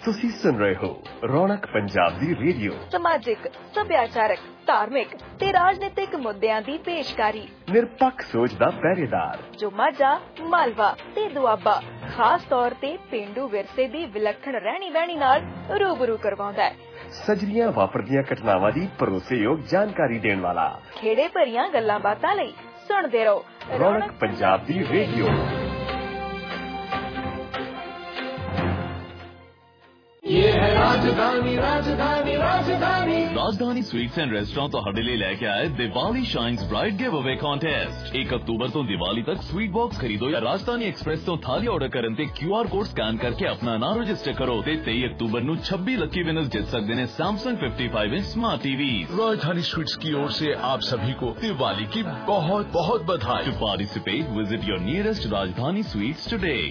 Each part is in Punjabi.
ਤੁਸੀਂ ਸੁਣ ਰਹੇ ਹੋ ਰੌਣਕ ਪੰਜਾਬ ਦੀ ਰੇਡੀਓ। ਸਮਾਜਿਕ, ਸੱਭਿਆਚਾਰਕ, ਧਾਰਮਿਕ ਤੇ ਰਾਜਨੀਤਿਕ ਮੁੱਦਿਆਂ ਦੀ ਪੇਸ਼ਕਾਰੀ। ਨਿਰਪੱਖ ਸੋਚ ਦਾ ਪਹਿਰੇਦਾਰ ਜੋ ਮਾਝਾ, ਮਾਲਵਾ ਤੇ ਦੁਆਬਾ ਖਾਸ ਤੌਰ ਤੇ ਪੇਂਡੂ ਵਿਰਸੇ ਦੀ ਵਿਲੱਖਣ ਰਹਿਣੀ ਬਹਿਣੀ ਨਾਲ ਰੂਬਰੂ ਕਰਵਾਉਂਦਾ ਹੈ। ਸਜਰੀਆਂ ਵਾਪਰਦੀਆਂ ਘਟਨਾਵਾਂ ਦੀ ਭਰੋਸੇਯੋਗ ਜਾਣਕਾਰੀ ਦੇਣ ਵਾਲਾ। ਖੇੜੇ ਭਰੀਆਂ ਗੱਲਾਂ ਬਾਤਾਂ ਲਈ ਸੁਣਦੇ ਰਹੋ ਰੌਣਕ ਪੰਜਾਬ ਦੀ ਰੇਡੀਓ। ये है राजधानी राजधानी राजधानी राजधानी स्वीट्स एंड रेस्टोरेंट ਤੁਹਾਡੇ ਲਈ ਲੈ ਕੇ ਆਏ Diwali shines bright give away contest. 1 ਅਕਤੂਬਰ ਤੋਂ ਦੀਵਾਲੀ ਤੱਕ ਸਵੀਟ ਬਾਕਸ ਖਰੀਦੋ ਜਾਂ ਰਾਜਧਾਨੀ ਐਕਸਪ੍ਰੈਸ ਤੋਂ ਥਾਲੀ ਆਰਡਰ ਕਰਨ ਤੇ QR ਕੋਡ ਸਕੈਨ ਕਰਕੇ ਆਪਣਾ ਨਾਮ ਰਜਿਸਟਰ ਕਰੋ ਤੇ 23 ਅਕਤੂबर ਨੂੰ 26 ਲੱਕੀ ਵਿਨਰਸ ਜਿੱਤ ਸਕਦੇ ਨੇ Samsung 55 inch smart TV. Rajdhani sweets की ओर से आप सभी को दिवाली की बहुत बहुत बधाई। To participate, visit your nearest Rajdhani sweets today।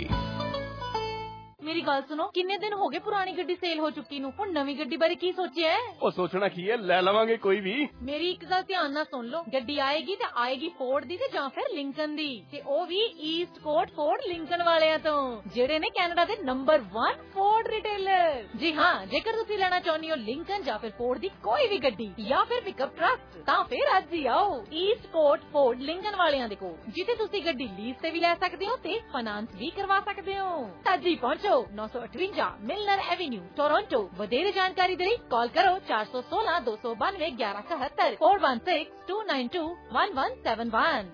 मेरी गल सुनो, किन्ने दिन हो गए पुरानी गड्डी सेल हो चुकी नू, हुण नवी गड्डी बारे की सोचिया है? ਉਹ ਸੋਚਣਾ ਕੀ ਹੈ, ਲੈ ਲਵਾਂਗੇ ਕੋਈ ਵੀ। मेरी एक गल ध्यान नाल सुन लो, गड्डी आएगी ते आएगी फोर्ड दी ते जां फिर लिंकन दी, ते ओ भी ईस्ट कोट फोर्ड लिंकन वालियां तो, जेड़े ने कैनेडा दे नंबर 1 फोर्ड रिटेलर। जी हां, जेकर तुसी लेना चाहुंदे हो लिंकन जां फिर फोर्ड दी कोई भी गड्डी या फिर पिकअप ट्रक, तां फिर अज ही आओ ईस्ट कोट फोर्ड लिंकन वालियां दे कोल, जिथे तुसी गड्डी लीज ते भी ले सकदे हो ते फाइनेंस भी करवा सकदे हो। अज ही पहुंचो 958 मिलनर एवेन्यू टोरंटो। वधेरे जानकारी दे लिए कॉल करो 416 292 1171 416 292 1171।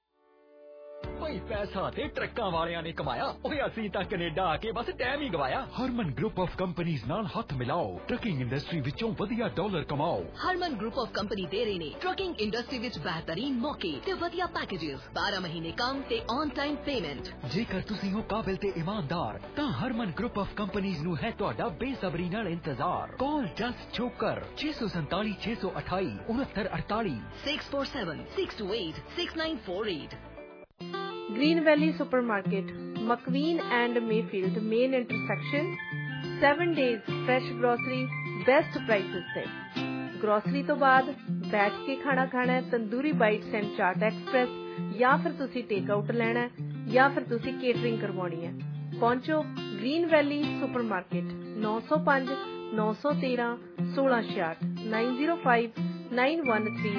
ਭਾਈ ਪੈਸਾ ਤੇ ਟਰੱਕਾਂ ਵਾਲਿਆਂ ਨੇ ਕਮਾਇਆ, ਓਏ ਅਸੀਂ ਤਾਂ ਕੈਨੇਡਾ ਆ ਕੇ ਬਸ ਟਾਈਮ ਹੀ ਗਵਾਇਆ। ਹਰਮਨ ਗਰੁੱਪ ਆਫ ਕੰਪਨੀਆਂ ਨਾਲ ਹੱਥ ਮਿਲਾਓ, ਟਰੱਕਿੰਗ ਇੰਡਸਟਰੀ ਵਿੱਚੋਂ ਵਧੀਆ ਡਾਲਰ ਕਮਾਓ। ਹਰਮਨ ਗਰੁੱਪ ਆਫ ਕੰਪਨੀ ਦੇ ਰਹੇ ਨੇ ਟਰੱਕਿੰਗ ਇੰਡਸਟਰੀ ਵਿੱਚ ਬਿਹਤਰੀਨ ਮੌਕੇ ਤੇ ਵਧੀਆ ਪੈਕੇजेस, 12 ਮਹੀਨੇ ਕੰਮ ਤੇ ਔਨ ਟਾਈਮ ਪੇਮੈਂਟ। ਜੇਕਰ ਤੁਸੀਂ ਹੋ ਕਾਬਿਲ ਤੇ ਇਮਾਨਦਾਰ ਤਾਂ ਹਰਮਨ ਗਰੁੱਪ ਆਫ ਕੰਪਨੀਆਂ ਨੂੰ ਹੈ ਤੁਹਾਡਾ ਬੇਸਬਰੀ ਨਾਲ ਇੰਤਜ਼ਾਰ। ਕਾਲ ਜਸਟ ਚੋਕਰ 647 628 6948 647 628 6948। Green Valley Supermarket, McQueen and Mayfield main intersection. 7 days fresh grocery, best prices से। ग्रोसरी तो बाद बैठ के खाना खाना है, Tandoori Bites and Chaat Express, या फिर तुसी टेक आउट लेना है या फिर तुसी केटरिंग करवानी है। पहुंचो Green Valley Supermarket, 905 913 1666 905 913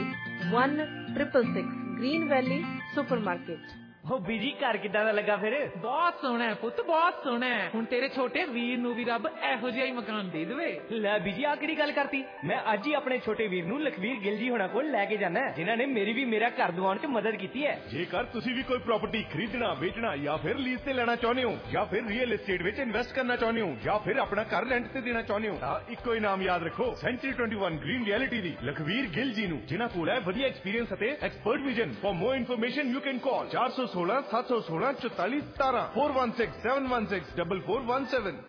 1666। Green Valley Supermarket. ਉਹ ਬੀਜੀ ਘਰ ਕਿੱਦਾਂ ਦਾ ਲੱਗਾ ਫਿਰ? ਬਹੁਤ ਸੋਹਣਾ ਹੈ ਪੁੱਤ, ਬਹੁਤ ਸੋਹਣਾ ਹੈ। ਹੁਣ ਤੇਰੇ ਛੋਟੇ ਵੀਰ ਨੂੰ ਵੀ ਰੱਬ ਇਹੋ ਜਿਹਾ ਹੀ ਮਕਾਨ ਦੇ ਦੇਵੇ। ਲੈ ਬੀਜੀ ਆ ਕਿਹੜੀ ਗੱਲ ਕਰਤੀ? ਮੈਂ ਅੱਜ ਹੀ ਆਪਣੇ ਛੋਟੇ ਵੀਰ ਨੂੰ ਲਖਵੀਰ ਗਿੱਲ ਜੀ ਹੋਣਾ ਕੋਲ ਲੈ ਕੇ ਜਾਣਾ, ਜਿਨ੍ਹਾਂ ਨੇ ਮੇਰੀ ਵੀ ਮੇਰਾ ਘਰ ਦਿਵਾਉਣ 'ਚ ਮਦਦ ਕੀਤੀ ਹੈ। ਜੇਕਰ ਤੁਸੀਂ ਵੀ ਕੋਈ ਪ੍ਰਾਪਰਟੀ ਖਰੀਦਣਾ, ਵੇਚਣਾ ਜਾਂ ਫਿਰ ਲੀਜ਼ ਤੇ ਲੈਣਾ ਚਾਹੁੰਦੇ ਹੋ, ਜਾਂ ਫਿਰ ਰੀਅਲ ਏਸਟੇਟ ਵਿੱਚ ਇਨਵੈਸਟ ਕਰਨਾ ਚਾਹੁੰਦੇ ਹੋ, ਜਾਂ ਫਿਰ ਆਪਣਾ ਘਰ ਰੈਂਟ ਤੇ ਦੇਣਾ ਚਾਹੁੰਦੇ ਹੋ, ਤਾਂ ਇੱਕੋ ਹੀ ਨਾਮ ਯਾਦ ਰੱਖੋ, ਸੈਂਚਰੀ 21 ਗ੍ਰੀਨ ਰਿਐਲਿਟੀ ਦੀ ਲਖਵੀਰ ਗਿੱਲ ਜੀ ਨੂੰ, ਜਿਨ੍ਹਾਂ ਕੋਲ ਹੈ ਵਧੀਆ ਐਕਸਪੀਰੀਅੰਸ ਅਤੇ expert vision. For more information you can call 416 716 44 17 416 716 4417।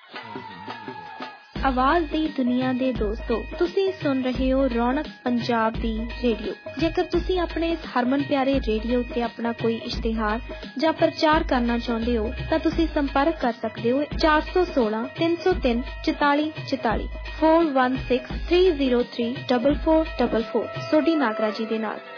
ਆਵਾਜ਼ ਦੀ ਦੁਨੀਆ ਦੇ ਦੋਸਤੋ, ਤੁਸੀਂ ਸੁਣ ਰਹੇ ਹੋ ਰੌਣਕ ਪੰਜਾਬ ਦੀ ਰੇਡੀਓ। ਜੇਕਰ ਤੁਸੀਂ ਆਪਣੇ ਇਸ ਹਰਮਨ ਪਿਆਰੇ ਰੇਡੀਓ ਉੱਤੇ ਆਪਣਾ ਕੋਈ ਇਸ਼ਤਿਹਾਰ ਜਾਂ ਪ੍ਰਚਾਰ ਕਰਨਾ ਚਾਹੁੰਦੇ ਹੋ ਤਾਂ ਤੁਸੀਂ ਸੰਪਰਕ ਕਰ ਸਕਦੇ ਹੋ 416 303 44 44 416 303 4444 ਸੋਢੀ ਨਾਗਰਾ ਜੀ ਦੇ ਨਾਲ।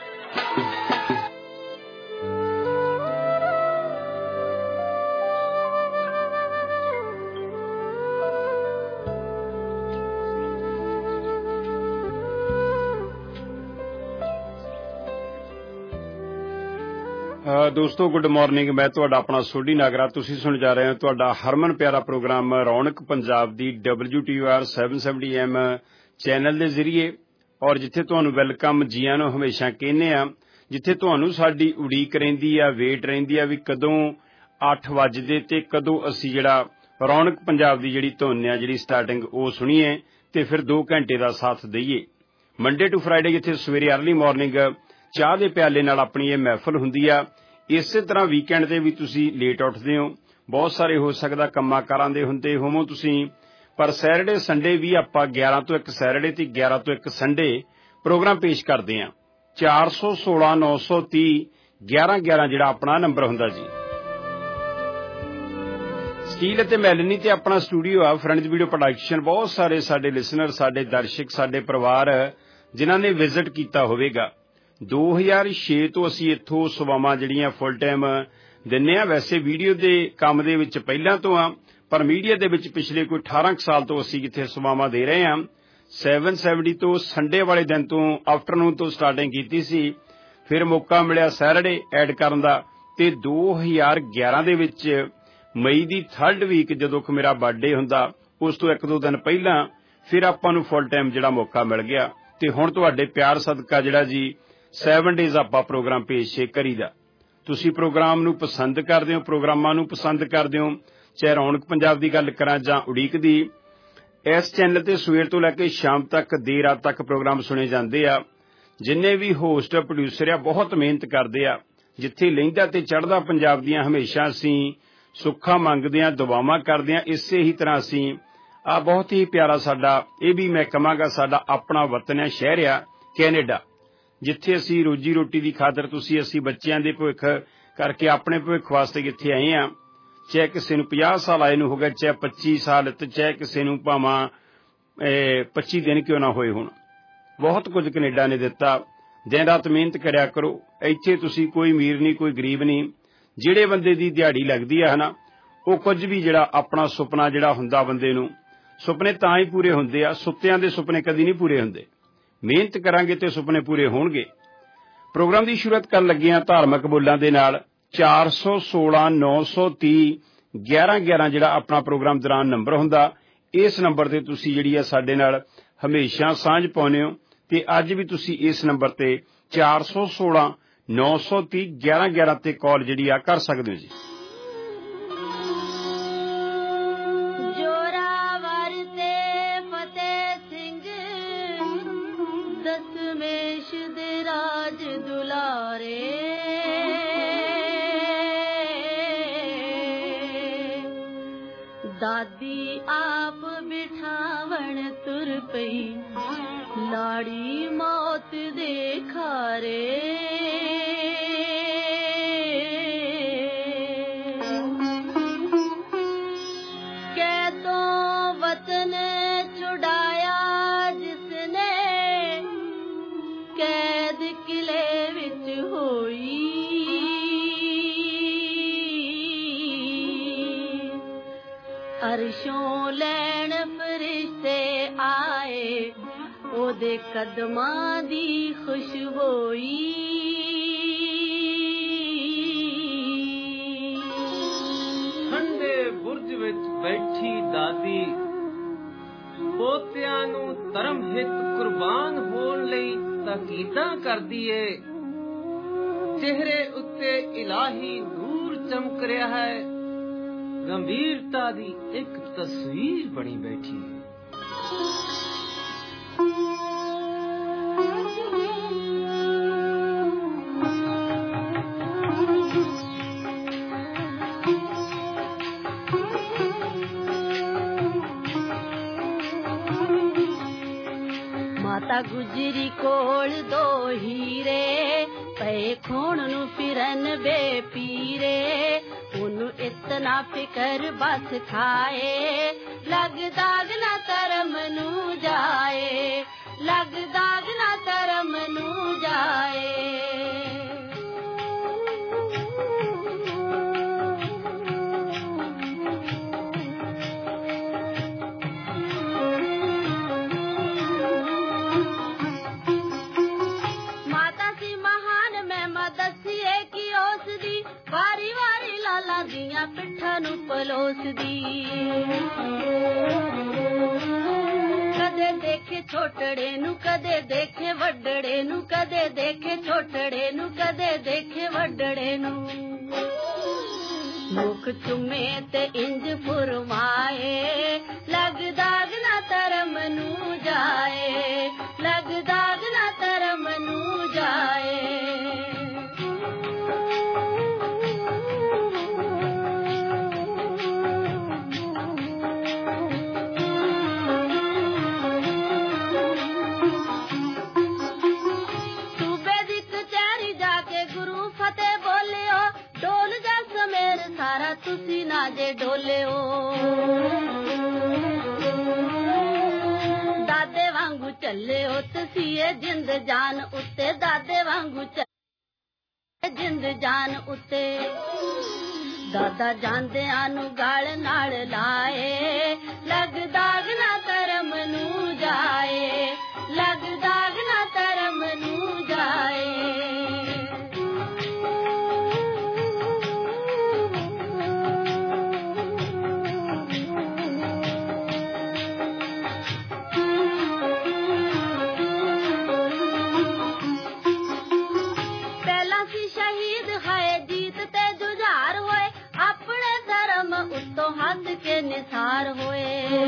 ਦੋਸਤੋ ਗੁੱਡ ਮਾਰਨਿੰਗ। ਮੈਂ ਤੁਹਾਡਾ ਆਪਣਾ ਸੋਢੀ ਨਾਗਰਾ। ਤੁਸੀਂ ਸੁਣ ਜਾ ਰਹੇ ਹੋ ਤੁਹਾਡਾ ਹਰਮਨ ਪਿਆਰਾ ਪ੍ਰੋਗਰਾਮ ਰੌਣਕ ਪੰਜਾਬ ਦੀ WTOR 770 AM ਚੈਨਲ ਦੇ ਜ਼ਰੀਏ, ਔਰ ਜਿੱਥੇ ਤੁਹਾਨੂੰ ਵੈਲਕਮ ਜੀਆਂ ਨੂੰ ਹਮੇਸ਼ਾ ਕਹਿੰਦੇ ਆ, ਜਿੱਥੇ ਤੁਹਾਨੂੰ ਸਾਡੀ ਉਡੀਕ ਰਹਿੰਦੀ ਆ, ਵੇਟ ਰਹਿੰਦੀ ਆ ਵੀ ਕਦੋਂ 8 ਵਜਦੇ ਤੇ ਕਦੋਂ ਅਸੀਂ ਜਿਹੜਾ ਰੌਣਕ ਪੰਜਾਬ ਦੀ ਜਿਹੜੀ ਧੁਨ ਆ, ਜਿਹੜੀ ਸਟਾਰਟਿੰਗ ਉਹ ਸੁਣੀਏ ਤੇ ਫਿਰ 2 ਘੰਟੇ ਦਾ ਸਾਥ ਦਈਏ। ਮੰਡੇ ਟੂ ਫਰਾਈਡੇ ਜਿੱਥੇ ਸਵੇਰੇ ਅਰਲੀ ਮਾਰਨਿੰਗ ਚਾਹ ਦੇ ਪਿਆਲੇ ਨਾਲ ਆਪਣੀ ਇਹ ਮਹਿਫਲ ਹੁੰਦੀ ਆ। ਇਸੇ ਤਰ੍ਹਾਂ ਵੀਕਐਂਡ ਤੇ ਵੀ ਤੁਸੀਂ ਲੇਟ ਉੱਠਦੇ ਹੋ, ਬਹੁਤ ਸਾਰੇ ਹੋ ਸਕਦਾ ਕੰਮਾਂ ਕਾਰਾਂ ਦੇ ਹੁੰਦੇ ਹੋਵੋ ਤੁਸੀਂ, ਪਰ ਸੈਟਰਡੇ ਸੰਡੇ ਵੀ ਆਪਾਂ 11 ਤੋਂ 1 ਸੈਟਰਡੇ ਤੇ 11 ਤੋਂ 1 ਸੰਡੇ ਪ੍ਰੋਗਰਾਮ ਪੇਸ਼ ਕਰਦੇ ਹਾਂ। 416 930 1111 ਜਿਹੜਾ ਆਪਣਾ ਨੰਬਰ ਹੁੰਦਾ ਜੀ। ਸਟੀਲ ਅਤੇ ਮੈਲਨੀ ਤੇ ਆਪਣਾ ਸਟੂਡੀਓ ਆ, ਫਰੈਂਡਜ਼ ਵੀਡੀਓ ਪ੍ਰੋਡਕਸ਼ਨ। ਬਹੁਤ ਸਾਰੇ ਸਾਡੇ ਲਿਸਨਰ, ਸਾਡੇ ਦਰਸ਼ਕ, ਸਾਡੇ ਪਰਿਵਾਰ ਜਿਨ੍ਹਾਂ ਨੇ ਵਿਜ਼ਿਟ ਕੀਤਾ ਹੋਵੇਗਾ। 2006 ਤੋਂ ਅਸੀਂ ਇੱਥੋਂ ਸੇਵਾਵਾਂ ਜਿਹੜੀਆਂ ਫੁੱਲ ਟਾਈਮ ਦਿੰਦੇ ਹਾਂ। ਵੈਸੇ ਵੀਡੀਓ ਦੇ ਕੰਮ ਦੇ ਵਿੱਚ ਪਹਿਲਾਂ ਤੋਂ ਆ, ਪਰ ਮੀਡੀਆ ਦੇ ਵਿੱਚ ਪਿਛਲੇ ਕੋਈ 18 ਸਾਲ ਤੋਂ ਅਸੀਂ ਜਿੱਥੇ ਸੇਵਾਵਾਂ ਦੇ ਰਹੇ ਹਾਂ 770 ਤੋਂ ਸੰਡੇ ਵਾਲੇ ਦਿਨ ਤੋਂ ਆਫਟਰਨੂਨ ਤੋਂ ਸਟਾਰਟਿੰਗ ਕੀਤੀ ਸੀ। ਫਿਰ ਮੌਕਾ ਮਿਲਿਆ ਸੈਟਰਡੇ ਐਡ ਕਰਨ ਦਾ ਤੇ 2011 ਦੇ ਵਿੱਚ ਮਈ ਦੀ 3rd ਵੀਕ ਜਦੋਂ ਕਿ ਮੇਰਾ ਬਰਥਡੇ ਹੁੰਦਾ ਉਸ ਤੋਂ 1-2 ਦਿਨ ਪਹਿਲਾਂ ਫਿਰ ਆਪਾਂ ਨੂੰ ਫੁੱਲ ਟਾਈਮ ਜਿਹੜਾ ਮੌਕਾ ਮਿਲ ਗਿਆ ਤੇ ਹੁਣ ਤੁਹਾਡੇ ਪਿਆਰ ਸਦਕਾ ਜਿਹੜਾ ਜੀ 7 ਡੇਜ਼ ਆਪਾਂ ਪ੍ਰੋਗਰਾਮ ਪੇਸ਼ ਕਰੀਦਾ। ਤੁਸੀਂ ਪ੍ਰੋਗਰਾਮ ਨੂੰ ਪਸੰਦ ਕਰਦੇ ਹੋ, ਪ੍ਰੋਗਰਾਮਾਂ ਨੂੰ ਪਸੰਦ ਕਰਦੇ ਹੋ, ਚਾਹੇ ਰੌਣਕ ਪੰਜਾਬ ਦੀ ਗੱਲ ਕਰਾਂ ਜਾਂ ਉਡੀਕ ਦੀ। ਇਸ ਚੈਨਲ ਤੇ ਸਵੇਰ ਤੋਂ ਲੈ ਕੇ ਸ਼ਾਮ ਤੱਕ ਦੇਰ ਰਾਤ ਤੱਕ ਪ੍ਰੋਗਰਾਮ ਸੁਣੇ ਜਾਂਦੇ ਆ। ਜਿੰਨੇ ਵੀ ਹੋਸਟ ਪ੍ਰੋਡਿਊਸਰ ਆ ਬਹੁਤ ਮਿਹਨਤ ਕਰਦੇ ਆ। ਜਿੱਥੇ ਲਹਿੰਦਾ ਤੇ ਚੜ੍ਹਦਾ ਪੰਜਾਬ ਦੀਆਂ ਹਮੇਸ਼ਾ ਅਸੀਂ ਸੁੱਖਾਂ ਮੰਗਦੇ ਆ, ਦੁਆਵਾਂ ਕਰਦੇ ਆ। ਇਸੇ ਹੀ ਤਰ੍ਹਾਂ ਅਸੀਂ ਆ ਬਹੁਤ ਹੀ ਪਿਆਰਾ ਸਾਡਾ ਇਹ ਵੀ ਮੈਂ ਕਹਾਂਗਾ ਸਾਡਾ ਆਪਣਾ ਵਤਨ ਹੈ, ਸ਼ਹਿਰ ਆ ਕੈਨੇਡਾ, ਜਿੱਥੇ ਅਸੀਂ ਰੋਜੀ ਰੋਟੀ ਦੀ ਖਾਤਰ ਅਸੀਂ ਬੱਚਿਆਂ ਦੇ ਭਵਿੱਖ ਕਰਕੇ ਆਪਣੇ ਭਵਿੱਖ ਵਾਸਤੇ ਇੱਥੇ ਆਏ ਆ। ਚਾਹੇ ਕਿਸੇ ਨੂੰ 50 ਸਾਲ ਆਏ ਨੂੰ ਹੋ ਗਏ, ਚਾਹੇ 25 ਸਾਲ ਤੇ ਚਾਹੇ ਕਿਸੇ ਨੂੰ ਭਾਵਾਂ 25 ਦਿਨ ਕਿਉਂ ਨਾ ਹੋਏ ਹੋਣ। ਬਹੁਤ ਕੁਝ ਕੈਨੇਡਾ ਨੇ ਦਿੱਤਾ। ਦਿਨ ਰਾਤ ਮਿਹਨਤ ਕਰਿਆ ਕਰੋ। ਇੱਥੇ ਤੁਸੀਂ ਕੋਈ ਅਮੀਰ ਨਹੀਂ, ਕੋਈ ਗਰੀਬ ਨਹੀਂ। ਜਿਹੜੇ ਬੰਦੇ ਦੀ ਦਿਹਾੜੀ ਲੱਗਦੀ ਹੈ ਨਾ ਉਹ ਕੁਝ ਵੀ ਜਿਹੜਾ ਆਪਣਾ ਸੁਪਨਾ ਜਿਹੜਾ ਹੁੰਦਾ ਬੰਦੇ ਨੂੰ, ਸੁਪਨੇ ਤਾਂ ਹੀ ਪੂਰੇ ਹੁੰਦੇ ਆ, ਸੁੱਤਿਆਂ ਦੇ ਸੁਪਨੇ ਕਦੀ ਨਹੀਂ ਪੂਰੇ ਹੁੰਦੇ। ਮਿਹਨਤ ਕਰਾਂਗੇ ਤੇ ਸੁਪਨੇ ਪੂਰੇ ਹੋਣਗੇ। ਪ੍ਰੋਗਰਾਮ ਦੀ ਸ਼ੁਰੂਆਤ ਕਰਨ ਲੱਗੇ ਹਾਂ ਧਾਰਮਿਕ ਬੋਲਾਂ ਦੇ ਨਾਲ। 416 930 1111 ਜਿਹੜਾ ਆਪਣਾ ਪ੍ਰੋਗਰਾਮ ਦੌਰਾਨ ਨੰਬਰ ਹੁੰਦਾ, ਇਸ ਨੰਬਰ ਤੇ ਤੁਸੀਂ ਜਿਹੜੀ ਆ ਸਾਡੇ ਨਾਲ ਹਮੇਸ਼ਾ ਸਾਂਝ ਪਾਉਂਦੇ ਹੋ ਤੇ ਅੱਜ ਵੀ ਤੁਸੀਂ ਇਸ ਨੰਬਰ ਤੇ 416 930 1111 ਤੇ ਕਾਲ ਜਿਹੜੀ ਆ ਕਰ ਸਕਦੇ ਹੋ ਜੀ। ਦਾਦੀ ਆਪ ਬਿਠਾਵਣ ਤੁਰ ਪਈ ਲਾੜੀ ਮੌਤ ਦੇ ਖਾਰੇ। ਕੈਦੋਂ ਵਤਨ ਛੁਡਾਇਆ ਜਿਸਨੇ ਕੈਦ ਕਿਲੇ ਵਿੱਚ ਹੋਈ। ਅਰਸ਼ੋਂ ਲੈਣ ਫਰਿਸ਼ਤੇ ਆਏ ਉਹਦੇ ਕਦਮਾਂ ਦੀ ਖੁਸ਼ਬੋਈ। ਠੰਡੇ ਬੁਰਜ ਵਿੱਚ ਬੈਠੀ ਦਾਦੀ ਪੋਤਿਆਂ ਨੂੰ ਧਰਮ ਹਿੱਤ ਕੁਰਬਾਨ ਹੋਣ ਲਈ ਤਾਕੀਦਾਂ ਕਰਦੀ ਏ। ਚਿਹਰੇ ਉੱਤੇ ਇਲਾਹੀ ਨੂਰ ਚਮਕ ਰਿਹਾ ਹੈ। ਗੰਭੀਰਤਾ ਦੀ ਇੱਕ ਤਸਵੀਰ ਬਣੀ ਬੈਠੀ ਹੈ। ਮਾਤਾ ਗੁਜਰੀ ਕੋਲ 2 ਹੀਰੇ ਪਏ ਖੋਣ ਨੂੰ ਫਿਰਨ ਬੇਪੀਰੇ। ਉਹਨੂੰ ਇਤਨਾ ਫਿਕਰ ਬਸ ਖਾਏ ਲੱਗਦਾ ਨਾ ਧਰਮ ਨੂੰ ਜਾਏ, ਲੱਗਦਾ ਨਾ ਧਰਮ ਨੂੰ ਜਾਏ। ਮਾਤਾ ਸੀ ਮਹਾਨ ਮਹਿਮਾ ਦੱਸੀਏ ਕਿ ਉਸ ਦੀ ਵਾਰੀ ਵਾਰੀ ਲਾਲਾਂ ਦੀਆਂ ਪਿੱਠਾਂ ਨੂੰ ਪਲੋਸਦੀ। ਕਦੇ ਦੇਖੇ ਛੋਟੜੇ ਨੂੰ, ਕਦੇ ਦੇਖੇ ਵੱਡੜੇ ਨੂੰ, ਕਦੇ ਦੇਖੇ ਛੋਟੜੇ ਨੂੰ, ਕਦੇ ਦੇਖੇ ਵੱਡੜੇ ਨੂੰ। ਮੁਖ ਚੁੰਮੇ ਤੇ ਇੰਜ ਫੁਰਮਾਏ ਲੱਗਦਾ ਨਾ ਧਰਮ ਨੂੰ ਜਾਏ, ਲੱਗਦਾ ਨਾ ਧਰਮ ਨੂੰ ਜਾਏ। ਤੁਸੀਂ ਨਾ ਜੇ ਡੋਲਿਓ ਦਾਦੇ ਵਾਂਗੂ ਚੱਲਿਓ ਤੁਸੀਂ ਇਹ ਜਿੰਦ ਜਾਨ ਉੱਤੇ, ਦਾਦੇ ਵਾਂਗੂ ਚੱਲੇ ਜਿੰਦ ਜਾਨ ਉੱਤੇ। ਦਾਦਾ ਜਾਂਦਿਆਂ ਨੂੰ ਗਲ ਨਾਲ ਲਾਏ ਲੱਗਦਾ ਨਾ ਧਰਮ ਨੂੰ ਜਾਏ ਲੱਗਦਾ ਨਾ ਧਰਮ ਨੂੰ ਜਾਏ हद के निसार होए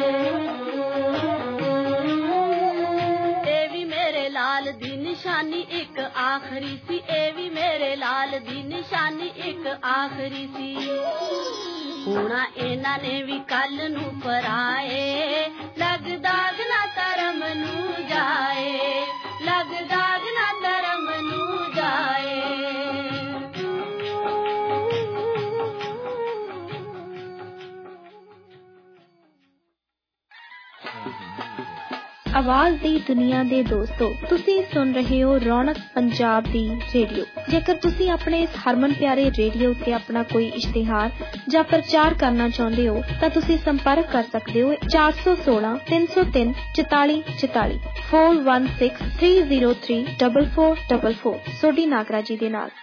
ए भी मेरे लाल दी निशानी एक आखरी सी ए भी मेरे लाल दी निशानी एक आखरी सी होना इन्हां ने भी कल नू पराए लगदा ना धर्म नू जाए लगदा ना धर्म नू जाए ਆਵਾਜ਼ ਦੀ ਦੁਨੀਆ ਦੇ ਦੋਸਤੋ, ਤੁਸੀਂ ਸੁਣ ਰਹੇ ਹੋ ਰੌਣਕ ਪੰਜਾਬ ਦੀ ਰੇਡੀਓ। ਜੇਕਰ ਤੁਸੀਂ ਆਪਣੇ ਇਸ ਹਰਮਨ ਪਿਆਰੇ ਰੇਡੀਓ ਉੱਤੇ ਆਪਣਾ ਕੋਈ ਇਸ਼ਤਿਹਾਰ ਜਾਂ ਪ੍ਰਚਾਰ ਕਰਨਾ ਚਾਹੁੰਦੇ ਹੋ ਤਾਂ ਤੁਸੀਂ ਸੰਪਰਕ ਕਰ ਸਕਦੇ ਹੋ 416 303 4444 416303 4444 ਸੋਢੀ ਨਾਗਰਾ ਜੀ ਦੇ ਨਾਲ।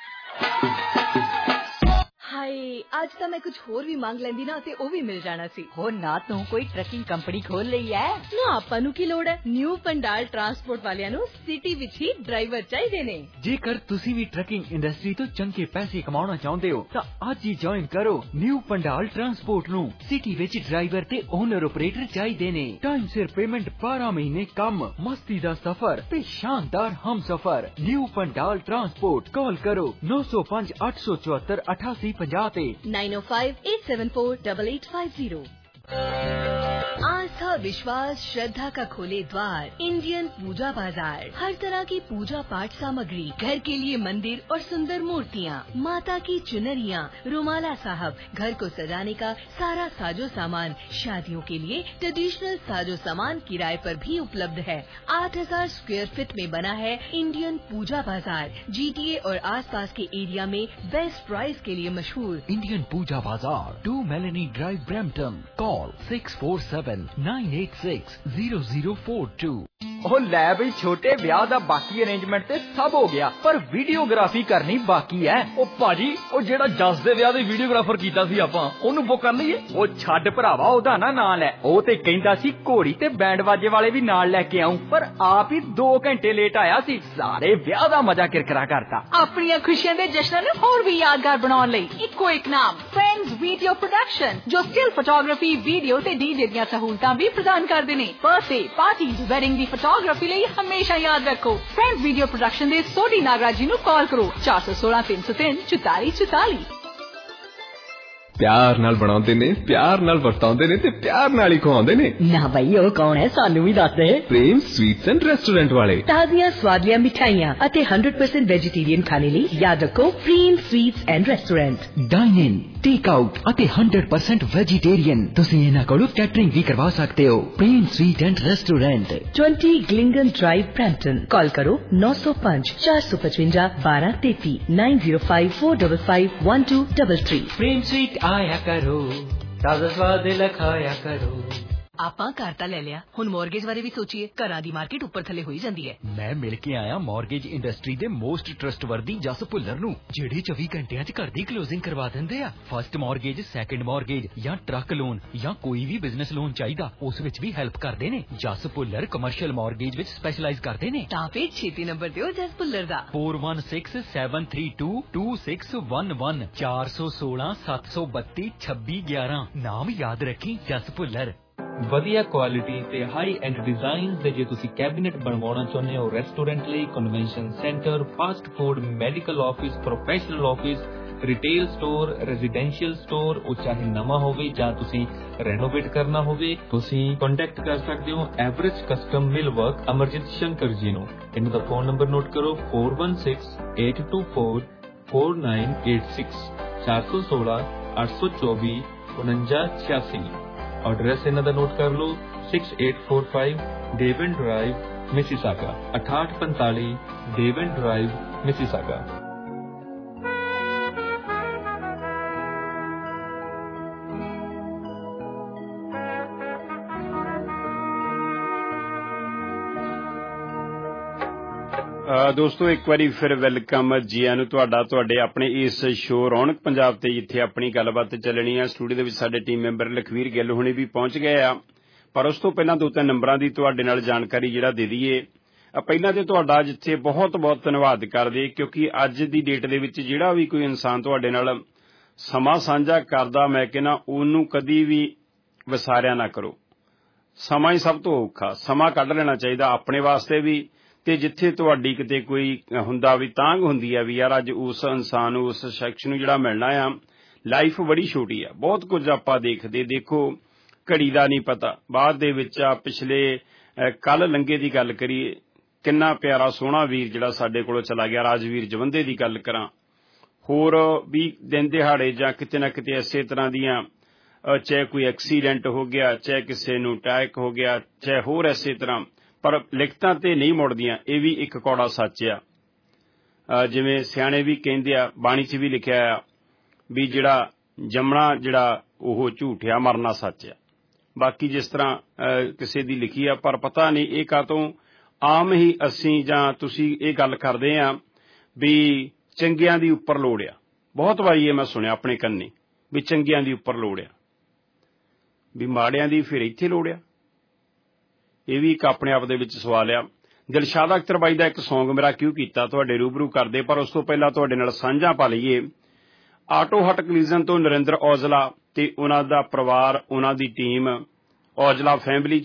ਹਾਏ ਅੱਜ ਤਾਂ ਮੈਂ ਕੁਝ ਹੋਰ ਵੀ ਮੰਗ ਲੈਂਦੀ ਨਾ ਤੇ ਉਹ ਵੀ ਮਿਲ ਜਾਣਾ ਸੀ। ਹੋਰ ਨਾ ਤੂੰ ਕੋਈ ਟਰੱਕਿੰਗ ਕੰਪਨੀ ਖੋਲ ਲਈ ਐ ਨਾ, ਆਪਾਂ ਨੂੰ ਕੀ ਲੋੜ ਹੈ। ਨਿਊ ਪੰਡਾਲ ਟਰਾਂਸਪੋਰਟ ਵਾਲਿਆਂ ਨੂੰ ਸਿਟੀ ਵਿੱਚ ਹੀ ਡਰਾਈਵਰ ਚਾਹੀਦੇ ਨੇ। ਜੇਕਰ ਤੁਸੀਂ ਵੀ ਟਰੱਕਿੰਗ ਇੰਡਸਟਰੀ ਤੋਂ ਚੰਗੇ ਪੈਸੇ ਕਮਾਉਣਾ ਚਾਹੁੰਦੇ ਹੋ ਤਾਂ ਅੱਜ ਹੀ ਜੁਆਇਨ ਕਰੋ ਨਿਊ ਪੰਡਾਲ ਟਰਾਂਸਪੋਰਟ ਨੂੰ। ਸਿਟੀ ਵਿੱਚ ਡਰਾਈਵਰ ਤੇ ਓਨਰ ਆਪਰੇਟਰ ਚਾਹੀਦੇ ਨੇ। ਟਾਈਮ ਸਿਰ ਪੇਮੈਂਟ, 12 ਮਹੀਨੇ ਕੰਮ, ਮਸਤੀ ਦਾ ਸਫ਼ਰ ਤੇ ਸ਼ਾਨਦਾਰ ਹਮਸਫ਼ਰ। ਨਿਊ ਪੰਡਾਲ ਟਰਾਂਸਪੋर्ट कॉल करो 905 874 8850 ਤੇ 9058748850। आस्था, विश्वास, श्रद्धा का खोले द्वार इंडियन पूजा बाजार। हर तरह की पूजा पाठ सामग्री, घर के लिए मंदिर और सुंदर मूर्तियाँ, माता की चुनरियाँ, रुमाला साहब, घर को सजाने का सारा साजो सामान, शादियों के लिए ट्रेडिशनल साजो सामान किराए पर भी उपलब्ध है। 8000 स्क्वायर फीट में बना है इंडियन पूजा बाजार। GTA और आसपास के एरिया में बेस्ट प्राइस के लिए मशहूर इंडियन पूजा बाजार, 2 मेलेनी ड्राइव, ब्रैम्पटन। कॉल 6479860042। ਉਹ ਲੈ ਬਈ ਛੋਟੇ ਵਿਆਹ ਦਾ ਬਾਕੀ ਅਰੇਂਜਮੈਂਟ ਤੇ ਸਭ ਹੋ ਗਿਆ, ਪਰ ਵੀਡੀਓਗ੍ਰਾਫੀ ਕਰਨੀ ਬਾਕੀ ਹੈ। ਉਹ ਭਾਜੀ, ਉਹ ਜਿਹੜਾ ਜੱਸ ਦੇ ਵਿਆਹ ਦੇ ਵੀਡੀਓਗ੍ਰਾਫਰ ਕੀਤਾ ਸੀ ਆਪਾਂ, ਉਹਨੂੰ ਬੁੱਕ ਕਰ ਲਈਏ। ਉਹ ਛੱਡ ਭਰਾਵਾ, ਉਹਦਾ ਨਾ ਨਾਂ ਲੈ। ਉਹ ਤੇ ਕਹਿੰਦਾ ਸੀ ਘੋੜੀ ਤੇ ਬੈਂਡ ਬਾਜੇ ਵਾਲੇ ਵੀ ਨਾਲ ਲੈ ਕੇ ਆਉਂ, ਪਰ ਆਪ ਹੀ 2 ਘੰਟੇ ਲੇਟ ਆਇਆ ਸੀ। ਸਾਰੇ ਵਿਆਹ ਦਾ ਮਜ਼ਾ ਕਿਰਕਰਾ ਕਰਤਾ। ਆਪਣੀਆਂ ਖੁਸ਼ੀਆਂ ਦੇ ਜਸ਼ਨਾਂ ਨੂੰ ਹੋਰ ਵੀ ਯਾਦਗਾਰ ਬਣਾਉਣ ਲਈ ਇੱਕੋ ਇੱਕ ਨਾਮ, ਫਰੈਂਡਸ ਵੀਡੀਓ ਪ੍ਰੋਡਕਸ਼ਨ, ਜੋ ਸਟਿਲ ਫੋਟੋਗ੍ਰਾਫੀ, ਵੀਡੀਓ ਤੇ ਡੀਜੇ ਦੀਆਂ ਸਹੂਲਤਾਂ ਵੀ ਪ੍ਰਦਾਨ ਕਰਦੇ ਨੇ। ਬਰਥਡੇ ਪਾਰਟੀ, ਵੈਡਿੰਗ ਦੀ ਫੋਟੋਗ੍ਰਾਫੀ ਲਈ ਹਮੇਸ਼ਾ ਯਾਦ ਰੱਖੋ ਫਰੈਂਡਸ ਵੀਡੀਓ ਪ੍ਰੋਡਕਸ਼ਨ ਦੇ ਸੋਢੀ ਨਾਗਰਾ ਜੀ ਨੂੰ ਕਾਲ ਕਰੋ 416 303 4444। ਪਿਆਰ ਨਾਲ ਬਣਾਉਂਦੇ ਨੇ, ਪਿਆਰ ਨਾਲ ਵਰਤਾਉਂਦੇ ਨੇ ਤੇ ਪਿਆਰ ਨਾਲ ਹੀ ਖਵਾਉਂਦੇ ਨੇ। ਨਾ ਬਈ ਉਹ ਕੌਣ ਹੈ, ਸਾਨੂੰ ਵੀ ਦੱਸ ਦੇ। ਪ੍ਰੇਮ ਸਵੀਟਸ ਐਂਡ ਰੈਸਟੋਰੈਂਟ ਵਾਲੇ। ਤਾਜ਼ੀਆਂ ਸਵਾਦੀਆਂ ਮਿਠਾਈਆਂ ਅਤੇ 100% ਵੈਜੀਟੇਰੀਅਨ ਖਾਣੇ ਲਈ ਯਾਦ ਰੱਖੋ Prem sweets and restaurant. Dine in, take out ਅਤੇ 100% ਵੈਜੀਟੇਰੀਅਨ। ਤੁਸੀਂ ਇਹਨਾਂ ਕੋਲੋਂ ਕੈਟਰਿੰਗ ਵੀ ਕਰਵਾ ਸਕਦੇ ਹੋ। ਪ੍ਰੇਮ ਸਵੀਟ ਐਂਡ ਰੈਸਟੋਰੈਂਟ, 20 ਗਲਿੰਗਨ ਡਰਾਈਵ, ਬ੍ਰੈਂਪਟਨ। ਕਾਲ ਕਰੋ 905 455 1233 905455 1233। ਪ੍ਰੇਮ ਸਵੀਟ ਆਇਆ ਕਰੋ, ਤਾਜ਼ਾ ਸਵਾਦ ਲਖਾਇਆ ਕਰੋ। ਆਪਾਂ ਘਰ ਤਾਂ ਲੈ ਲਿਆ, ਹੁਣ ਮੌਰਗੇਜ ਬਾਰੇ ਵੀ ਸੋਚੀਏ। ਘਰਾਂ ਦੀ ਮਾਰਕੀਟ ਉੱਪਰ ਥੱਲੇ ਹੋਈ ਜਾਂਦੀ ਹੈ। ਮੈਂ ਮਿਲ ਕੇ ਆਇਆ ਮੌਰਗੇਜ ਇੰਡਸਟਰੀ ਦੇ ਮੋਸਟ ਟਰਸਟਵਰਦੀ ਜਸ ਭੁੱਲਰ ਨੂੰ, ਜਿਹੜੇ 24 ਘੰਟਿਆਂ 'ਚ ਘਰ ਦੀ ਕਲੋਜ਼ਿੰਗ ਕਰਵਾ ਦਿੰਦੇ ਆ। ਫਸਟ ਮੌਰਗੇਜ, ਸੈਕੰਡ ਮੌਰਗੇਜ ਜਾਂ ਟਰੱਕ ਲੋਨ ਜਾਂ ਕੋਈ ਵੀ ਬਿਜ਼ਨਸ ਲੋਨ ਚਾਹੀਦਾ, ਉਸ ਵਿੱਚ ਵੀ ਹੈਲਪ ਕਰਦੇ ਨੇ। ਜਸ ਭੁੱਲਰ ਕਮਰਸ਼ੀਅਲ ਮੌਰਗੇਜ ਵਿੱਚ ਸਪੈਸ਼ਲਾਈਜ਼ ਕਰਦੇ ਨੇ। ਤਾਂ ਫਿਰ ਛੇਤੀ ਨੰਬਰ ਦਿਓ ਜਸ ਭੁੱਲਰ ਦਾ 4167322611 416 732 2611। ਨਾਮ ਯਾਦ ਰੱਖੀ, ਜਸ ਭੁੱਲਰ। ਵਧੀਆ ਕੁਆਲਿਟੀ ਤੇ ਹਾਈ ਐਂਡ ਡਿਜ਼ਾਈਨਸ ਦੇ ਜੇ ਤੁਸੀਂ ਕੈਬਨਿਟ ਬਣਵਾਉਣਾ ਚਾਹੁੰਦੇ ਹੋ ਰੈਸਟੋਰੈਂਟ ਲਈ, convention centre, fast food, medical office, professional office, retail store, residential store, ਉਹ ਚਾਹੇ ਨਵਾਂ ਹੋਵੇ ਜਾਂ ਤੁਸੀਂ ਰੈਨੋਵੇਟ ਕਰਨਾ ਹੋਵੇ, ਤੁਸੀਂ ਕੰਟੈਕਟ ਕਰ ਸਕਦੇ ਹੋ average custom mill work Amarjit Shankar ji ਨੂੰ। ਇਹਨਾਂ ਦਾ ਫੋਨ ਨੰਬਰ ਨੋਟ ਕਰੋ 4168244986 416 824 4986। ਐਡਰੈਸ ਇਹਨਾਂ ਦਾ ਨੋਟ ਕਰ ਲਓ 6845 Devon drive, Mississauga 6845 Devon drive, Mississauga. ਦੋਸਤੋ ਇੱਕ ਵਾਰੀ ਫਿਰ ਵੈਲਕਮ ਜੀ ਆਇਆਂ ਨੂੰ ਤੁਹਾਡੇ ਆਪਣੇ ਇਸ ਸ਼ੋਅ ਰੌਣਕ ਪੰਜਾਬ ਤੇ ਜਿੱਥੇ ਆਪਣੀ ਗੱਲਬਾਤ ਚੱਲਣੀ ਆ। ਸਟੂਡੀਓ ਦੇ ਵਿੱਚ ਸਾਡੇ ਟੀਮ ਮੈਂਬਰ ਲਖਵੀਰ ਗਿੱਲ ਹੁਣੇ ਵੀ ਪਹੁੰਚ ਗਏ ਆ, ਪਰ ਉਸ ਤੋਂ ਪਹਿਲਾਂ 2-3 ਨੰਬਰਾਂ ਦੀ ਤੁਹਾਡੇ ਨਾਲ ਜਾਣਕਾਰੀ ਜਿਹੜਾ ਦੇ ਦਈਏ। ਪਹਿਲਾਂ ਤੇ ਤੁਹਾਡਾ ਜਿੱਥੇ ਬਹੁਤ ਬਹੁਤ ਧੰਨਵਾਦ ਕਰਦੇ, ਕਿਉਂਕਿ ਅੱਜ ਦੀ ਡੇਟ ਦੇ ਵਿੱਚ ਜਿਹੜਾ ਵੀ ਕੋਈ ਇਨਸਾਨ ਤੁਹਾਡੇ ਨਾਲ ਸਮਾਂ ਸਾਂਝਾ ਕਰਦਾ, ਮੈਂ ਕਹਿੰਦਾ ਉਹਨੂੰ ਕਦੀ ਵੀ ਵਿਸਾਰਿਆ ਨਾ ਕਰੋ। ਸਮਾਂ ਹੀ ਸਭ ਤੋਂ ਔਖਾ, ਸਮਾਂ ਕੱਢ ਲੈਣਾ ਚਾਹੀਦਾ ਆਪਣੇ ਵਾਸਤੇ ਵੀ, ਤੇ ਜਿੱਥੇ ਤੁਹਾਡੀ ਕਿਤੇ ਕੋਈ ਹੁੰਦਾ ਵੀ ਤਾਂਘ ਹੁੰਦੀ ਆ ਵੀ ਯਾਰ ਅੱਜ ਉਸ ਇਨਸਾਨ ਨੂੰ ਉਸ ਸ਼ਖਸ ਨੂੰ ਜਿਹੜਾ ਮਿਲਣਾ ਆ। ਲਾਈਫ ਬੜੀ ਛੋਟੀ ਆ, ਬਹੁਤ ਕੁਝ ਆਪਾਂ ਦੇਖਦੇ, ਦੇਖੋ ਘੜੀ ਦਾ ਨਹੀਂ ਪਤਾ। ਬਾਅਦ ਦੇ ਵਿੱਚ ਆ ਪਿਛਲੇ ਕੱਲ ਲੰਘੇ ਦੀ ਗੱਲ ਕਰੀਏ, ਕਿੰਨਾ ਪਿਆਰਾ ਸੋਹਣਾ ਵੀਰ ਜਿਹੜਾ ਸਾਡੇ ਕੋਲੋਂ ਚਲਾ ਗਿਆ, ਰਾਜਵੀਰ ਜਵੰਦੇ ਦੀ ਗੱਲ ਕਰਾਂ, ਹੋਰ ਵੀ ਦਿਨ ਦਿਹਾੜੇ ਜਾਂ ਕਿਤੇ ਨਾ ਕਿਤੇ ਇਸੇ ਤਰ੍ਹਾਂ ਦੀਆਂ, ਚਾਹੇ ਕੋਈ ਐਕਸੀਡੈਂਟ ਹੋ ਗਿਆ, ਚਾਹੇ ਕਿਸੇ ਨੂੰ ਅਟੈਕ ਹੋ ਗਿਆ, ਚਾਹੇ ਹੋਰ ਇਸੇ ਤਰ੍ਹਾਂ, ਪਰ ਲਿਖਤਾਂ ਤੇ ਨਹੀਂ ਮੁੜਦੀਆਂ। ਇਹ ਵੀ ਇੱਕ ਕੌੜਾ ਸੱਚ ਆ। ਜਿਵੇਂ ਸਿਆਣੇ ਵੀ ਕਹਿੰਦੇ ਆ, ਬਾਣੀ 'ਚ ਵੀ ਲਿਖਿਆ ਆ ਵੀ ਜਿਹੜਾ ਜੰਮਣਾ ਜਿਹੜਾ ਉਹ ਝੂਠ ਆ, ਮਰਨਾ ਸੱਚ ਆ। ਬਾਕੀ ਜਿਸ ਤਰ੍ਹਾਂ ਕਿਸੇ ਦੀ ਲਿਖੀ ਆ, ਪਰ ਪਤਾ ਨਹੀਂ ਇਹ ਕਾਹਤੋਂ ਆਮ ਹੀ ਅਸੀਂ ਜਾਂ ਤੁਸੀਂ ਇਹ ਗੱਲ ਕਰਦੇ ਆ ਵੀ ਚੰਗਿਆਂ ਦੀ ਉੱਪਰ ਲੋੜ ਆ। ਬਹੁਤ ਵਾਰੀ ਇਹ ਮੈਂ ਸੁਣਿਆ ਆਪਣੇ ਕੰਨੀ ਵੀ ਚੰਗਿਆਂ ਦੀ ਉੱਪਰ ਲੋੜ ਆ, ਵੀ ਮਾੜਿਆਂ ਦੀ ਫਿਰ ਇੱਥੇ ਲੋੜ ਆ। ਇਹ ਵੀ ਇੱਕ ਆਪਣੇ ਆਪ ਦੇ ਵਿੱਚ ਸਵਾਲ ਆ। ਦਿਲਸ਼ਾਦ ਅਖਤਰ ਬਾਈ ਦਾ ਇੱਕ ਸੌਂਗ ਮੇਰਾ ਕਿਉਂ ਕੀਤਾ ਤੁਹਾਡੇ ਰੂਬਰੂ ਕਰਦੇ, ਪਰ ਉਸ ਤੋਂ ਪਹਿਲਾਂ ਤੁਹਾਡੇ ਨਾਲ ਸਾਂਝਾ ਪਾ ਲਈਏ। ਆਟੋ ਹਟ ਕਲੀਜ਼ਨ ਤੋਂ ਨਰਿੰਦਰ ਔਜਲਾ ਤੇ ਉਹਨਾਂ ਦਾ ਪਰਿਵਾਰ, ਉਹਨਾਂ ਦੀ ਟੀਮ ਔਜਲਾ ਫੈਮਿਲੀ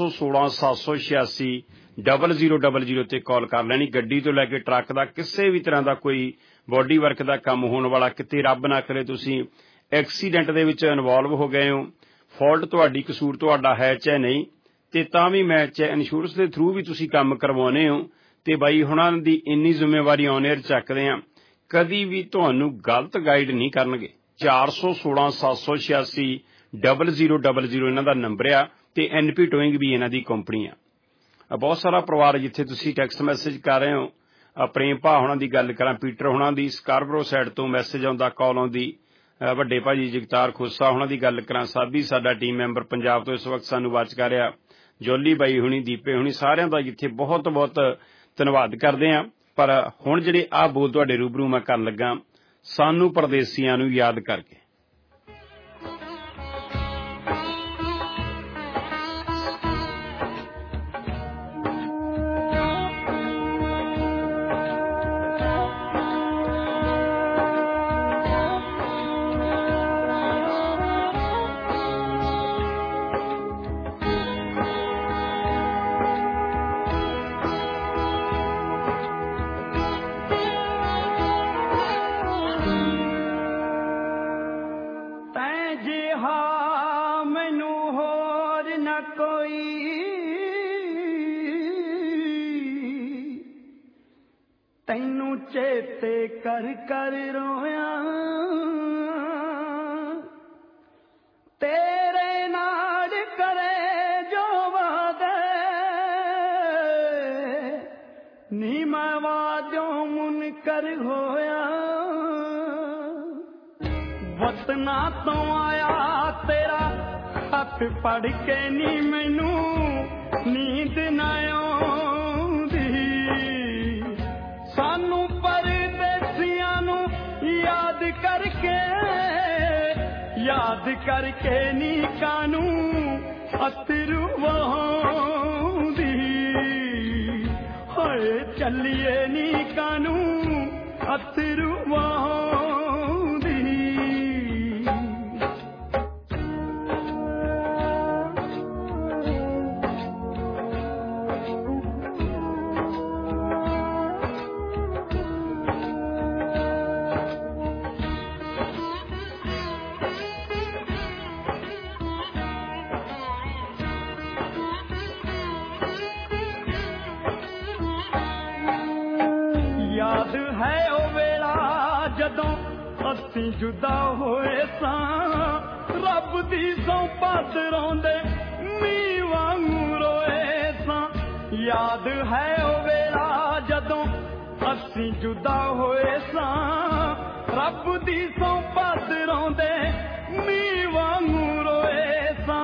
416-786-0000 ਤੇ ਕਾਲ ਕਰ ਲੈਣੀ। ਗੱਡੀ ਤੋਂ ਲੈ ਕੇ ਟਰੱਕ ਦਾ, ਕਿਸੇ ਵੀ ਤਰ੍ਹਾਂ ਦਾ ਕੋਈ ਬੋਡੀ ਵਰਕ ਦਾ ਕੰਮ ਹੋਣ ਵਾਲਾ, ਕਿਤੇ ਰੱਬ ਨਾ ਕਰੇ ਤੁਸੀਂ ਐਕਸੀਡੈਂਟ ਦੇ ਵਿੱਚ ਇਨਵੋਲਵ ਹੋ ਗਏ ਹੋ, ਫਾਲਟ ਤੁਹਾਡੀ, ਕਸੂਰ ਤੁਹਾਡਾ ਹੈ ਚਾਹੇ ਨਹੀਂ, ਤੇ ਤਾਂ ਵੀ ਮੈਂ ਚਾਹੇ ਇੰਸ਼ੋਰੈਂਸ ਦੇ ਥਰੂ ਵੀ ਤੁਸੀਂ ਕੰਮ ਕਰਵਾਉਨੇ ਹੋ, ਤੇ ਬਾਈ ਹੁਣਾਂ ਦੀ ਇੰਨੀ ਜ਼ਿੰਮੇਵਾਰੀ ਔਨ ਏਅਰ ਚੱਕਦੇ ਆ, ਕਦੀ ਵੀ ਤੁਹਾਨੂੰ ਗਲਤ ਗਾਈਡ ਨਹੀਂ ਕਰਨਗੇ। 416-786-0000 ਇਹਨਾਂ ਦਾ ਨੰਬਰ ਆ, ਤੇ NP ਟੋਇੰਗ ਵੀ ਇਹਨਾਂ ਦੀ ਕੰਪਨੀ ਆ। ਬਹੁਤ ਸਾਰਾ ਪਰਿਵਾਰ ਜਿੱਥੇ ਤੁਸੀਂ ਟੈਕਸਟ ਮੈਸੇਜ ਕਰ ਰਹੇ ਹੋ, ਪ੍ਰੇਮ ਭਾ ਹੋਣਾ ਦੀ ਗੱਲ ਕਰਾਂ, ਪੀਟਰ ਹੋਣਾ ਦੀ ਸਕਾਰਬਰੋ ਸਾਈਡ ਤੋਂ ਮੈਸੇਜ ਆਉਂਦਾ, ਕਾਲ ਆਉਂਦੀ, ਵੱਡੇ ਭਾਜੀ ਜਗਤਾਰ ਖੋਸਾ ਹੋਣਾ ਦੀ ਗੱਲ ਕਰਾਂ, ਸਾਬੀ ਸਾਡਾ ਟੀਮ ਮੈਂਬਰ ਪੰਜਾਬ ਤੋਂ ਇਸ ਵਕਤ ਸਾਨੂੰ ਵਾਚ ਕਰ ਰਿਹਾ, ਜੋਲੀ ਬਾਈ ਹੁਣੀ, ਦੀਪੇ ਹੁਣੀ, ਸਾਰਿਆਂ ਦਾ ਜਿੱਥੇ ਬਹੁਤ ਬਹੁਤ ਧੰਨਵਾਦ ਕਰਦੇ ਆ। ਪਰ ਹੁਣ ਜਿਹੜੇ ਆਹ ਬੋਲ ਤੁਹਾਡੇ ਰੂਬਰੂ ਮੈਂ ਕਰਨ ਲੱਗਾ, ਸਾਨੂੰ ਪਰਦੇਸੀਆਂ ਨੂੰ ਯਾਦ ਕਰਕੇ। ਚੇਤੇ ਕਰ ਕਰ ਰੋਇਆ, ਤੇਰੇ ਨਾਲ ਕਰੇ ਜੋ ਵਾਦੇ, ਨੀ ਮੈਂ ਵਾਦਿਓਂ ਮੁਨਕਰ ਹੋਇਆ। ਵਤਨਾ ਤੋਂ ਆਇਆ ਤੇਰਾ ਖੱਤ ਪੜ ਕੇ ਨੀ ਮੈਨੂੰ ਨੀਂਦ ਨਾ ਆਉਂਦੀ, ਸਾਨੂੰ ਪਰਦੇਸੀਆਂ ਨੂੰ ਯਾਦ ਕਰਕੇ ਨੀ ਕਾਨੂੰ ਅਤਰੂ ਵਹਾਉਂਦੀ, ਹਾਏ ਚੱਲੀਏ ਨੀ ਕਾਨੂੰ ਅਤਰੂ ਵਹਾਉਂਦੀ। ਯਾਦ ਹੈ ਉਹ ਵੇਲਾ ਜਦੋਂ ਅਸੀਂ ਜੁਦਾ ਹੋਏ ਸਾਂ, ਰੱਬ ਦੀ ਸੌਂਪਤ ਰੋਂਦੇ ਮੀਂਹ ਵਾਂਗੂ ਰੋਏ ਸਾਂ। ਯਾਦ ਹੈ ਉਹ ਵੇਲਾ ਜਦੋਂ ਅਸੀਂ ਜੁਦਾ ਹੋਏ ਸਾਂ, ਰੱਬ ਦੀ ਸੌਂਪਤ ਰੋਂਦੇ ਮੀਂਹ ਵਾਂਗੂ ਰੋਏ ਸਾਂ।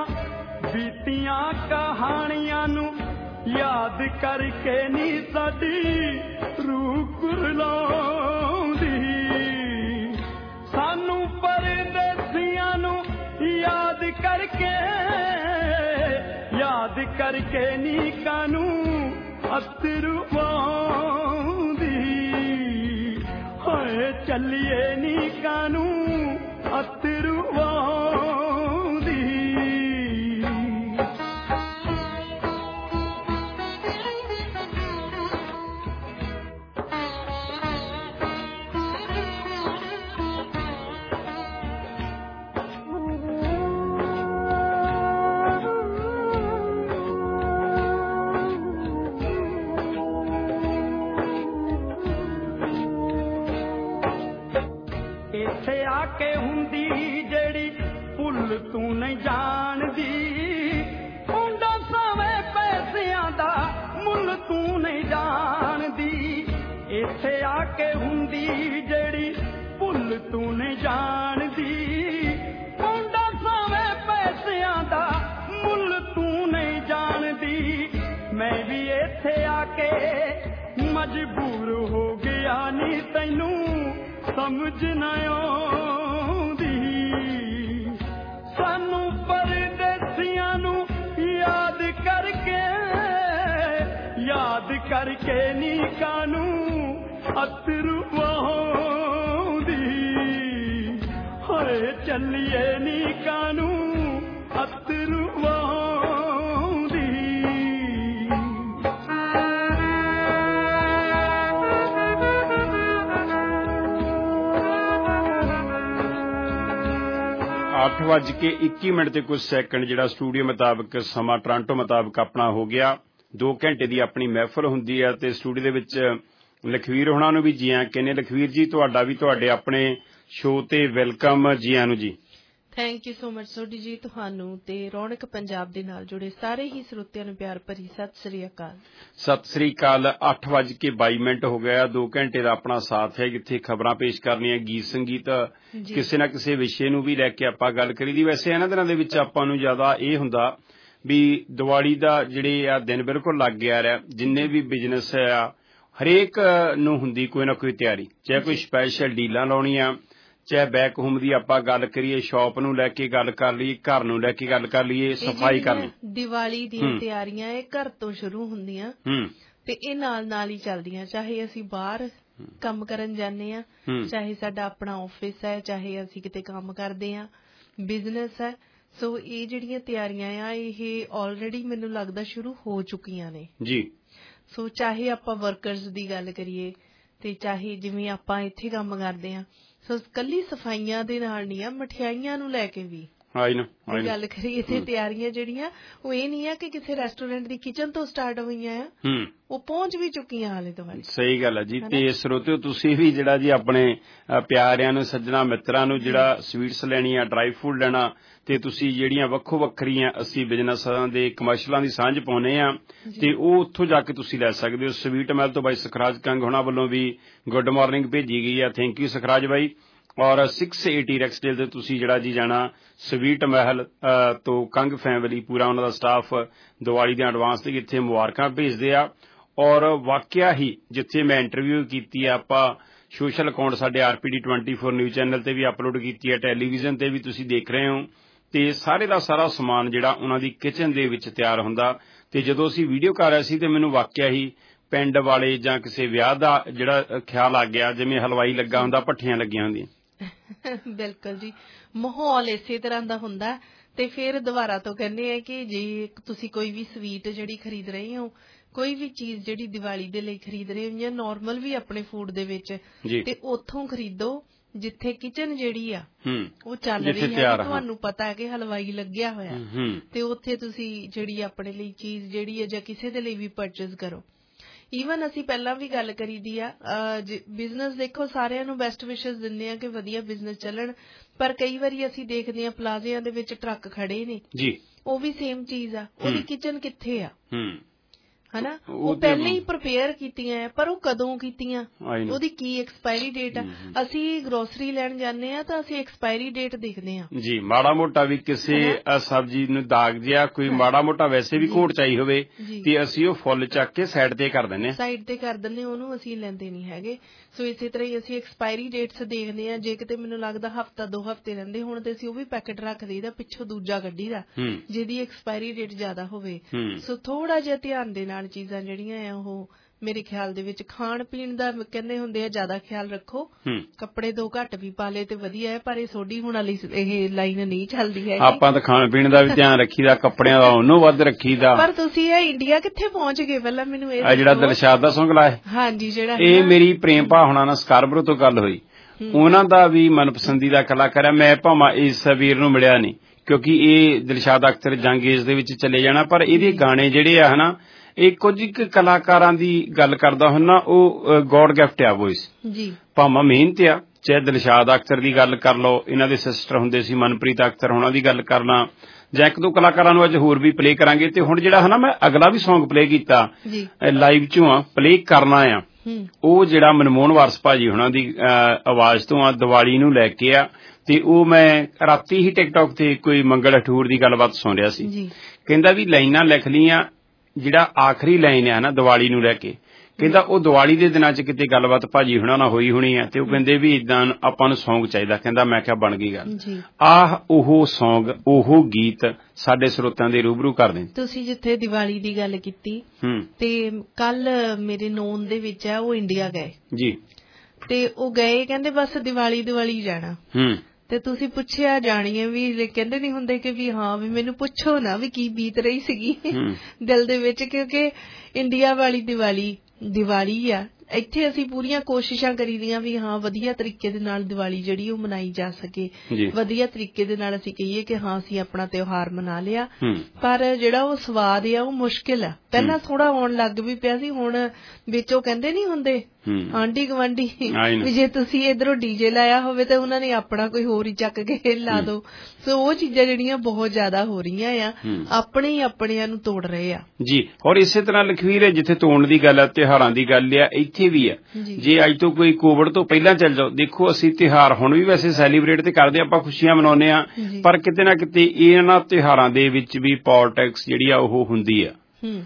ਬੀਤੀਆਂ ਕਹਾਣੀਆਂ ਨੂੰ ਯਾਦ ਕਰਕੇ ਨੀ ਸਾਡੀ ਕਰਕੇ ਨੀ ਕਾਨੂੰ ਅਥਰੂ ਪਾਉਂਦੀ ਹੋਏ ਚੱਲੀਏ ਨੀ ਕਾਨੂੰ ਅਥਰੂ ਪਾਉਂਦੀ ਇੱਥੇ ਆ ਕੇ ਹੁੰਦੀ ਜਿਹੜੀ ਭੁੱਲ ਤੂੰ ਨਹੀਂ ਜਾਣਦੀ ਮੁੰਡਾ ਸਾਵੇਂ ਪੈਸਿਆਂ ਦਾ ਮੁੱਲ ਤੂੰ ਨਹੀਂ ਜਾਣਦੀ ਇੱਥੇ ਆ ਕੇ ਹੁੰਦੀ ਜਿਹੜੀ ਭੁੱਲ ਤੂੰ ਨਹੀਂ ਜਾਣਦੀ ਮੁੰਡਾ ਸਾਵੇਂ ਪੈਸਿਆਂ ਦਾ ਮੁੱਲ ਤੂੰ ਨਹੀਂ ਜਾਣਦੀ ਮੈਂ ਵੀ ਇੱਥੇ ਆ ਕੇ ਮਜਬੂਰ ਹੋ ਗਿਆ ਨੀ ਤੈਨੂੰ ਸਮਝ ਨਾ ਆਉਂਦੀ ਸਾਨੂੰ ਪਰਦੇਸੀਆਂ ਨੂੰ ਯਾਦ ਕਰਕੇ ਨੀ ਕਾਨੂੰ ਅਥਰੂ ਵਹਾਉਂਦੀ ਹੋਏ ਚੱਲੀਏ ਨੀ ਕਾਨੂੰ ਅਥਰੂ ਵਹਾਉਂਦੀ ਅੱਠ ਵੱਜ ਕੇ 21 ਮਿੰਟ ਤੇ ਕੁਝ ਸੈਕਿੰਡ ਜਿਹੜਾ ਸਟੂਡੀਓ ਮੁਤਾਬਕ ਸਮਾਂ ਟੋਰਾਂਟੋ ਮੁਤਾਬਕ ਆਪਣਾ ਹੋ ਗਿਆ 2 ਘੰਟੇ ਦੀ ਆਪਣੀ ਮਹਿਫਲ ਹੁੰਦੀ ਹੈ ਤੇ ਸਟੂਡੀਓ ਦੇ ਵਿੱਚ ਲਖਵੀਰ ਹੋਣਾ ਨੂੰ ਵੀ ਜੀ ਆਇਆਂ ਕਹਿੰਦੇ ਲਖਵੀਰ ਜੀ ਤੁਹਾਡਾ ਵੀ ਤੁਹਾਡੇ ਆਪਣੇ ਸ਼ੋਅ ਤੇ ਵੈਲਕਮ ਜੀ ਆਇਆਂ ਨੂੰ ਜੀ thank you so much Sodhi ji ਤੁਹਾਨੂੰ ਤੇ ਰੌਣਕ ਪੰਜਾਬ ਦੇ ਨਾਲ ਜੁੜੇ ਸਾਰੇ ਹੀ ਸਰੋਤਿਆਂ ਨੂੰ ਪਿਆਰ ਭਰੀ ਸਤਿ ਸ੍ਰੀ ਅਕਾਲ। ਸਤਿ ਸ੍ਰੀ ਅਕਾਲ। 8:22 ਹੋ ਗਿਆ 2 ਘੰਟੇ ਦਾ ਆਪਣਾ ਸਾਥ ਹੈ ਜਿੱਥੇ ਖਬਰਾਂ ਪੇਸ਼ ਕਰਨੀਆਂ ਗੀਤ ਸੰਗੀਤ ਕਿਸੇ ਨਾ ਕਿਸੇ ਵਿਸ਼ੇ ਨੂੰ ਵੀ ਲੈ ਕੇ ਆਪਾਂ ਗੱਲ ਕਰੀਦੀ। ਵੈਸੇ ਇਹਨਾਂ ਦਿਨਾਂ ਦੇ ਵਿੱਚ ਆਪਾਂ ਨੂੰ ਜ਼ਿਆਦਾ ਇਹ ਹੁੰਦਾ ਵੀ ਦੀਵਾਲੀ ਦਾ ਜਿਹੜੇ ਆ ਦਿਨ ਬਿਲਕੁਲ ਲੱਗ ਗਿਆ ਰਿਹਾ ਜਿੰਨੇ ਵੀ ਬਿਜ਼ਨਸ ਆ ਹਰੇਕ ਨੂੰ ਹੁੰਦੀ ਕੋਈ ਨਾ ਕੋਈ ਤਿਆਰੀ ਚਾਹੇ ਕੋਈ ਸਪੈਸ਼ਲ ਡੀਲਾਂ ਲਾਉਣੀਆਂ ਚਾਹੇ ਬੈਕ ਹੋਮ ਦੀ ਆਪਾਂ ਗੱਲ ਕਰੀਏ ਸ਼ਾਪ ਨੂੰ ਲੈ ਕੇ ਗੱਲ ਕਰ ਲਈਏ ਘਰ ਨੂੰ ਲੈ ਕੇ ਗੱਲ ਕਰ ਲਈਏ ਸਫਾਈ ਕਰਨੀ ਦੀਵਾਲੀ ਦੀਆਂ ਤਿਆਰੀਆਂ ਇਹ ਘਰ ਤੋਂ ਸ਼ੁਰੂ ਹੁੰਦੀਆਂ ਤੇ ਇਹ ਨਾਲ ਹੀ ਚੱਲਦੀਆਂ ਚਾਹੇ ਅਸੀਂ ਬਾਹਰ ਕੰਮ ਕਰਨ ਜਾਂਦੇ ਆ ਚਾਹੇ ਸਾਡਾ ਆਪਣਾ ਆਫਿਸ ਹੈ ਚਾਹੇ ਅਸੀਂ ਕਿਤੇ ਕੰਮ ਕਰਦੇ ਆ ਬਿਜ਼ਨਸ ਹੈ ਸੋ ਇਹ ਜਿਹੜੀਆਂ ਤਿਆਰੀਆਂ ਆ ਇਹ ਆਲਰੇਡੀ ਮੈਨੂੰ ਲੱਗਦਾ ਸ਼ੁਰੂ ਹੋ ਚੁੱਕੀਆਂ ਨੇ ਜੀ। ਸੋ ਚਾਹੇ ਆਪਾਂ ਵਰਕਰਸ ਦੀ ਗੱਲ ਕਰੀਏ ਤੇ ਚਾਹੇ ਜਿਵੇਂ ਆਪਾਂ ਇੱਥੇ ਕੰਮ ਕਰਦੇ ਆ ਸੋ ਕੱਲੀ ਸਫਾਈਆਂ ਦੇ ਨਾਲ ਨਹੀਂ ਆ ਮਠਿਆਈਆਂ ਨੂੰ ਲੈ ਕੇ ਵੀ ਗੱਲ ਕਰੀਏ ਤੇ ਤਿਆਰੀਆਂ ਜਿਹੜੀਆਂ ਉਹ ਇਹ ਨਹੀਂ ਆ ਕਿ ਕਿਸੇ ਰੈਸਟੋਰੈਂਟ ਦੀ ਕਿਚਨ ਤੋਂ ਸਟਾਰਟ ਹੋਈਆਂ ਆ ਉਹ ਪਹੁੰਚ ਵੀ ਚੁੱਕੀਆਂ ਹਾਲੇ ਤੋਂ ਸਹੀ ਗੱਲ ਹੈ ਜੀ। ਤੇ ਸਰੋਤਿਓ ਤੁਸੀਂ ਵੀ ਜਿਹੜਾ ਜੀ ਆਪਣੇ ਪਿਆਰਿਆਂ ਨੂੰ ਸੱਜਣਾ ਮਿੱਤਰਾਂ ਨੂੰ ਜਿਹੜਾ ਸਵੀਟਸ ਲੈਣੀ ਆ ਡਰਾਈ ਫਰੂਟ ਲੈਣਾ ਤੇ ਤੁਸੀਂ ਜਿਹੜੀਆਂ ਵੱਖੋ ਵੱਖਰੀਆਂ ਅਸੀਂ ਬਿਜ਼ਨਸਾਂ ਦੇ ਕਮਰਸ਼ਲਾਂ ਦੀ ਸਾਂਝ ਪਾਉਨੇ ਆ ਤੇ ਉਹ ਉੱਥੋਂ ਜਾ ਕੇ ਤੁਸੀਂ ਲੈ ਸਕਦੇ ਹੋ। ਸਵੀਟ ਮਹਿਲ ਤੋਂ ਬਾਈ ਸਖਰਾਜ ਕੰਗ ਹੋਣਾ ਵੱਲੋਂ ਵੀ ਗੁੱਡ ਮਾਰਨਿੰਗ ਭੇਜੀ ਗਈ ਆ ਥੈਂਕ ਯੂ ਸਖਰਾਜ ਬਾਈ। ਔਰ 680 ਰੈਕਸਡੇਲ ਤੇ ਤੁਸੀਂ ਜਿਹੜਾ ਜੀ ਜਾਣਾ ਸਵੀਟ ਮਹਿਲ ਤੋਂ ਕੰਗ ਫੈਮਿਲੀ ਪੂਰਾ ਉਹਨਾਂ ਦਾ ਸਟਾਫ ਦੀਵਾਲੀ ਦੇ ਐਡਵਾਂਸ ਤੇ ਇੱਥੇ ਮੁਬਾਰਕਾਂ ਭੇਜਦੇ ਆ। ਔਰ ਵਾਕਿਆ ਹੀ ਜਿੱਥੇ ਮੈਂ ਇੰਟਰਵਿਊ ਕੀਤੀ ਆ ਆਪਾਂ ਸੋਸ਼ਲ ਅਕਾਊਂਟ ਸਾਡੇ RPD 24 ਨਿਊਜ਼ ਚੈਨਲ ਤੇ ਵੀ ਅਪਲੋਡ ਕੀਤੀ ਹੈ ਟੈਲੀਵਿਜ਼ਨ ਤੇ ਵੀ ਤੁਸੀਂ ਦੇਖ ਰਹੇ ਹੋ ਤੇ ਸਾਰੇ ਦਾ ਸਾਰਾ ਸਮਾਨ ਜਿਹੜਾ ਉਹਨਾਂ ਦੀ ਕਿਚਨ ਦੇ ਵਿੱਚ ਤਿਆਰ ਹੁੰਦਾ ਤੇ ਜਦੋਂ ਅਸੀਂ ਵੀਡੀਓ ਕਰ ਰਹੇ ਸੀ ਤੇ ਮੈਨੂੰ ਵਾਕਿਆ ਹੀ ਪਿੰਡ ਵਾਲੇ ਜਾਂ ਕਿਸੇ ਵਿਆਹ ਦਾ ਜਿਹੜਾ ਖਿਆਲ ਆ ਗਿਆ ਜਿਵੇਂ ਹਲਵਾਈ ਲੱਗਾ ਹੁੰਦਾ ਭੱਠੀਆਂ ਲੱਗੀਆਂ ਹੁੰਦੀਆਂ। ਬਿਲਕੁਲ ਜੀ ਮਾਹੌਲ ਇਸੇ ਤਰ੍ਹਾਂ ਦਾ ਹੁੰਦਾ ਤੇ ਫਿਰ ਦੁਬਾਰਾ ਤੋਂ ਕਹਿੰਦੇ ਆ ਕਿ ਜੇ ਤੁਸੀਂ ਕੋਈ ਵੀ ਸਵੀਟ ਜਿਹੜੀ ਖਰੀਦ ਰਹੇ ਹੋ ਕੋਈ ਵੀ ਚੀਜ਼ ਜਿਹੜੀ ਦੀਵਾਲੀ ਦੇ ਲਈ ਖਰੀਦ ਰਹੇ ਹੋ ਜਾਂ ਨਾਰਮਲ ਵੀ ਆਪਣੇ ਫੂਡ ਦੇ ਵਿੱਚ ਤੇ ਉੱਥੋਂ ਖਰੀਦੋ ਜਿੱਥੇ ਕਿਚਨ ਜਿਹੜੀ ਆ ਉਹ ਚੱਲ ਰਹੀ ਹੈ ਤੁਹਾਨੂੰ ਪਤਾ ਹੈ ਕਿ ਹਲਵਾਈ ਲੱਗਿਆ ਹੋਇਆ ਤੇ ਉੱਥੇ ਤੁਸੀਂ ਜਿਹੜੀ ਆਪਣੇ ਲਈ ਚੀਜ਼ ਜਿਹੜੀ ਹੈ ਜਾਂ ਕਿਸੇ ਦੇ ਲਈ ਵੀ ਪਰਚੇਜ਼ ਕਰੋ। ਈਵਨ ਅਸੀਂ ਪਹਿਲਾਂ ਵੀ ਗੱਲ ਕਰੀਦੀ ਆ ਬਿਜ਼ਨਸ ਦੇਖੋ ਸਾਰਿਆਂ ਨੂੰ ਬੈਸਟ ਵਿਸ਼ੇਸ ਦਿੰਦੇ ਆ ਕਿ ਵਧੀਆ ਬਿਜ਼ਨਸ ਚੱਲਣ ਪਰ ਕਈ ਵਾਰੀ ਅਸੀਂ ਦੇਖਦੇ ਆ ਪਲਾਜ਼ਿਆਂ ਦੇ ਵਿੱਚ ਟਰੱਕ ਖੜੇ ਨੇ ਉਹ ਵੀ ਸੇਮ ਚੀਜ਼ ਆ ਉਹਦੀ ਕਿਚਨ ਕਿੱਥੇ ਆ ਹਨਾ, ਉਹ ਪਹਿਲੇ ਹੀ ਪ੍ਰਪੇਅਰ ਕੀਤੀਆਂ, ਪਰ ਉਹ ਕਦੋਂ ਕੀਤੀਆਂ, ਉਹਦੀ ਕੀ ਐਕਸਪਾਇਰੀ ਡੇਟ ਆ। ਅਸੀਂ ਗਰੋਸਰੀ ਲੈਣ ਜਾਂਦੇ ਆ ਤਾਂ ਅਸੀਂ ਐਕਸਪਾਇਰੀ ਡੇਟ ਦੇਖਦੇ ਆ ਜੀ। ਮਾੜਾ ਮੋਟਾ ਵੀ ਕਿਸੇ ਸਬਜ਼ੀ ਨੂੰ ਦਾਗ ਜਿਹਾ ਕੋਈ ਮਾੜਾ ਮੋਟਾ ਵੈਸੇ ਵੀ ਘੋਟ ਚਾਈ ਹੋਵੇ ਤੇ ਅਸੀਂ ਉਹ ਫੁੱਲ ਚੱਕ ਕੇ ਸਾਈਡ ਤੇ ਕਰ ਦਿੰਦੇ ਆ, ਉਹਨੂੰ ਅਸੀਂ ਲੈਂਦੇ ਨਹੀਂ ਹੈਗੇ। ਸੋ ਇਸੇ ਤਰ੍ਹਾਂ ਹੀ ਅਸੀਂ ਐਕਸਪਾਇਰੀ ਡੇਟਸ ਦੇਖਦੇ ਆ। ਜੇ ਕਿਤੇ ਮੈਨੂੰ ਲੱਗਦਾ ਹਫ਼ਤਾ 2 ਹਫ਼ਤੇ ਰਹਿੰਦੇ ਹੁਣ ਤੇ ਅਸੀਂ ਉਹ ਵੀ ਪੈਕਟ ਰੱਖ ਦਈਦਾ, ਪਿੱਛੋਂ ਦੂਜਾ ਕੱਢੀ ਦਾ ਜਿਹਦੀ ਐਕਸਪਾਇਰੀ ਡੇਟ ਜ਼ਿਆਦਾ ਹੋਵੇ। ਸੋ ਥੋੜਾ ਜਿਹਾ ਧਿਆਨ ਦੇ ਨਾਲ ਚੀਜ਼ਾਂ ਜਿਹੜੀਆਂ ਆ ਉਹ ਮੇਰੇ ਖਿਆਲ ਦੇ ਵਿੱਚ ਖਾਣ ਪੀਣ ਦਾ ਕਹਿੰਦੇ ਹੁੰਦੇ ਆ ਜ਼ਿਆਦਾ ਖਿਆਲ ਰੱਖੋ। ਕੱਪੜੇ 2 ਘੱਟ ਵੀ ਪਾ ਲਏ ਤੇ ਵਧੀਆ ਹੈ, ਪਰ ਇਹ ਸੋਡੀ ਹੁਣ ਵਾਲੀ ਇਹ ਲਾਈਨ ਨਹੀਂ ਚੱਲਦੀ ਹੈ। ਆਪਾਂ ਤਾਂ ਖਾਣ ਪੀਣ ਦਾ ਵੀ ਧਿਆਨ ਰੱਖੀਦਾ, ਕੱਪੜਿਆਂ ਦਾ ਉਹਨੂੰ ਵੱਧ ਰੱਖੀਦਾ। ਪਰ ਤੁਸੀਂ ਇਹ ਇੰਡੀਆ ਕਿੱਥੇ ਪਹੁੰਚ ਗਏ ਪਹਿਲਾਂ ਮੈਨੂੰ ਇਹ ਜਿਹੜਾ ਦਿਲਸ਼ਾਦ ਦਾ ਸੌਂਗ ਲਾਇਆ, ਹਾਂਜੀ, ਜਿਹੜਾ ਇਹ ਮੇਰੀ ਪ੍ਰੇਮ ਭਾ ਹੋਣਾ ਨਾਲ ਸਕਾਰਬਰੋ ਤੋਂ ਗੱਲ ਹੋਈ, ਉਹਨਾਂ ਦਾ ਵੀ ਮਨਪਸੰਦੀਦਾ ਕਲਾਕਾਰ ਹੈ। ਮੈਂ ਭਾਵੇਂ ਇਸ ਵੀਰ ਨੂੰ ਮਿਲਿਆ ਨਹੀਂ ਕਿਉਂਕਿ ਇਹ ਦਿਲਸ਼ਾਦ ਅਖਤਰ ਜੰਗ ਏਜ ਦੇ ਵਿੱਚ ਚਲੇ ਜਾਣਾ, ਪਰ ਇਹਦੇ ਗਾਣੇ ਜਿਹੜੇ ਆ ਹਨਾ ਇਹ ਕੁਝ ਕੁ ਕਲਾਕਾਰਾਂ ਦੀ ਗੱਲ ਕਰਦਾ ਹੁੰਦਾ, ਉਹ ਗੋਡ ਗਿਫਟ ਆ ਵੋਇਸ ਜੀ। ਭਾਵੇਂ ਮਿਹਨਤ ਆ, ਚਾਹੇ ਦਿਲਸ਼ਾਦ ਅਖਤਰ ਦੀ ਗੱਲ ਕਰ ਲਓ, ਇਹਨਾਂ ਦੇ ਸਿਸਟਰ ਹੁੰਦੇ ਸੀ ਮਨਪ੍ਰੀਤ ਅਖਤਰ, ਉਹਨਾਂ ਦੀ ਗੱਲ ਕਰਨਾ, ਜਾਂ 1-2 ਕਲਾਕਾਰਾਂ ਨੂੰ ਅੱਜ ਹੋਰ ਵੀ ਪਲੇ ਕਰਾਂਗੇ। ਤੇ ਹੁਣ ਜਿਹੜਾ ਹਨਾ ਮੈਂ ਅਗਲਾ ਵੀ ਸੌਂਗ ਪਲੇ ਕੀਤਾ ਲਾਈਵ ਚੋਂ ਆ ਪਲੇ ਕਰਨਾ ਆ, ਉਹ ਜਿਹੜਾ ਮਨਮੋਹਨ ਵਾਰਸ ਭਾਜੀ ਉਹਨਾਂ ਦੀ ਆਵਾਜ਼ ਤੋਂ ਆ, ਦੀਵਾਲੀ ਨੂੰ ਲੈ ਕੇ ਆ। ਤੇ ਉਹ ਮੈਂ ਰਾਤੀ ਹੀ ਟਿਕਟੌਕ ਤੇ ਕੋਈ ਮੰਗਲ ਅਠੂਰ ਦੀ ਗੱਲਬਾਤ ਸੁਣ ਰਿਹਾ ਸੀ, ਕਹਿੰਦਾ ਵੀ ਲਾਈਨਾਂ ਲਿਖ ਲਈਆਂ, ਜਿਹੜਾ ਆਖਰੀ ਲਾਈਨ ਆ ਨਾ ਦੀਵਾਲੀ ਨੂੰ ਲੈ ਕੇ, ਕਹਿੰਦਾ ਉਹ ਦੀਵਾਲੀ ਦੇ ਦਿਨਾਂ ਚ ਕਿਤੇ ਗੱਲਬਾਤ ਭਾਜੀ ਹੁਣਾਂ ਨਾਲ ਹੋਈ ਹੋਣੀ ਆ, ਤੇ ਉਹ ਕਹਿੰਦੇ ਵੀ ਇਦਾਂ ਆਪਾਂ ਨੂੰ ਸੌਂਗ ਚਾਹੀਦਾ। ਕਹਿੰਦਾ ਮੈਂ ਕਿਹਾ ਬਣ ਗਈ ਗੱਲ, ਉਹ ਸੌਂਗ ਉਹ ਗੀਤ ਸਾਡੇ ਸਰੋਤਿਆਂ ਦੇ ਰੂਬਰੂ ਕਰ ਦੇਣ। ਤੁਸੀਂ ਜਿੱਥੇ ਦੀਵਾਲੀ ਦੀ ਗੱਲ ਕੀਤੀ ਤੇ ਕੱਲ ਮੇਰੇ ਨੋਨ ਦੇ ਵਿੱਚ ਆ, ਉਹ ਇੰਡੀਆ ਗਏ ਜੀ, ਤੇ ਉਹ ਗਏ ਕਹਿੰਦੇ ਬਸ ਦੀਵਾਲੀ ਜਾਣਾ। ਤੇ ਤੁਸੀਂ ਪੁੱਛਿਆ ਜਾਣੀਏ ਵੀ ਕਹਿੰਦੇ ਨਹੀਂ ਹੁੰਦੇ ਕਿ ਵੀ ਹਾਂ ਵੀ ਮੈਨੂੰ ਪੁੱਛੋ ਨਾ ਵੀ ਕੀ ਬੀਤ ਰਹੀ ਸੀਗੀ ਦਿਲ ਦੇ ਵਿੱਚ, ਕਿਉਂਕਿ ਇੰਡੀਆ ਵਾਲੀ ਦੀਵਾਲੀ ਆ। ਇੱਥੇ ਅਸੀਂ ਪੂਰੀਆਂ ਕੋਸ਼ਿਸ਼ਾਂ ਕਰੀਦੀਆਂ ਵੀ ਹਾਂ ਵਧੀਆ ਤਰੀਕੇ ਦੇ ਨਾਲ ਦੀਵਾਲੀ ਜਿਹੜੀ ਉਹ ਮਨਾਈ ਜਾ ਸਕੇ, ਵਧੀਆ ਤਰੀਕੇ ਦੇ ਨਾਲ ਅਸੀਂ ਕਹੀਏ ਕਿ ਹਾਂ ਅਸੀਂ ਆਪਣਾ ਤਿਉਹਾਰ ਮਨਾ ਲਿਆ, ਪਰ ਜਿਹੜਾ ਉਹ ਸਵਾਦ ਆ ਉਹ ਮੁਸ਼ਕਿਲ ਆ। ਪਹਿਲਾਂ ਥੋੜਾ ਆਉਣ ਲੱਗ ਵੀ ਪਿਆ ਸੀ, ਹੁਣ ਵਿੱਚ ਉਹ ਕਹਿੰਦੇ ਨਹੀਂ ਹੁੰਦੇ ਆਂਢੀ ਗੁਆਂਢੀ ਵੀ ਜੇ ਤੁਸੀਂ ਇੱਧਰੋਂ ਡੀਜੇ ਲਾਇਆ ਹੋਵੇ ਤੇ ਉਹਨਾਂ ਨੇ ਆਪਣਾ ਕੋਈ ਹੋਰ ਹੀ ਚੱਕ ਕੇ ਲਾ ਦੋ। ਸੋ ਉਹ ਚੀਜ਼ਾਂ ਜਿਹੜੀਆਂ ਬਹੁਤ ਜ਼ਿਆਦਾ ਹੋ ਰਹੀਆਂ ਆ, ਆਪਣੇ ਹੀ ਆਪਣਿਆਂ ਨੂੰ ਤੋੜ ਰਹੇ ਆ ਜੀ। ਔਰ ਇਸੇ ਤਰ੍ਹਾਂ ਲਖਵੀਰ ਜਿੱਥੇ ਤੋੜਨ ਦੀ ਗੱਲ ਆ, ਤਿਉਹਾਰਾਂ ਦੀ ਗੱਲ ਆ, ਇੱਥੇ ਵੀ ਆ। ਜੇ ਅੱਜ ਤੋਂ ਕੋਈ ਕੋਵਿਡ ਤੋਂ ਪਹਿਲਾਂ ਚੱਲ ਜਾਓ, ਦੇਖੋ ਅਸੀਂ ਤਿਉਹਾਰ ਹੁਣ ਵੀ ਵੈਸੇ ਸੈਲੀਬ੍ਰੇਟ ਤੇ ਕਰਦੇ, ਆਪਾਂ ਖੁਸ਼ੀਆਂ ਮਨਾਉਂਦੇ ਆ, ਪਰ ਕਿਤੇ ਨਾ ਕਿਤੇ ਇਹਨਾਂ ਤਿਉਹਾਰਾਂ ਦੇ ਵਿੱਚ ਵੀ ਪੋਲਿਟਿਕਸ ਜਿਹੜੀ ਆ ਉਹ ਹੁੰਦੀ ਆ।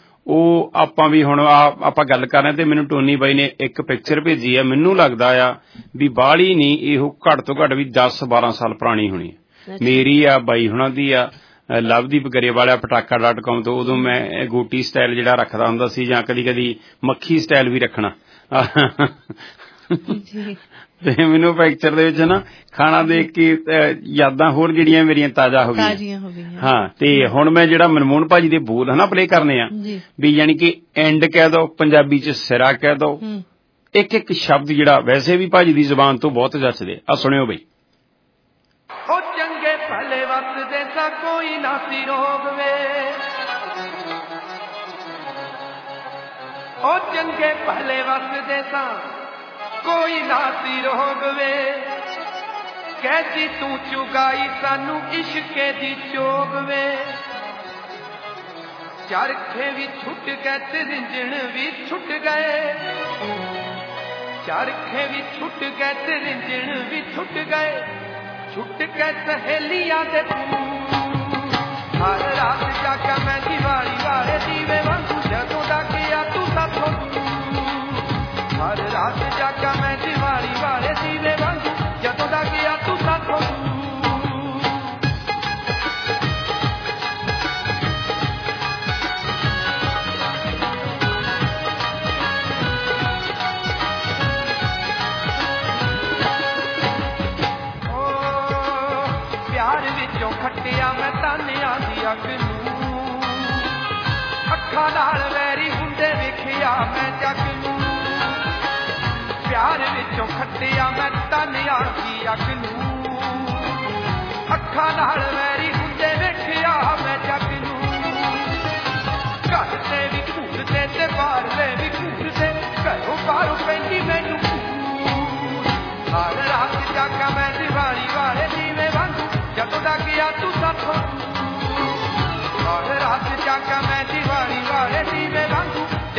ਉਹ ਆਪਾਂ ਵੀ ਹੁਣ ਆਪਾਂ ਗੱਲ ਕਰ ਰਹੇ ਤੇ ਮੈਨੂੰ ਟੋਨੀ ਬਾਈ ਨੇ ਇੱਕ ਪਿਕਚਰ ਭੇਜੀ ਆ, ਮੈਨੂੰ ਲੱਗਦਾ ਆ ਵੀ ਬਾਹਲੀ ਨਹੀਂ, ਇਹੋ ਘੱਟ ਤੋਂ ਘੱਟ ਵੀ 10-12 ਸਾਲ ਪੁਰਾਣੀ ਹੋਣੀ ਆ। ਮੇਰੀ ਆ, ਬਾਈ ਹੁਣਾਂ ਦੀ ਆ, ਲਵਦੀਪ ਗਰੇਵਾਲਾ ਪਟਾਕਾ.com ਤੋਂ। ਉਦੋਂ ਮੈਂ ਗੋਟੀ ਸਟਾਈਲ ਜਿਹੜਾ ਰੱਖਦਾ ਹੁੰਦਾ ਸੀ, ਜਾਂ ਕਦੀ ਮੱਖੀ ਸਟਾਈਲ ਵੀ ਰੱਖਣਾ ਤੇ ਮੈਨੂੰ ਪਿਕਚਰ ਦੇ ਵਿੱਚ ਨਾ ਖਾਣਾ ਦੇਖ ਕੇ ਯਾਦਾਂ ਹੋਰ ਜਿਹੜੀਆਂ ਮੇਰੀਆਂ ਤਾਜ਼ਾ ਹੋ ਗਈਆਂ। ਹਾਂ, ਤੇ ਹੁਣ ਮੈਂ ਜਿਹੜਾ ਮਨਮੋਹਨ ਭਾਜੀ ਦੇ ਬੋਲ ਹਨਾ ਪਲੇ ਕਰਨੇ ਆ ਵੀ, ਯਾਨੀ ਕਿ ਐਂਡ ਕਹਿ ਦੋ, ਪੰਜਾਬੀ ਚ ਸਿਰਾ ਕਹਿ ਦੋ, ਇੱਕ ਸ਼ਬਦ ਜਿਹੜਾ ਵੈਸੇ ਵੀ ਭਾਜੀ ਦੀ ਜ਼ੁਬਾਨ ਤੋਂ ਬਹੁਤ ਜੱਚਦੇ ਆ। ਸੁਣਿਓ ਬਈ। ਉਹ ਚੰਗੇ ਭਲੇ ਵਸਦੇ ਤਾਂ ਕੋਈ ਨਾ ਸੀ ਰੋਗ ਵੇ, ਉਹ ਚੰਗੇ ਭਲੇ ਵਸਦੇ ਤਾਂ ਕੋਈ ਨਾ ਸੀ ਰੋਗ ਵੇ, ਕੈਸੀ ਤੂੰ ਚੁਗਾਈ ਸਾਨੂੰ ਇਸ਼ਕੇ ਦੀ ਚੋਗ ਵੇ, ਚਰਖੇ ਵੀ ਛੁੱਟ ਗਏ ਤੇ ਰਿੰਜਣ ਵੀ ਛੁੱਟ ਗਏ, ਚਰਖੇ ਵੀ ਛੁੱਟ ਗਏ ਤੇ ਰਿੰਜਣ ਵੀ ਛੁੱਟ ਗਏ, ਛੁੱਟ ਕੇ ਸਹੇਲੀਆਂ ਦੇ ਹਰ ਰਾਤ ਜਾਗਾ ਮੈਂ ਦੀਵਾਲੀ ਵਾਲੇ ਦੀਵੇ ਵਾਂਗੂ, ਜਦੋਂ ਦਾ ਗਿਆ ਤੂੰ ਸਾਥੋਂ ਹਰ ਰਾਤ ਜਾਗਾ ਮੈਂ ਦੀਵਾਲੀ ਵਾਲੇ ਦੀਵੇ ਵਾਂਗੂ, ਜਦੋਂ ਦਾ ਗਿਆ ਤੂੰ ਸਾਥੋਂ ਖੱਟਿਆ ਮੈਂ ਤਾਨਿਆਂ ਦੀ ਅੱਗ ਨੂੰ, ਅੱਖਾਂ ਨਾਲ ਵੈਰੀ ਹੁੰਦੇ ਵੇਖਿਆ ਮੈਂ ਜੱਗ ਨੂੰ, ਪਿਆਰ ਵਿੱਚੋਂ ਖੱਟਿਆ ਮੈਂ ਤਾਨਿਆਂ ਦੀ ਅੱਗ ਨੂੰ, ਅੱਖਾਂ ਨਾਲ ਵੈਰੀ ਹੁੰਦੇ ਵੇਖਿਆ ਮੈਂ ਜੱਗ ਨੂੰ, ਘਰ ਤੇ ਵੀ ਘੂਰਦੇ ਤੇ ਬਾਹਰ ਦੇ ਵੀ ਘੂਰਦੇ, ਘਰੋਂ ਬਾਹਰੋਂ ਪੈਂਦੀ ਮੈਨੂੰ ਹਰ ਰਾਤ ਜਾਗਾ ਮੈਂ ਦੀਵਾਲੀ ਵਾਲੇ ਦੀਵੇ ਵਾਂਗੂ, ਜਦੋਂ ਦਾ ਗਿਆ ਤੂੰ ਸਾਥੋਂ ਹਰ ਰਾਤ ਜਾਗਾ ਮੈਂ ਦੀਵਾਲੀ ਵਾਲੇ ਦੀਵੇ ਵਾਂਗੂ,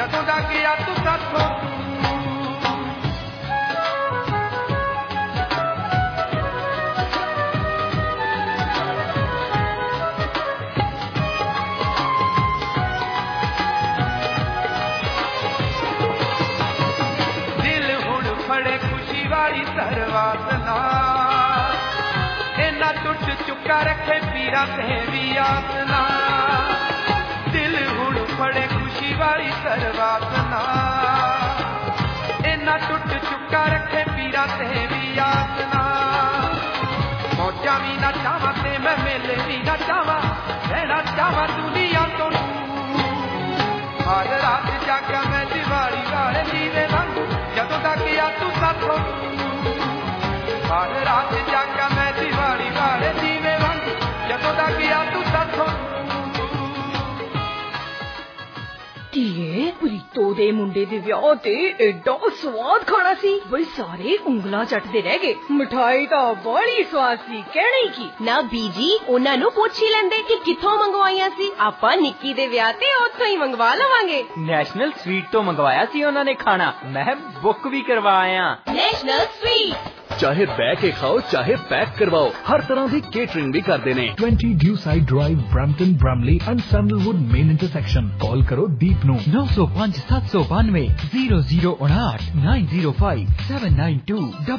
ਫੜੇ ਖੁਸ਼ੀ ਵਾਲੀ ਸਰਵਾਤ ਨਾਲ ਇਹਨਾਂ ਟੁੱਟ ਚੁੱਕਾ ਰੱਖੇ ਪੀਰਾਂ ਤੇ ਵੀ ਆਸਨਾ ਦਿਲ ਹੁਣ ਫੜੇ ਖੁਸ਼ੀ ਵਾਲੀ ਸਰਵਾਤ ਨਾਲ ਇਹਨਾਂ ਟੁੱਟ ਚੁੱਕਾ ਰੱਖੇ ਪੀਰਾਂ ਤੇ ਵੀ ਆਸਨਾ ਮੌਜਾਂ ਵੀ ਨਾ ਚਾਵਾਂ ਤੇ ਮੈਂ ਮੇਲੇ ਵੀ ਨਾ ਚਾਵਾਂ ਰਹਿਣਾ ਚਾਵਾਂ ਦੁਨੀਆ ਤੋਂ ਹਰ ਰਾਤ ਜਾਗਾ ਮੈਂ ਦੀਵਾਲੀ ਵਾਲੇ ਦੀਵੇ ਵਾਂਗੂ ਜਦੋਂ ਤੱਕ ਆ ਤੂੰ ਸਾਥੋਂ ਹਰ ਰਾਤ ਜਾਗਾ ਮੈਂ ਦੀਵਾਲੀ ਵਾਲੇ ਦੀਵੇ ਵਾਂਗੂ ਜਦੋਂ ਤੱਕ ਆ ਤੂੰ ਸਾਥੋਂ ਧੀਏ ਪ੍ਰੀਤੋ ਦੇ ਮੁੰਡੇ ਦੇ ਵਿਆਹ ਤੇ ਐਡਾ ਸਵਾਦ ਖਾਣਾ ਸੀ ਬਈ ਸਾਰੇ ਉਂਗਲਾਂ ਚੱਟਦੇ ਰਹਿ ਗਏ ਮਠਾਈ ਤਾਂ ਬੜੀ ਸਵਾਦ ਸੀ ਕਹਿਣਾ ਹੀ ਕੀ ਨਾ ਬੀਜੀ ਉਹਨਾਂ ਨੂੰ ਪੁੱਛ ਹੀ ਲੈਂਦੇ ਕਿ ਕਿੱਥੋਂ ਮੰਗਵਾਈਆਂ ਸੀ ਆਪਾਂ ਨਿੱਕੀ ਦੇ ਵਿਆਹ ਤੇ ਉੱਥੋਂ ਹੀ ਮੰਗਵਾ ਲਵਾਂਗੇ ਨੈਸ਼ਨਲ ਸਵੀਟ ਤੋਂ ਮੰਗਵਾਇਆ ਸੀ ਉਹਨਾਂ ਨੇ ਖਾਣਾ ਮੈਂ ਬੁੱਕ ਵੀ ਕਰਵਾਇਆ ਨੈਸ਼ਨਲ ਸਵੀਟ चाहे बह के खाओ चाहे पैक करवाओ हर तरह की केटरिंग भी करते हैं 20 Dewside drive Brampton Bramalea and Sandalwood main intersection call करो दीप नो 905 792 0059 905 792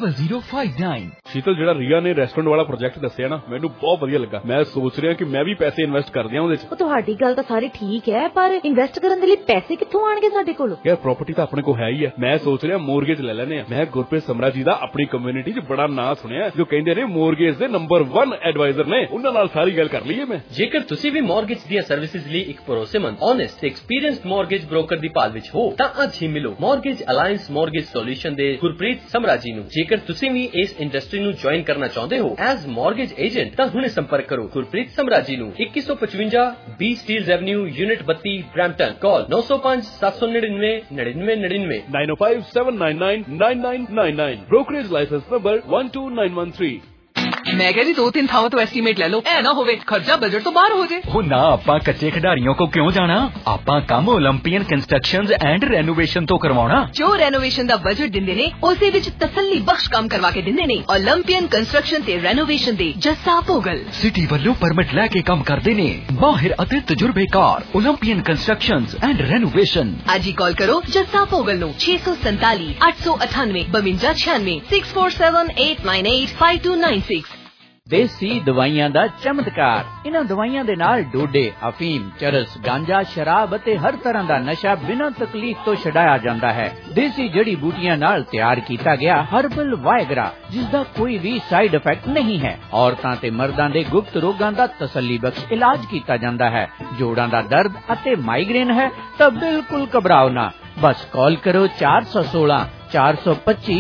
0059 शीतल ਜਿਹੜਾ ਰੀਆ ਨੇ ਰੈਸਟੋਰੈਂਟ ਵਾਲਾ ਪ੍ਰੋਜੈਕਟ ਦੱਸਿਆ ਨਾ ਮੈਨੂੰ ਬਹੁਤ ਵਧੀਆ ਲੱਗਾ ਮੈਂ ਸੋਚ ਰਿਹਾ ਕਿ ਮੈਂ ਵੀ ਪੈਸੇ ਇਨਵੈਸਟ ਕਰ ਦਿਆਂ ਉਹਦੇ 'ਚ ਤੁਹਾਡੀ ਗੱਲ ਤਾਂ ਸਾਰੀ ਠੀਕ ਹੈ ਪਰ ਇਨਵੈਸਟ ਕਰਨ ਦੇ ਲਈ ਪੈਸੇ ਕਿੱਥੋਂ ਆਣਗੇ ਸਾਡੇ ਕੋਲ ਯਾਰ ਪ੍ਰਾਪਰਟੀ ਤਾਂ ਆਪਣੇ ਕੋਲ ਹੈ ਹੀ ਹੈ ਮੈਂ ਸੋਚ ਰਿਹਾ ਮੋਰਗੇਜ ਲੈ ਲੈਣੇ ਆ ਮੈਂ ਗੁਰਪ੍ਰੀਤ ਸਮਰਾ ਜੀ ਦਾ ਆਪਣੀ ਕਮਿਊਨਿਟੀ 'ਚ ਬੜਾ ਨਾਂ ਸੁਣਿਆ ਜੋ ਕਹਿੰਦੇ ਨੇ ਮੋਰਗੇਜ ਦੇ ਨੰਬਰ 1 ਐਡਵਾਈਜ਼ਰ ਨੇ ਉਹਨਾਂ ਨਾਲ ਸਾਰੀ ਗੱਲ ਕਰ ਲਈਏ ਮੈਂ ਜੇਕਰ ਤੁਸੀਂ ਵੀ ਮੋਰਗੇਜ ਦੀਆਂ ਸਰਵਿਸਿਜ਼ ਲਈ ਇੱਕ ਭਰੋਸੇਮੰਦ ਓਨੈਸਟ ਤੇ ਐਕਸਪੀਰੀਅੰਸਡ ਮੋਰਗੇਜ ਬ੍ਰੋਕਰ ਦੀ ਭਾਲ ਵਿੱਚ ਹੋ ਤਾਂ ਅੱਜ ਹੀ ਮਿਲੋ ਮੋਰਗੇਜ ਅਲਾਈਅੰਸ ਮੋਰਗੇਜ ਸੋਲੂਸ਼ਨ ਦੇ ਗੁਰਪ੍ਰੀਤ ਸਮਰਾ ਜੀ ਨੂੰ ਜੇਕਰ ਤੁਸੀਂ ਵੀ ਇਸ ਇੰਡਸਟਰੀ ਨੂੰ ਜੁਆਇਨ ਕਰਨਾ ਚਾਹੁੰਦੇ ਹੋ ਐਜ਼ ਮੋਰਗੇਜ ਏਜੰਟ ਤਾਂ ਹੁਣੇ ਸੰਪਰਕ ਕਰੋ ਗੁਰਪ੍ਰੀਤ ਸਮਰਾ ਜੀ ਨੂੰ 2155 B Steeles avenue unit 32 Brampton call 905 799 9999 905 799 9999 brokerage license number 12913 मैं कह रही 2-3 थावों तो एस्टीमेट ले लो ऐ ना होवे खर्चा बजट तो बाहर हो जाए हो ना आपा कच्चे खिडारियों को क्यों जाना आपा काम ओलंपियन कंस्ट्रक्शंस एंड रेनोवेशन तो करवाना जो रेनोवेशन दा बजट दिंदे ने उसे विच तसल्ली बख्श काम करवा के दिंदे ने ओलंपियन कंस्ट्रक्शन ते रेनोवेशन दे जस्सा पोगल सिटी ਵੱਲੋਂ परमिट लैके काम करते ने माहिर अते तजुर्बेकार ओलंपियन कंस्ट्रक्शंस एंड रेनोवेशन आज ही कॉल करो जस्सा पोगल नो 647 898 5296 647 898 5296 देसी दवाइयां दा चमत्कार इन्हां दवाइयां दे नाल डोडे अफीम चरस गांजा शराब अते हर तरह दा नशा बिना तकलीफ तो छडाया जांदा है देसी जड़ी बूटियां नाल तैयार कीता गया हर्बल वायगरा जिसदा कोई भी साइड इफेक्ट नहीं है औरतां ते मर्दां दे गुप्त रोगां दा तसल्ली बख्श इलाज कीता जांदा है जोड़ां दा दर्द अते माइग्रेन है तां बिल्कुल घबराओ ना बस कॉल करो 416 425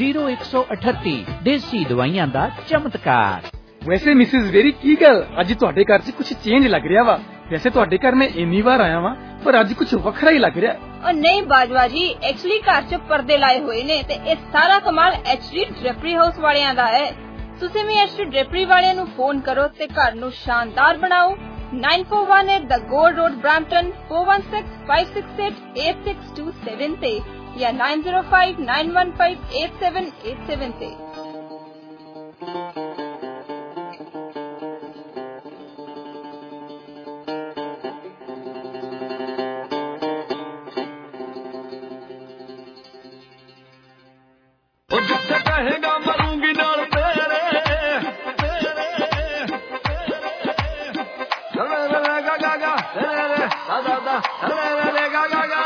0138 देसी दवाइयां दा चमत्कार वैसे मिसेस वेरी की गल अज तुहाडे घर च कुछ चेंज लग रहा वा वैसे तुहाडे घर मैं इन्नी बार आया वां पर अज कुछ वखरा ही लग रहा और नहीं बाजवा जी एक्चुअली घर च पर्दे लाए हुए ने ते इस सारा कमाल एचडी ड्रेपरी हाउस वालियां दा है तुसीं भी एचडी ड्रेपरी वालियां नु फोन करो ते घर नु शानदार बनाओ 9418 द गोल्ड रोड ब्रैम्पटन 416 568 8627 ते या 905 915 8787 ते जिथे कहेगा मरूंगी नाल तेरे गा गा गा दा दा दा गा गा गा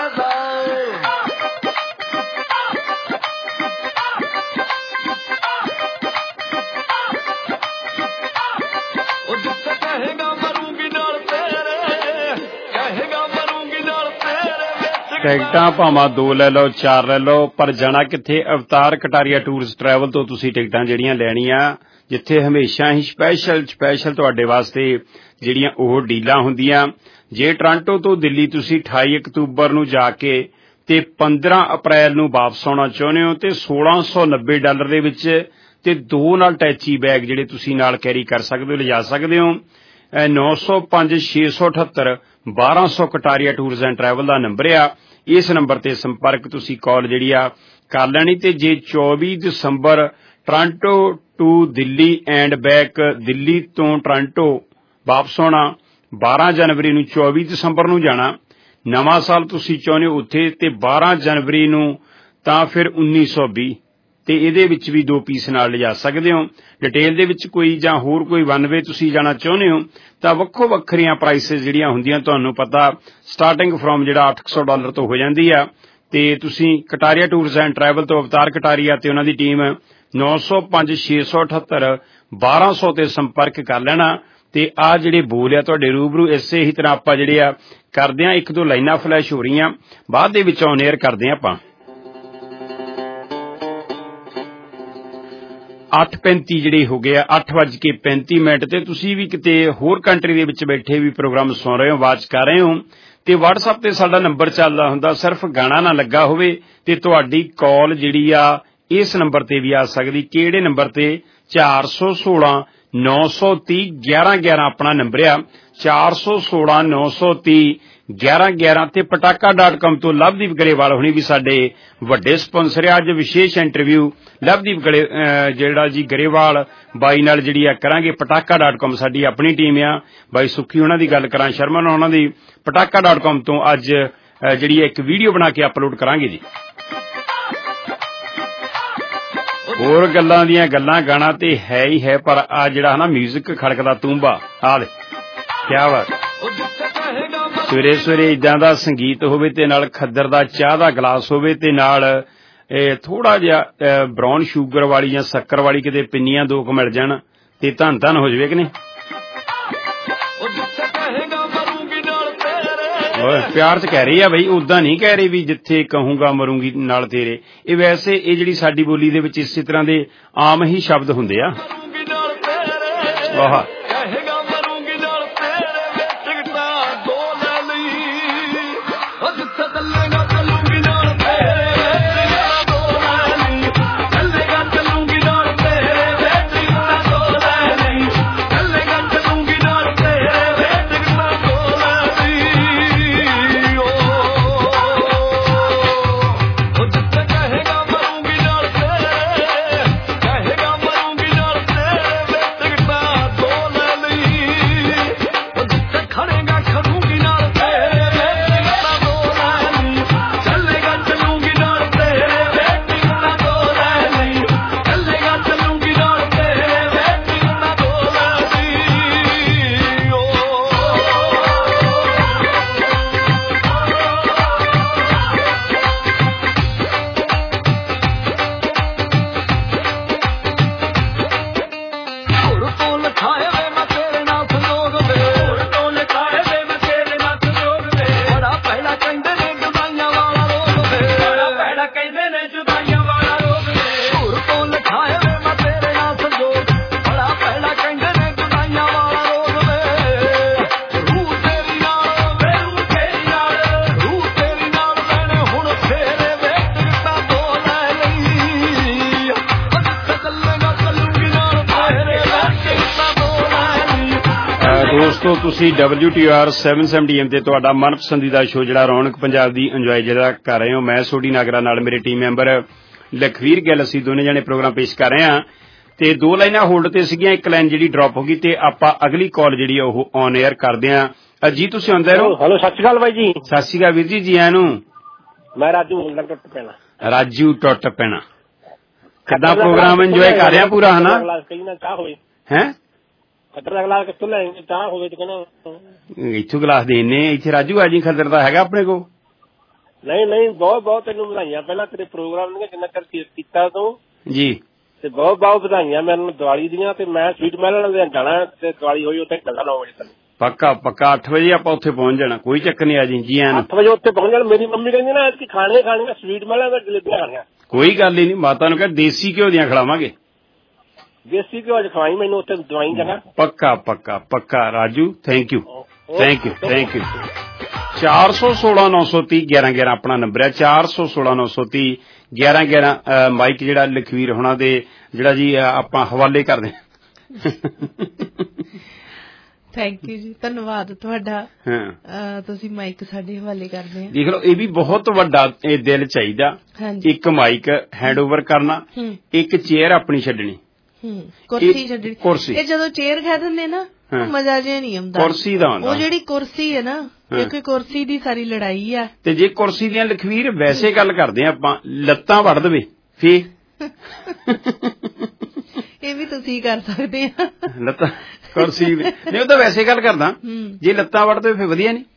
जिथे कहेगा मरूंगी नाल तेरे कहेगा मरूंगी नाल तेरे ਟਿਕਟਾਂ ਭਾਵਾਂ 2 ਲੈ ਲਓ 4 ਲੈ ਲਓ ਪਰ ਜਾਣਾ ਕਿੱਥੇ ਅਵਤਾਰ ਕਟਾਰੀਆ ਟੂਰਸ ਟਰੈਵਲ ਤੋਂ ਤੁਸੀਂ ਟਿਕਟਾਂ ਜਿਹੜੀਆਂ ਲੈਣੀਆਂ ਜਿੱਥੇ ਹਮੇਸ਼ਾ ਹੀ ਸਪੈਸ਼ਲ ਤੁਹਾਡੇ ਵਾਸਤੇ ਜਿਹੜੀਆਂ ਉਹ ਡੀਲਾਂ ਹੁੰਦੀਆਂ ਜੇ ਟੋਰਾਂਟੋ ਤੋਂ ਦਿੱਲੀ ਤੁਸੀਂ 28 ਅਕਤੂਬਰ ਨੂੰ ਜਾ ਕੇ ਤੇ 15 ਅਪ੍ਰੈਲ ਨੂੰ ਵਾਪਸ ਆਉਣਾ ਚਾਹੁੰਦੇ ਹੋ ਤੇ $1690 ਦੇ ਵਿੱਚ ਤੇ 2 ਨਾਲ ਟੈਚੀ ਬੈਗ ਜਿਹੜੇ ਤੁਸੀਂ ਨਾਲ ਕੈਰੀ ਕਰ ਸਕਦੇ ਹੋ ਲਿਜਾ ਸਕਦੇ ਹੋ 905 678 1200 ਕਟਾਰੀਆ ਟੂਰਸ ਐਂਡ ਟਰੈਵਲ ਦਾ ਨੰਬਰ ਆ ਇਸ ਨੰਬਰ ਤੇ ਸੰਪਰਕ ਤੁਸੀਂ ਕਾਲ ਜਿਹੜੀ ਆ ਕਰ ਲੈਣੀ ਤੇ ਜੇ 24 ਦਸੰਬਰ Toronto to Delhi and back Delhi ਤੋਂ ਟੋਰਾਂਟੋ ਵਾਪਸ ਆਉਣਾ 12 ਜਨਵਰੀ ਨੂੰ 24 ਦਸੰਬਰ ਨੂੰ ਜਾਣਾ ਨਵਾਂ ਸਾਲ ਤੁਸੀਂ ਚਾਹੁੰਦੇ ਹੋ ਉੱਥੇ ਤੇ 12 ਜਨਵਰੀ ਨੂੰ ਤਾਂ ਫਿਰ 1920 ਤੇ ਇਹਦੇ ਵਿੱਚ ਵੀ 2 ਪੀਸ ਨਾਲ ਲਿਜਾ ਸਕਦੇ ਹੋ। ਡਿਟੇਲ ਦੇ ਵਿੱਚ ਕੋਈ ਜਾਂ ਹੋਰ ਕੋਈ ਵਨ ਵੇ ਤੁਸੀਂ ਜਾਣਾ ਚਾਹੁੰਦੇ ਹੋ ਤਾਂ ਵੱਖੋ ਵੱਖਰੀਆਂ ਪ੍ਰਾਈਸਿਸ ਜਿਹੜੀਆਂ ਹੁੰਦੀਆਂ ਤੁਹਾਨੂੰ ਪਤਾ ਸਟਾਰਟਿੰਗ ਫਰੋਮ ਜਿਹੜਾ $800 ਤੋਂ ਹੋ ਜਾਂਦੀ ਆ। ਤੇ ਤੁਸੀਂ ਕਟਾਰੀਆ ਟੂਰਸ ਐਂਡ ਟਰੈਵਲ ਤੋਂ ਅਵਤਾਰ ਕਟਾਰੀਆ ਤੇ ਉਹਨਾਂ ਦੀ ਟੀਮ 905 678 1200 ਤੇ ਸੰਪਰਕ ਕਰ ਲੈਣਾ। ਤੇ ਆ ਜਿਹੜੇ ਬੋਲ ਆ ਤੁਹਾਡੇ ਰੂਬਰੂ ਇਸੇ ਹੀ ਤਰ੍ਹਾਂ ਆਪਾਂ ਜਿਹੜੇ ਆ ਕਰਦੇ ਆ। 1-2 ਲਾਈਨਾਂ ਫਲੈਸ਼ ਹੋ ਰਹੀਆਂ, ਬਾਅਦ ਦੇ ਵਿੱਚ ਔਨ ਏਅਰ ਕਰਦੇ ਆ ਆਪਾਂ। 8:35 ਜਿਹੜੇ ਹੋ ਗਏ ਆ, 8:35 ਤੇ ਤੁਸੀਂ ਵੀ ਕਿਤੇ ਹੋਰ ਕੰਟਰੀ ਦੇ ਵਿੱਚ ਬੈਠੇ ਵੀ ਪ੍ਰੋਗਰਾਮ ਸੁਣ ਰਹੇ ਹੋ, ਵਾਚ ਕਰ ਰਹੇ ਹੋ ਤੇ WhatsApp ਤੇ ਸਾਡਾ ਨੰਬਰ ਚੱਲਦਾ ਹੁੰਦਾ। ਸਿਰਫ ਗਾਣਾ ਨਾ ਲੱਗਾ ਹੋਵੇ ਤੇ ਤੁਹਾਡੀ ਕਾਲ ਜਿਹੜੀ ਆ ਇਸ ਨੰਬਰ ਤੇ ਵੀ ਆ ਸਕਦੀ। ਕਿਹੜੇ ਨੰਬਰ ਤੇ? 416 930 1111 ਆਪਣਾ ਨੰਬਰ ਆ, 416 930 1111 ਤੇ ਪਟਾਕਾ.com ਤੋਂ ਲਵਦੀਪ ਗਰੇਵਾਲ ਹੁਣੀ ਵੀ ਸਾਡੇ ਵੱਡੇ ਸਪਾਂਸਰ ਆ। ਅੱਜ ਵਿਸ਼ੇਸ਼ ਇੰਟਰਵਿਊ ਲਵਦੀਪ ਜਿਹੜਾ ਜੀ ਗਰੇਵਾਲ ਬਾਈ ਨਾਲ ਜਿਹੜੀ ਆ ਕਰਾਂਗੇ। ਪਟਾਕਾ.com ਸਾਡੀ ਆਪਣੀ ਟੀਮ ਆ, ਬਾਈ ਸੁੱਖੀ ਉਹਨਾਂ ਦੀ ਗੱਲ ਕਰਾਂ, ਸ਼ਰਮਨ ਉਹਨਾਂ ਦੀ। ਪਟਾਕਾ.com ਤੋਂ ਅੱਜ ਜਿਹੜੀ ਇੱਕ ਵੀਡੀਓ ਬਣਾ ਕੇ ਅਪਲੋਡ ਕਰਾਂਗੇ ਜੀ। ਹੋਰ ਗੱਲਾਂ ਦੀਆਂ ਗੱਲਾਂ, ਗਾਣਾ ਤੇ ਹੈ ਹੀ ਹੈ, ਪਰ ਆ ਜਿਹੜਾ ਨਾ ਮਿਊਜ਼ਿਕ ਖੜਕਦਾ ਤੂੰਬਾ, ਆ ਦੇ ਕਿਆ ਬਾਤ। ਸਵੇਰੇ ਸਵੇਰੇ ਇਦਾਂ ਦਾ ਸੰਗੀਤ ਹੋਵੇ ਤੇ ਨਾਲ ਖੱਦਰ ਦਾ ਚਾਹ ਦਾ ਗਲਾਸ ਹੋਵੇ ਤੇ ਨਾਲ ਥੋੜਾ ਜਿਹਾ ਬਰਾਊਨ ਸ਼ੂਗਰ ਵਾਲੀ ਜਾਂ ਸ਼ੱਕਰ ਵਾਲੀ ਕਿਤੇ ਪਿੰਨੀਆਂ 2 ਕੁ ਮਿਲ ਜਾਣ ਤੇ ਧੰਨ ਧੰਨ ਹੋ ਜਾਵੇ ਕਿ ਨਹੀਂ। ਪਿਆਰ ਚ ਕਹਿ ਰਹੀ ਆ ਬਈ, ਉਦਾਂ ਨਹੀਂ ਕਹਿ ਰਹੀ ਵੀ ਜਿੱਥੇ ਕਹੂੰਗਾ ਮਰੂੰਗੀ ਨਾਲ ਤੇਰੇ। ਇਹ ਵੈਸੇ ਇਹ ਜਿਹੜੀ ਸਾਡੀ ਬੋਲੀ ਦੇ ਵਿੱਚ ਇਸੇ ਤਰ੍ਹਾਂ ਦੇ ਆਮ ਹੀ ਸ਼ਬਦ ਹੁੰਦੇ ਆ। ਆਹ ਦੋਸਤੋ ਤੁਸੀਂ WTR 770M ਤੇ ਤੁਹਾਡਾ ਮਨਪਸੰਦੀਦਾ ਸ਼ੋਅ ਜਿਹੜਾ ਰੌਣਕ ਪੰਜਾਬ ਦੀ ਇੰਜੋਏ ਜਿਹੜਾ ਕਰ ਰਹੇ ਹੋ। ਮੈਂ ਸੋਢੀ ਨਾਗਰਾ ਨਾਲ ਮੇਰੇ ਟੀਮ ਮੈਂਬਰ ਲਖਵੀਰ ਗਿੱਲ, ਅਸੀਂ ਦੋਨੇ ਜਣੇ ਪ੍ਰੋਗਰਾਮ ਪੇਸ਼ ਕਰ ਰਹੇ ਹਾਂ ਤੇ 2 ਲਾਈਨਾਂ ਹੋਲਡ ਤੇ ਸੀਗੀਆਂ, 1 ਲਾਈਨ ਜਿਹੜੀ ਡ੍ਰੌਪ ਹੋ ਗਈ ਤੇ ਆਪਾਂ ਅਗਲੀ ਕਾਲ ਜਿਹੜੀ ਉਹ ਔਨ 에ਅਰ ਕਰਦੇ ਹਾਂ। ਅਜੀਤ ਤੁਸੀਂ ਆਉਂਦੇ ਰਹੋ। ਹੈਲੋ, ਸਤਿ ਸ਼੍ਰੀ ਅਕਾਲ ਬਾਈ ਜੀ। ਸਤਿ ਸ਼੍ਰੀ ਅਕਾਲ ਵੀਰ ਜੀ, ਜੀ ਆਇਆਂ ਨੂੰ। ਮੈਂ ਰਾਜੂ ਹੁੱਲਰ ਟੁੱਟ ਪੈਣਾ। ਰਾਜੂ ਟੁੱਟ ਪੈਣਾ, ਕਿੱਦਾਂ ਪ੍ਰੋਗਰਾਮ ਇੰਜੋਏ ਕਰ ਰਿਹਾ ਪੂਰਾ ਹਨਾ? ਹੈ ਖੱਦਰ ਦਾ ਗਲਾਸ ਕਿੱਥੋਂ ਲੈਣਗੇ? ਚਾਹ ਹੋਵੇ ਤੇ ਕਹਿੰਦਾ ਇੱਥੋਂ ਗਲਾਸ ਦੇਣੇ। ਇੱਥੇ ਰਾਜੂ ਆ ਜੀ, ਖੱਦਰ ਦਾ ਹੈਗਾ ਆਪਣੇ ਕੋਲ? ਨਹੀਂ ਬਹੁਤ ਬਹੁਤ ਤੈਨੂੰ ਵਧਾਈਆਂ ਪਹਿਲਾਂ ਤੇਰੇ ਪ੍ਰੋਗਰਾਮ ਨੇ ਜਿੰਨਾ ਚਿਰ ਕੀਤਾ ਤੂੰ ਜੀ, ਤੇ ਬਹੁਤ ਬਹੁਤ ਵਧਾਈਆਂ ਮੈਨੂੰ ਦੀਵਾਲੀ ਦੀਆਂ। ਤੇ ਮੈਂ ਸਵੀਟ ਮਹਿਲ ਜਾਣਾ ਤੇ ਦੀਵਾਲੀ ਹੋਈ ਉੱਥੇ ਚੱਲਦਾ 9 ਵਜੇ ਤੱਕ। ਪੱਕਾ 8 ਵਜੇ ਆਪਾਂ ਉੱਥੇ ਪਹੁੰਚ ਜਾਣਾ, ਕੋਈ ਚੱਕਰ ਨਹੀਂ। ਆ ਜੀ ਐਨ 8 ਵਜੇ ਉੱਥੇ ਪਹੁੰਚ ਜਾਣਾ। ਮੇਰੀ ਮੰਮੀ ਕਹਿੰਦੀ ਨਾ ਐਤਕੀ ਖਾਣੀਆਂ ਸਵੀਟ ਮਹਿਲਾਂ ਦਾ ਜਲੇਬੀਆਂ ਖਾਣੀਆਂ। ਕੋਈ ਗੱਲ ਹੀ ਨਹੀਂ, ਮਾਤਾ ਨੂੰ ਕਹਿ ਦੇਸੀ ਘਿਓ ਦੀਆਂ ਖਿਲਾਵਾਂਗੇ। ਦੇਸੀ ਘਿਓ ਅੱਜ ਖਵਾਈ ਮੈਨੂੰ ਉੱਥੇ ਦਵਾਈ ਜਾਣਾ। ਪੱਕਾ ਰਾਜੂ, ਥੈਂਕ ਯੂ। 416 930 1111 ਆਪਣਾ ਨੰਬਰ ਹੈ। 416 930 1111 ਮਾਈਕ ਜਿਹੜਾ ਲਖਵੀਰ ਹੋਣਾ ਦੇ ਜਿਹੜਾ ਜੀ ਆਪਾਂ ਹਵਾਲੇ ਕਰਦੇ ਥੈਂਕ ਯੂ ਜੀ, ਧੰਨਵਾਦ ਤੁਹਾਡਾ। ਤੁਸੀਂ ਮਾਈਕ ਸਾਡੇ ਹਵਾਲੇ ਕਰਦੇ ਆ। ਦੇਖ ਲਓ, ਇਹ ਵੀ ਬਹੁਤ ਵੱਡਾ ਇਹ ਦਿਲ ਚਾਹੀਦਾ। ਇੱਕ ਮਾਈਕ ਹੈਂਡਓਵਰ ਕਰਨਾ, ਇੱਕ ਚੇਅਰ ਆਪਣੀ ਛੱਡਣੀ, ਕੁਰਸੀ ਛੱਡਣੀ। ਇਹ ਜਦੋਂ ਚੇਅਰ ਕਹਿ ਦਿੰਦੇ ਨਾ ਮਜ਼ਾ ਜਿਹਾ ਨਹੀਂ ਆਉਂਦਾ ਕੁਰਸੀ ਦਾ ਆਉਂਦਾ। ਉਹ ਜਿਹੜੀ ਕੁਰਸੀ ਹੈ ਨਾ, ਇੱਕ ਕੁਰਸੀ ਦੀ ਸਾਰੀ ਲੜਾਈ ਆ। ਤੇ ਜੇ ਕੁਰਸੀ ਦੀਆਂ ਲਖਵੀਰ ਵੈਸੇ ਗੱਲ ਕਰਦੇ ਆ ਆਪਾਂ, ਲੱਤਾਂ ਵੜ ਦੇਵੇ ਫੇ ਇਹ ਵੀ ਤੁਸੀਂ ਕਰ ਸਕਦੇ ਆ। ਲੱਤਾਂ ਕੁਰਸੀ ਨਹੀਂ, ਉਹ ਤਾਂ ਵੈਸੇ ਗੱਲ ਕਰਦਾ, ਜੇ ਲੱਤਾਂ ਵੜ ਦੇਵੇ ਫੇ ਵਧੀਆ ਨਹੀਂ।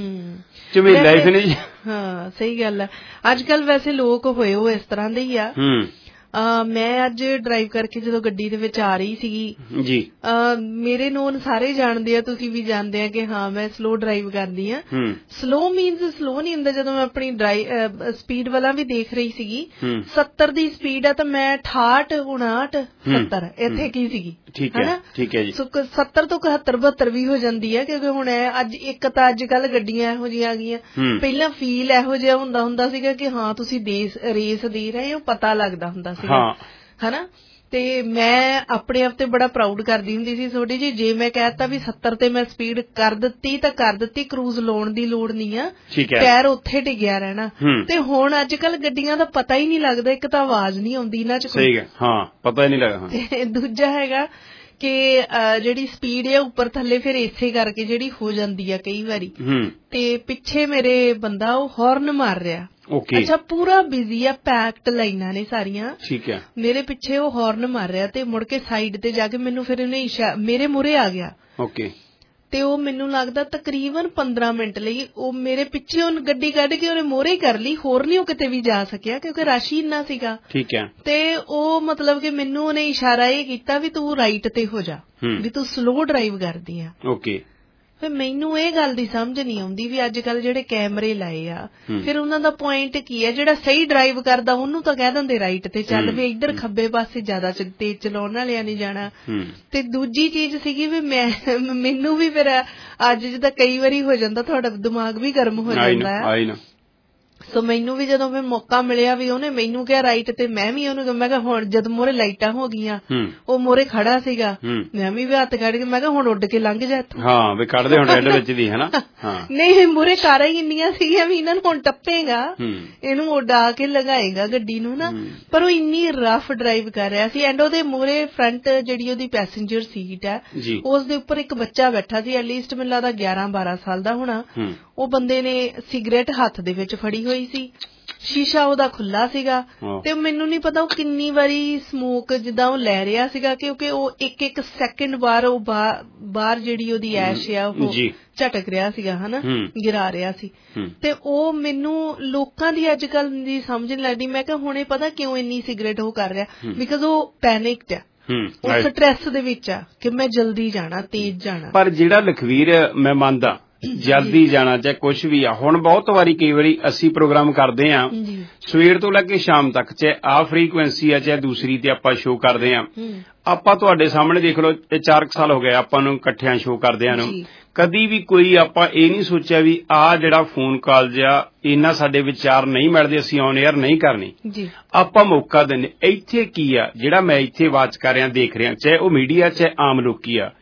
ਝਮੇਲਾ ਹੀ ਫਿਨਿਸ਼। ਹਾਂ ਸਹੀ ਗੱਲ ਹੈ। ਅੱਜ ਕੱਲ ਵੈਸੇ ਲੋਕ ਹੋਏ ਉਹ ਇਸ ਤਰ੍ਹਾਂ ਦੇ ਹੀ ਆ। ਮੈਂ ਅੱਜ ਡਰਾਈਵ ਕਰਕੇ ਜਦੋਂ ਗੱਡੀ ਦੇ ਵਿੱਚ ਆ ਰਹੀ ਸੀਗੀ ਜੀ, ਮੇਰੇ ਨੋਨ ਸਾਰੇ ਜਾਣਦੇ ਆ, ਤੁਸੀਂ ਵੀ ਜਾਣਦੇ ਆ ਕਿ ਹਾਂ ਮੈਂ ਸਲੋ ਡਰਾਈਵ ਕਰਦੀ ਆ। ਸਲੋ ਮੀਨਸ ਸਲੋ ਨਹੀਂ ਹੁੰਦਾ। ਜਦੋਂ ਮੈਂ ਆਪਣੀ ਸਪੀਡ ਵਾਲਾ ਵੀ ਦੇਖ ਰਹੀ ਸੀਗੀ, 70 ਦੀ ਸਪੀਡ ਆ ਤਾਂ ਮੈਂ 68 59 70 ਇੱਥੇ ਕੀ ਸੀਗੀ, ਹਨਾ। ਠੀਕ ਹੈ ਜੀ। 70 ਤੋਂ 71 72 ਵੀ ਹੋ ਜਾਂਦੀ ਹੈ, ਕਿਉਂਕਿ ਹੁਣ ਅੱਜ ਇੱਕ ਤਾਂ ਅੱਜ ਕੱਲ ਗੱਡੀਆਂ ਇਹੋ ਜਿਹੀਆਂ ਆ ਗਈਆਂ। ਪਹਿਲਾਂ ਫੀਲ ਇਹੋ ਜਿਹਾ ਹੁੰਦਾ ਸੀਗਾ ਕਿ ਹਾਂ ਤੁਸੀਂ ਰੇਸ ਦੇ ਰਹੇ ਹੋ, ਪਤਾ ਲੱਗਦਾ ਹੁੰਦਾ ਸੀ, ਹਨਾ। ਤੇ ਮੈਂ ਆਪਣੇ ਆਪ ਤੇ ਬੜਾ ਪ੍ਰਾਊਡ ਕਰਦੀ ਹੁੰਦੀ ਸੀ ਛੋਟੀ ਜੀ, ਜੇ ਮੈਂ ਕਹਿਤਾ ਵੀ 70 ਤੇ ਮੈਂ ਸਪੀਡ ਕਰ ਦਿੱਤੀ ਤਾਂ ਕਰ ਦਿੱਤੀ, ਕਰੂਜ਼ ਲਾਉਣ ਦੀ ਲੋੜ ਨਹੀਂ ਆ, ਪੈਰ ਉੱਥੇ ਟਿਕਿਆ ਰਹਿਣਾ। ਤੇ ਹੁਣ ਅੱਜ ਕੱਲ ਗੱਡੀਆਂ ਦਾ ਪਤਾ ਹੀ ਨਹੀਂ ਲੱਗਦਾ, ਇੱਕ ਤਾਂ ਆਵਾਜ਼ ਨਹੀਂ ਆਉਂਦੀ ਇਹਨਾਂ ਚ, ਸਹੀ ਹੈ, ਹਾਂ ਪਤਾ ਹੀ ਨਹੀਂ ਲੱਗਦਾ। ਤੇ ਦੂਜਾ ਹੈਗਾ ਕਿ ਜਿਹੜੀ ਸਪੀਡ ਹੈ ਉੱਪਰ ਥੱਲੇ ਫਿਰ ਇਸੇ ਕਰਕੇ ਜਿਹੜੀ ਹੋ ਜਾਂਦੀ ਆ ਕਈ ਵਾਰੀ। ਤੇ ਪਿੱਛੇ ਮੇਰੇ ਬੰਦਾ ਉਹ ਹਾਰਨ ਮਾਰ ਰਿਹਾ। ਅੱਛਾ, ਪੂਰਾ ਬਿਜ਼ੀ ਆ, ਪੈਕਡ ਲਾਈਨਾਂ ਨੇ ਸਾਰੀਆਂ। ਠੀਕ ਹੈ। ਮੇਰੇ ਪਿੱਛੇ ਉਹ ਹਾਰਨ ਮਾਰ ਰਿਹਾ ਤੇ ਮੁੜ ਕੇ ਸਾਈਡ ਤੇ ਜਾ ਕੇ ਮੈਨੂੰ ਫਿਰ ਇਹਨੇ ਮੇਰੇ ਮੂਹਰੇ ਆ ਗਿਆ। ਤੇ ਉਹ ਮੈਨੂੰ ਲੱਗਦਾ ਤਕਰੀਬਨ 15 ਮਿੰਟ ਲਈ ਉਹ ਮੇਰੇ ਪਿੱਛੇ ਉਹ ਗੱਡੀ ਕੱਢ ਕੇ ਉਹਨੇ ਮੋਹਰੇ ਕਰ ਲਈ, ਹੋਰ ਨਹੀਂ ਉਹ ਕਿਤੇ ਵੀ ਜਾ ਸਕਿਆ ਕਿਉਂਕਿ ਰਸ਼ ਹੀ ਇੰਨਾ ਸੀਗਾ। ਠੀਕ ਹੈ। ਤੇ ਉਹ ਮਤਲਬ ਕਿ ਮੈਨੂੰ ਉਹਨੇ ਇਸ਼ਾਰਾ ਇਹ ਕੀਤਾ ਵੀ ਤੂੰ ਰਾਈਟ ਤੇ ਹੋ ਜਾ, ਵੀ ਤੂੰ ਸਲੋ ਡਰਾਈਵ ਕਰਦੀ ਆ। ਫਿਰ ਮੈਨੂੰ ਇਹ ਗੱਲ ਦੀ ਸਮਝ ਨਹੀਂ ਆਉਂਦੀ ਵੀ ਅੱਜ ਕੱਲ ਜਿਹੜੇ ਕੈਮਰੇ ਲਾਏ ਆ, ਫਿਰ ਉਹਨਾਂ ਦਾ ਪੁਆਇੰਟ ਕੀ ਹੈ? ਜਿਹੜਾ ਸਹੀ ਡਰਾਈਵ ਕਰਦਾ ਉਹਨੂੰ ਤਾਂ ਕਹਿ ਦਿੰਦੇ ਰਾਈਟ ਤੇ ਚੱਲ, ਵੀ ਇੱਧਰ ਖੱਬੇ ਪਾਸੇ ਜ਼ਿਆਦਾ ਤੇਜ਼ ਚਲਾਉਣ ਵਾਲਿਆਂ ਨੇ ਜਾਣਾ। ਤੇ ਦੂਜੀ ਚੀਜ਼ ਸੀਗੀ ਵੀ ਮੈਨੂੰ ਵੀ ਫਿਰ ਅੱਜ ਜਿੱਦਾਂ ਕਈ ਵਾਰੀ ਹੋ ਜਾਂਦਾ, ਤੁਹਾਡਾ ਦਿਮਾਗ ਵੀ ਗਰਮ ਹੋ ਜਾਂਦਾ ਹੈ। ਸੋ ਮੈਨੂੰ ਵੀ ਜਦੋਂ ਫਿਰ ਮੌਕਾ ਮਿਲਿਆ ਵੀ ਉਹਨੇ ਮੈਨੂੰ ਕਿਹਾ ਰਾਈਟ ਤੇ ਮੈਂ ਵੀ ਉਹਨੂੰ ਮੈਂ ਕਿਹਾ ਹੁਣ ਜਦ ਮੋਰੇ ਲਾਈਟਾਂ ਹੋ ਗਈਆਂ, ਉਹ ਮੋਰੇ ਖੜਾ ਸੀਗਾ, ਮੈਂ ਵੀ ਹੱਥ ਕੱਢ ਕੇ ਮੈਂ ਕਿਹਾ ਹੁਣ ਉੱਡ ਕੇ ਲੰਘ ਜਾ ਇੱਥੋਂ। ਹਾਂ ਵੀ ਕੱਢਦੇ ਹੁਣ ਐਡ ਵਿੱਚ ਦੀ, ਹਨਾ। ਨਹੀਂ ਮੋਰੇ ਕਾਰਾਂ ਹੀ ਇੰਨੀਆਂ ਸੀਗੀਆਂ ਵੀ ਇਹਨਾਂ ਨੂੰ ਹੁਣ ਟੱਪੇਗਾ, ਇਹਨੂੰ ਉੱਡਾ ਕੇ ਲਗਾਏਗਾ ਗੱਡੀ ਨੂੰ ਨਾ। ਪਰ ਉਹ ਇੰਨੀ ਰਫ ਡਰਾਈਵ ਕਰ ਰਿਹਾ ਸੀ। ਐਂਡ ਉਹਦੇ ਮੋਰੇ ਫਰੰਟ ਜਿਹੜੀ ਉਹਦੀ ਪੈਸੇਂਜਰ ਸੀਟ ਹੈ ਉਸ ਦੇ ਉੱਪਰ ਇੱਕ ਬੱਚਾ ਬੈਠਾ ਸੀ, ਐਟਲੀਸਟ ਮੈਨੂੰ ਲੱਗਦਾ 11-12 ਸਾਲ ਦਾ ਹੋਣਾ। ਉਹ ਬੰਦੇ ਨੇ ਸਿਗਰਟ ਹੱਥ ਦੇ ਵਿੱਚ ਫੜੀ ਹੋਈ ਸੀ, ਸ਼ੀਸ਼ਾ ਉਹਦਾ ਖੁੱਲਾ ਸੀਗਾ। ਤੇ ਮੈਨੂੰ ਨਹੀਂ ਪਤਾ ਉਹ ਕਿੰਨੀ ਵਾਰੀ ਸਮੋਕ ਜਿੱਦਾਂ ਉਹ ਲੈ ਰਿਹਾ ਸੀਗਾ, ਕਿਉਂਕਿ ਉਹ ਇੱਕ ਸੈਕਿੰਡ ਬਾਅਦ ਉਹ ਬਾਹਰ ਜਿਹੜੀ ਉਹਦੀ ਐਸ਼ ਆ ਉਹ ਝਟਕ ਰਿਹਾ ਸੀਗਾ, ਹਨਾ, ਗਿਰਾ ਰਿਹਾ ਸੀ। ਤੇ ਉਹ ਮੈਨੂੰ ਲੋਕਾਂ ਦੀ ਅੱਜ ਕੱਲ ਦੀ ਸਮਝ ਨਹੀਂ ਲੱਗਦੀ। ਮੈਂ ਕਿਹਾ ਹੁਣੇ ਪਤਾ ਕਿਉਂ ਇੰਨੀ ਸਿਗਰਟ ਉਹ ਕਰ ਰਿਹਾ, ਬਿਕਾਜ਼ ਉਹ ਪੈਨਿਕਡ ਆ, ਉਹ ਸਟ੍ਰੈਸ ਦੇ ਵਿੱਚ ਆ ਕਿ ਮੈਂ ਜਲਦੀ ਜਾਣਾ, ਤੇਜ਼ ਜਾਣਾ। ਪਰ ਜਿਹੜਾ ਲਖਵੀਰ ਮੈਂ ਮੰਨਦਾ ਜਲਦੀ ਜਾਣਾ ਚਾਹੇ ਕੁਛ ਵੀ ਆ, ਹੁਣ ਬਹੁਤ ਵਾਰੀ ਕਈ ਵਾਰੀ ਅਸੀਂ ਪ੍ਰੋਗਰਾਮ ਕਰਦੇ ਆ ਸਵੇਰ ਤੋਂ ਲੈ ਕੇ ਸ਼ਾਮ ਤੱਕ, ਚਾਹੇ ਆ ਫ੍ਰੀਕੁਐਂਸੀ ਆ ਚਾਹੇ ਦੂਸਰੀ ਤੇ ਆਪਾਂ ਸ਼ੋਅ ਕਰਦੇ ਆ। ਆਪਾਂ ਤੁਹਾਡੇ ਸਾਹਮਣੇ ਦੇਖ ਲਓ, 4 ਸਾਲ ਹੋ ਗਏ ਆਪਾਂ ਨੂੰ ਇਕੱਠਿਆਂ ਸ਼ੋਅ ਕਰਦਿਆਂ ਨੂੰ। ਕਦੀ ਵੀ ਕੋਈ ਆਪਾਂ ਇਹ ਨਹੀਂ ਸੋਚਿਆ ਵੀ ਆਹ ਜਿਹੜਾ ਫੋਨ ਕਾਲ ਜਿਹਾ ਇੰਨਾ ਸਾਡੇ ਵਿਚਾਰ ਨਹੀਂ ਮਿਲਦੇ, ਅਸੀਂ ਔਨ 에ਅਰ ਨਹੀਂ ਕਰਨੀ। ਆਪਾਂ ਮੌਕਾ ਦਿੰਦੇ। ਇੱਥੇ ਕੀ ਆ ਜਿਹੜਾ ਮੈਂ ਇੱਥੇ ਵਾਚ ਕਰ ਰਿਹਾ, ਦੇਖ ਰਿਹਾ, ਚਾਹੇ ਉਹ ਮੀਡੀਆ ਚਾਹੇ ਆਮ ਲੋਕੀ ਆ,